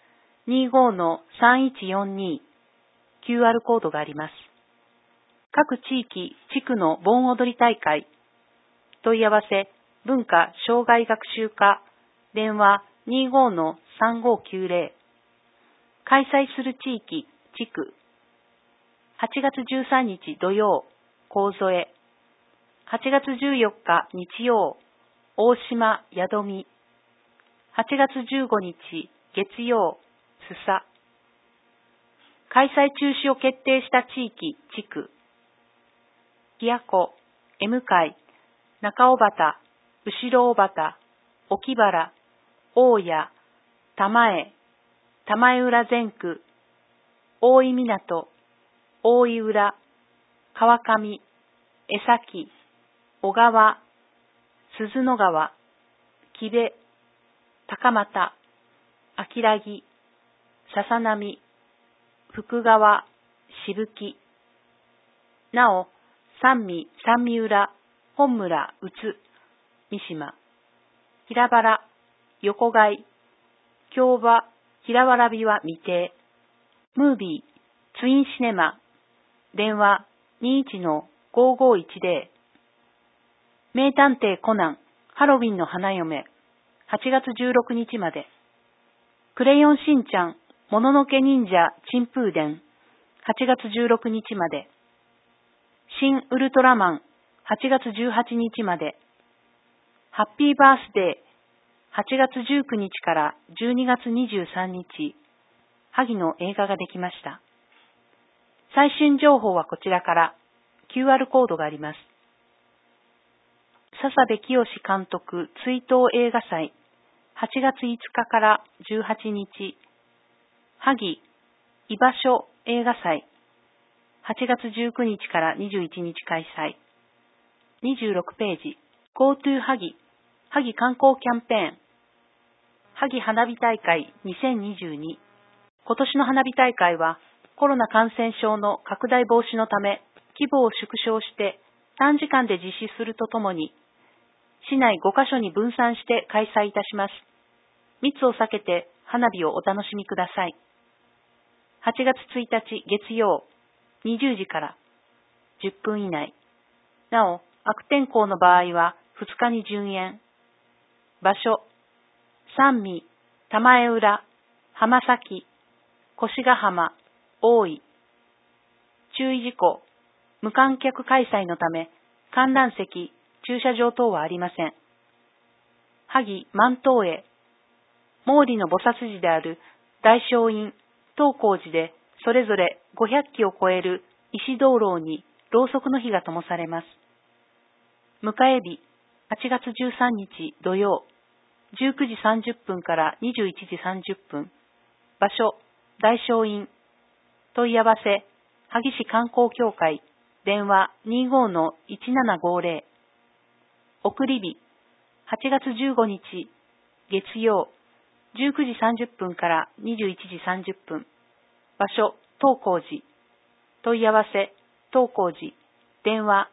25-3142、QR コードがあります。各地域、地区の盆踊り大会。問い合わせ、文化障害学習課、電話 25-3590。開催する地域、地区。8月13日土曜、神添。8月14日日曜、大島宿見。8月15日月曜、須佐。開催中止を決定した地域、地区。木屋湖、M海、中尾畑、後ろ尾畑、沖原、大谷、玉江、玉江浦全区、大井港、大井浦、川上、江崎、小川、鈴野川、木部、高俣、秋良木、笹波、福川、渋木。なお、三味浦、本村、宇津、三島、平原、横貝、京場、平原日は未定。ムービー、ツインシネマ、電話 21-5510。名探偵コナン、ハロウィンの花嫁、8月16日まで。クレヨンしんちゃん、もののけ忍者、チンプー伝、8月16日まで。新ウルトラマン、8月18日まで。ハッピーバースデー、8月19日から12月23日、萩の映画ができました。最新情報はこちらから QR コードがあります。笹部清監督追悼映画祭、8月5日から18日、萩居場所映画祭、8月19日から21日開催。26ページ、GoTo 萩、萩観光キャンペーン、萩花火大会2022。今年の花火大会はコロナ感染症の拡大防止のため規模を縮小して短時間で実施するとともに、市内5カ所に分散して開催いたします。密を避けて花火をお楽しみください。8月1日月曜、20時から10分以内。なお、悪天候の場合は2日に順延。場所、三味、玉江浦、浜崎、越ヶ浜、大井。注意事項、無観客開催のため、観覧席、駐車場等はありません。萩万灯会、毛利の菩薩寺である大聖院、東光寺でそれぞれ500基を超える石灯籠にろうそくの火が灯されます。迎え日、8月13日土曜、19時30分から21時30分。場所、大聖院。問い合わせ、萩市観光協会、電話 25-1750。送り日、8月15日、月曜、19時30分から21時30分。場所、 東光寺。問い合わせ、東光寺。電話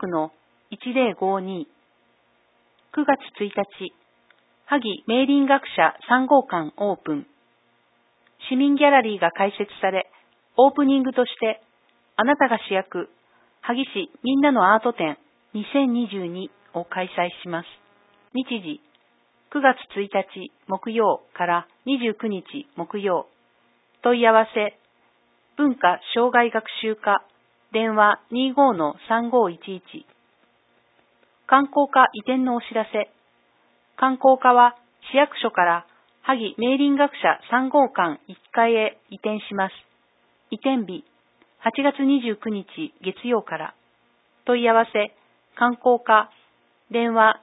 26-1052。9月1日、萩明倫学者3号館オープン。市民ギャラリーが開設され、オープニングとして、あなたが主役、萩市みんなのアート展2022を開催します。日時、9月1日木曜から29日木曜。問い合わせ、文化障害学習課、電話25-3511。観光課移転のお知らせ。観光課は市役所から萩明倫学者3号館1階へ移転します。移転日、8月29日月曜から。問い合わせ、観光課、電話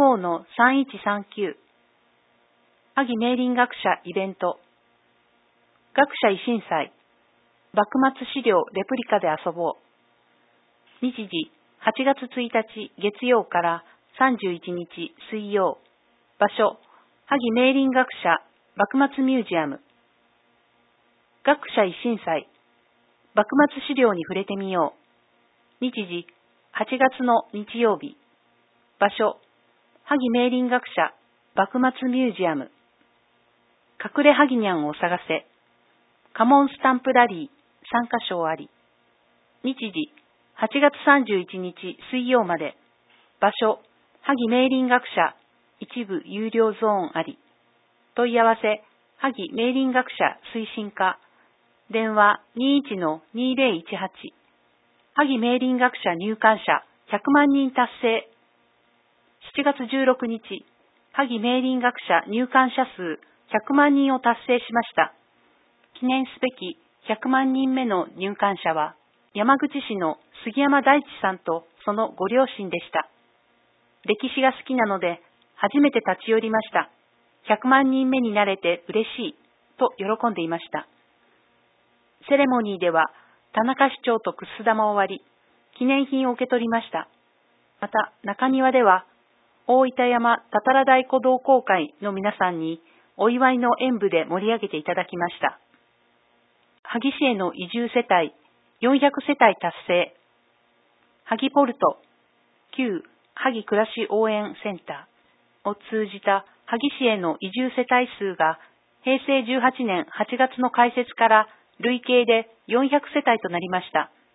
25-3139。萩明倫学者イベント。学者維新祭。幕末資料レプリカで遊ぼう。日時、8月1日月曜から31日水曜。場所、萩明倫学者幕末ミュージアム。学者維新祭。幕末資料に触れてみよう。日時、8月の日曜日。場所、萩明倫学者幕末ミュージアム。隠れ萩にゃんを探せ。家紋スタンプラリー参加賞あり。日時、8月31日水曜まで。場所、萩明倫学者一部有料ゾーンあり。問い合わせ、萩明倫学者推進課。電話21-2018。萩明倫学者入館者100万人達成。7月16日、萩明倫学者入館者数100万人を達成しました。記念すべき100万人目の入館者は、山口市の杉山大地さんとそのご両親でした。歴史が好きなので、初めて立ち寄りました。100万人目になれて嬉しい、と喜んでいました。セレモニーでは、田中市長とくす玉を割り、記念品を受け取りました。また、中庭では、大分山たたら太鼓同好会の皆さんに、お祝いの演舞で盛り上げていただきました。萩市への移住世帯400世帯達成。萩ポルト、旧萩暮らし応援センターを通じた萩市への移住世帯数が平成18年8月の開設から累計で400世帯となりました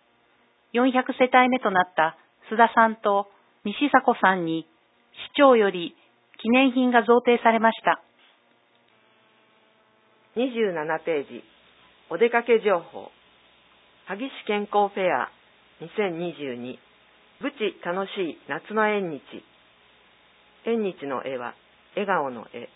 。400世帯目となった須田さんと西迫さんに市長より記念品が贈呈されました。 27ページ、お出かけ情報。萩市健康フェア2022。ぶち楽しい夏の縁日。縁日の絵は笑顔の絵。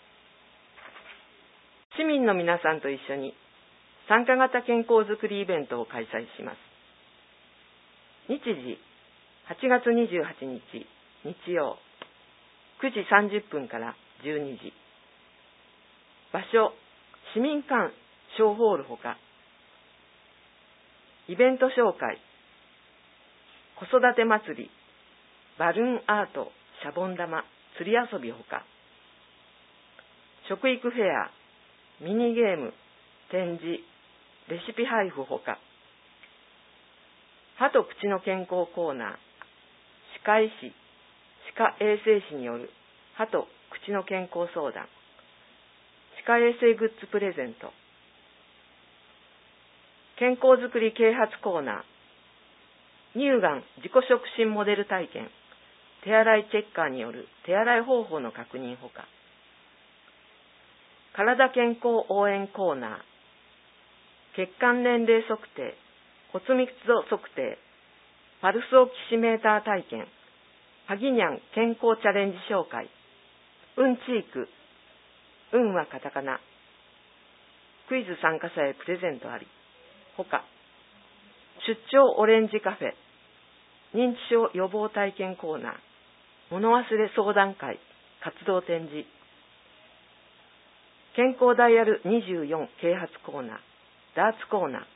市民の皆さんと一緒に参加型健康づくりイベントを開催します。日時、8月28日日曜、9時30分から12時。場所、市民館小ホールほか。イベント紹介、子育て祭り、バルーンアート、シャボン玉、釣り遊びほか。食育フェア、ミニゲーム、展示、レシピ配布ほか。歯と口の健康コーナー、歯科医師、歯科衛生士による歯と口の健康相談、歯科衛生グッズプレゼント。健康づくり啓発コーナー、乳がん自己触診モデル体験、手洗いチェッカーによる手洗い方法の確認ほか。体健康応援コーナー、血管年齢測定、骨密度測定、パルスオキシメーター体験、萩にゃん健康チャレンジ紹介、うんちーく、うんはカタカナ、クイズ参加者へプレゼントあり、ほか。出張オレンジカフェ、認知症予防体験コーナー、物忘れ相談会、活動展示、健康ダイヤル24啓発コーナー、ダーツコーナー。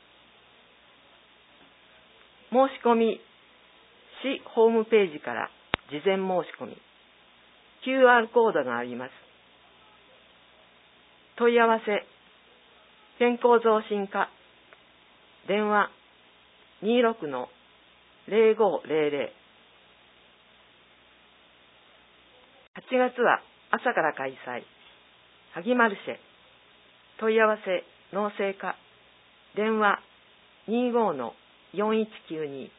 申し込み、市ホームページから事前申し込み、QR コードがあります。問い合わせ、健康増進課電話 26-0500。8月は朝から開催。萩マルシェ。問い合わせ農政課。電話 25-4192。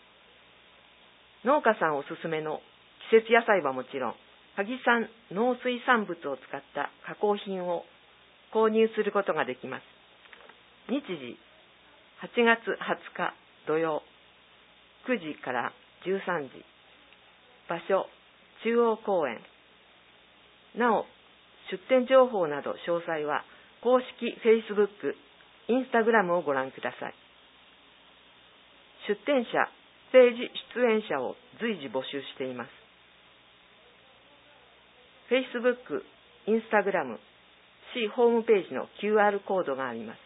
農家さんおすすめの季節野菜はもちろん、萩産農水産物を使った加工品を購入することができます。日時、8月20日土曜、9時から13時。場所、中央公園。なお、出店情報など詳細は公式 Facebook、Instagram をご覧ください。出店者、政治出演者を随時募集しています。Facebook、Instagram、市ホームページの QR コードがあります。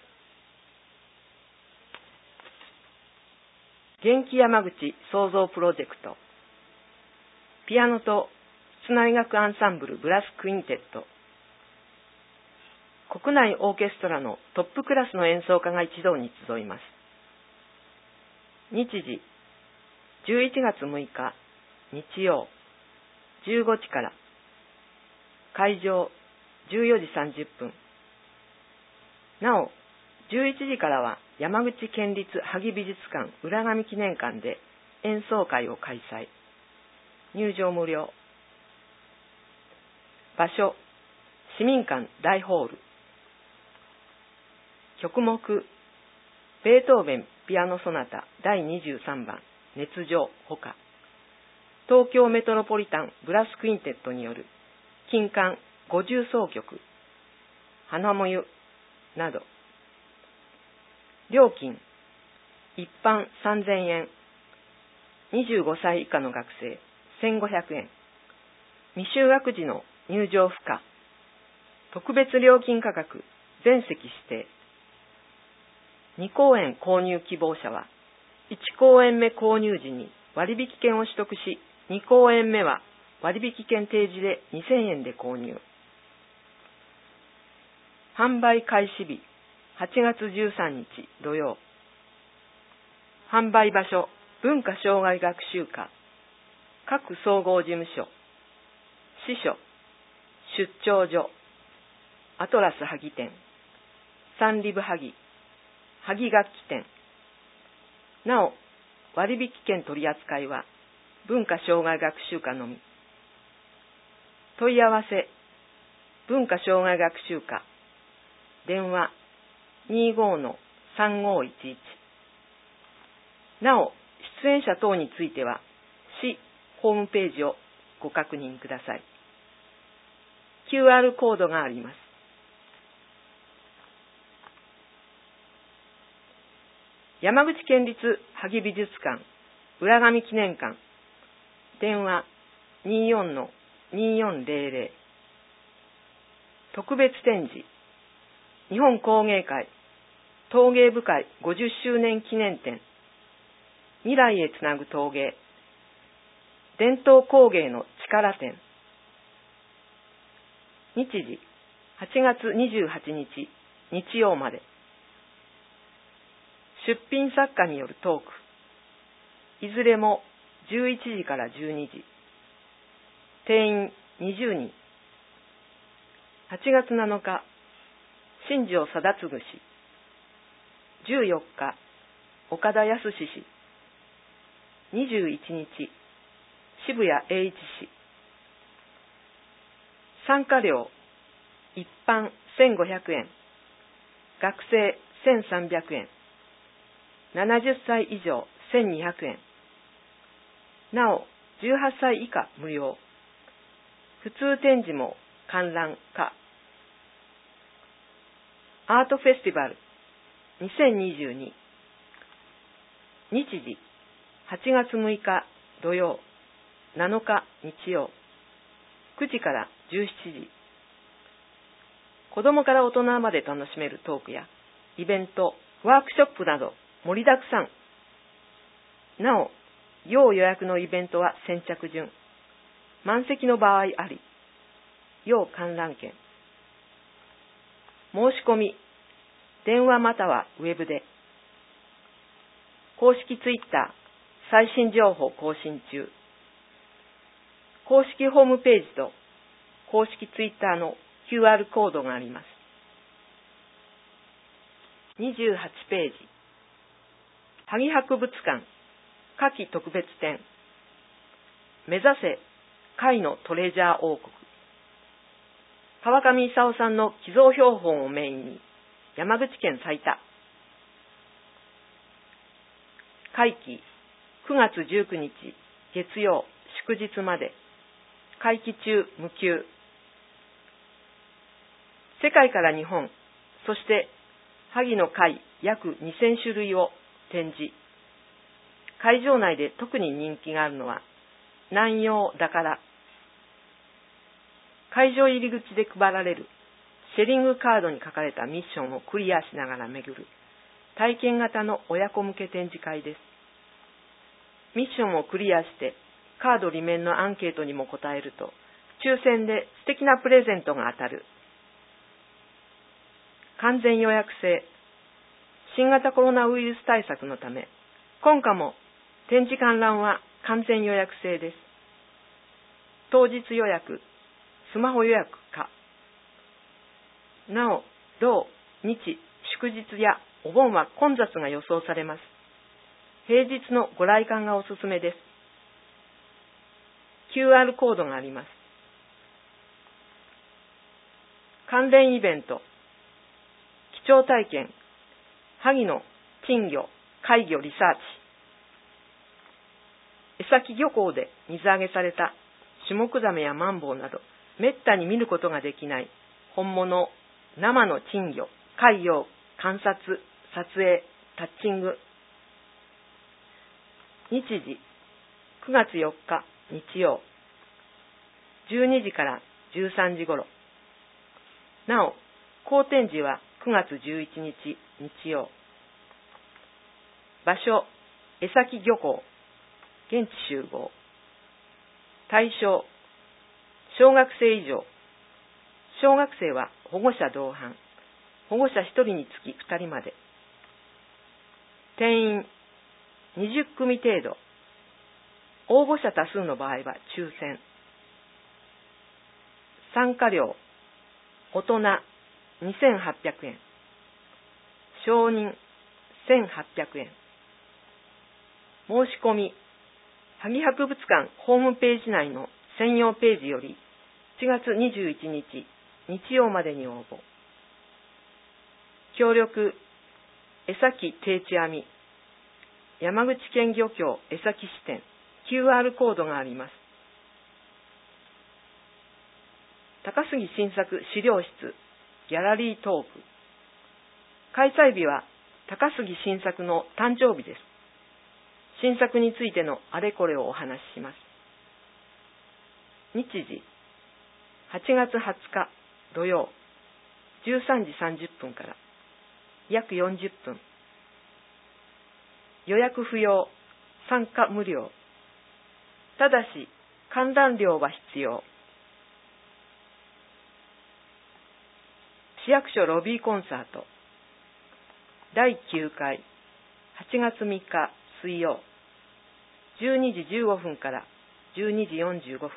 元気山口創造プロジェクト。ピアノと室内楽アンサンブルブラスクインテッド。国内オーケストラのトップクラスの演奏家が一堂に集います。日時、11月6日日曜15時から。会場14時30分。なお、11時からは山口県立萩美術館浦上記念館で演奏会を開催。入場無料。場所、市民館大ホール。曲目、ベートーベンピアノソナタ第23番熱情ほか。東京メトロポリタンブラスクインテッドによる金管50奏曲、花もゆなど。料金、一般3000円、25歳以下の学生1500円、未就学時の入場不可、特別料金価格全席指定。2公演購入希望者は、1公演目購入時に割引券を取得し、2公演目は割引券提示で2000円で購入。販売開始日、8月13日土曜。販売場所、文化障害学習課、各総合事務所、支所、出張所、アトラス萩店、サンリブ萩、萩楽器店。なお、割引券取り扱いは文化障害学習課のみ。問い合わせ、文化障害学習課、電話 25-3511。なお、出演者等については、市ホームページをご確認ください。QR コードがあります。山口県立萩美術館浦上記念館。電話 24-2400。特別展示、日本工芸会陶芸部会50周年記念展、未来へつなぐ陶芸、伝統工芸の力展。日時、8月28日日曜まで。出品作家によるトーク、いずれも11時から12時。定員20人。8月7日、新庄貞次氏。14日、岡田康氏。21日、渋谷栄一氏。参加料、一般1500円、学生1300円、70歳以上1200円。なお、18歳以下無料。普通展示も観覧可。アートフェスティバル2022。日時、8月6日土曜、7日日曜、9時から17時。子供から大人まで楽しめるトークやイベント、ワークショップなど盛りだくさん。なお、要予約のイベントは先着順。満席の場合あり。要観覧券。申し込み、電話またはウェブで。 公式ツイッター、最新情報更新中。公式ホームページと公式ツイッターの QR コードがあります。28ページ。萩博物館夏季特別展。目指せ貝のトレジャー王国。川上勲さんの寄贈標本をメインに山口県最多。会期9月19日月曜祝日まで。会期中無休。世界から日本、そして萩の貝約2000種類を展示。会場内で特に人気があるのは南洋だから。会場入り口で配られるシェリングカードに書かれたミッションをクリアしながら巡る体験型の親子向け展示会です。ミッションをクリアしてカード裏面のアンケートにも答えると抽選で素敵なプレゼントが当たる。完全予約制。新型コロナウイルス対策のため今回も展示観覧は完全予約制です。当日予約、スマホ予約か。なお、土、日、祝日やお盆は混雑が予想されます。平日のご来館がおすすめです。QR コードがあります。関連イベント、貴重体験、萩の珍魚、貝魚リサーチ。江崎漁港で水揚げされたシュモクザメやマンボウなど、めったに見ることができない本物、生の珍魚、貝魚観察、撮影、タッチング。日時、9月4日日曜、12時から13時頃。なお、後展示は9月11日日曜。場所、江崎漁港、現地集合。対象、小学生以上。小学生は保護者同伴。保護者1人につき2人まで。定員20組程度。応募者多数の場合は抽選。参加料、大人2800円。少人1800円。申し込み、萩博物館ホームページ内の専用ページより7月21日日曜までに応募。協力、江崎定置網、山口県漁協江崎支店、QR コードがあります。高杉新作資料室、ギャラリートーク。開催日は高杉新作の誕生日です。新作についてのあれこれをお話しします。日時、8月20日土曜、13時30分から約40分。予約不要、参加無料。ただし、観覧料は必要。市役所ロビーコンサート。第9回、8月3日水曜、12時15分から12時45分。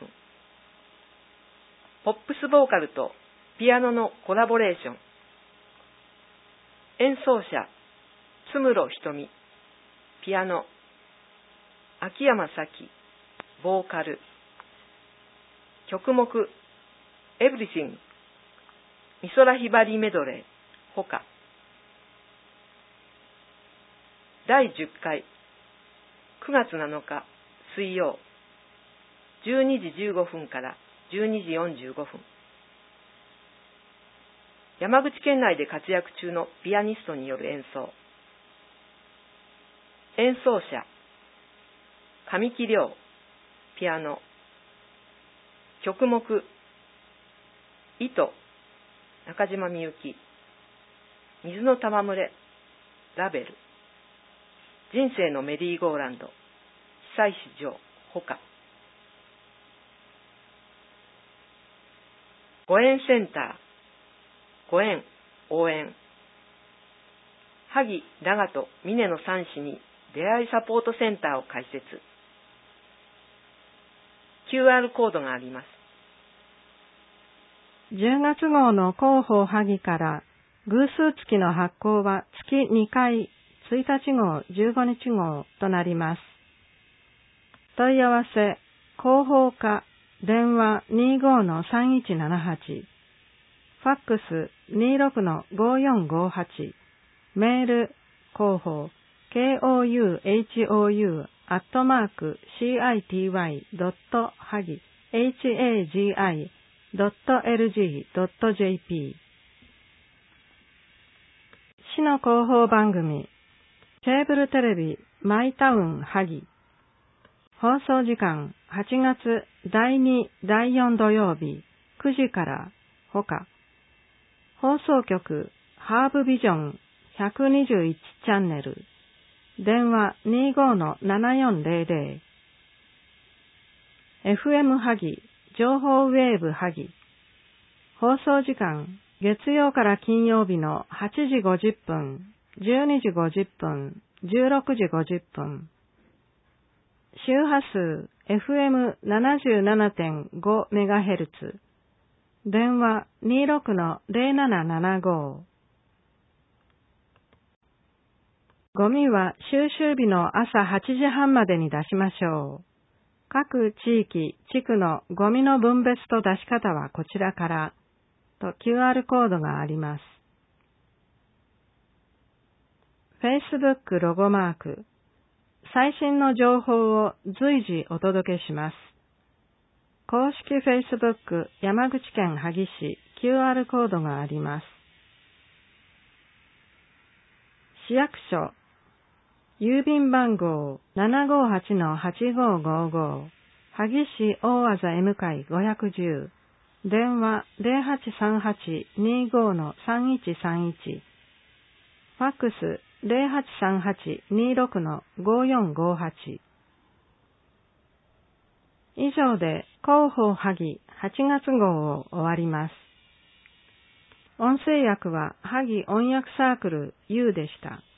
ポップスボーカルとピアノのコラボレーション。演奏者、津室瞳、ピアノ、秋山咲、ボーカル。曲目、エブリシング、美空ひばりメドレー、ほか。第10回、9月7日水曜、12時15分から12時45分。山口県内で活躍中のピアニストによる演奏。演奏者、神木亮、ピアノ。曲目、糸、中島みゆき。水の戯れ、ラベル。人生のメリーゴーランド、久石譲、ほか。ご縁センター、ご縁、応援。萩、長門、峰の3市に出会いサポートセンターを開設。QR コードがあります。 10月号の広報萩から偶数月の発行は月2回、1日号、15日号となります。問い合わせ、広報課、電話 25-3178、ファックス 26-5458、メール、広報、kouhou.hagi.lg.jp。 市の広報番組、ケーブルテレビマイタウン萩。放送時間8月第2、第4土曜日9時からほか。放送局ハーブビジョン121チャンネル。電話 25-7400。FM 萩、情報ウェーブ萩。放送時間月曜から金曜日の8時50分、12時50分、16時50分。周波数 FM77.5MHz。電話 26-0775。ゴミは収集日の朝8時半までに出しましょう。各地域、地区のゴミの分別と出し方はこちらからと QR コードがあります。Facebook ロゴマーク。最新の情報を随時お届けします。公式 Facebook 山口県萩市 QR コードがあります。市役所郵便番号 758-8555 萩市大字 M 会510電話 0838-25-3131 ファックス 0838-26-5458。 以上で広報萩8月号を終わります。音声訳は萩音訳サークル U でした。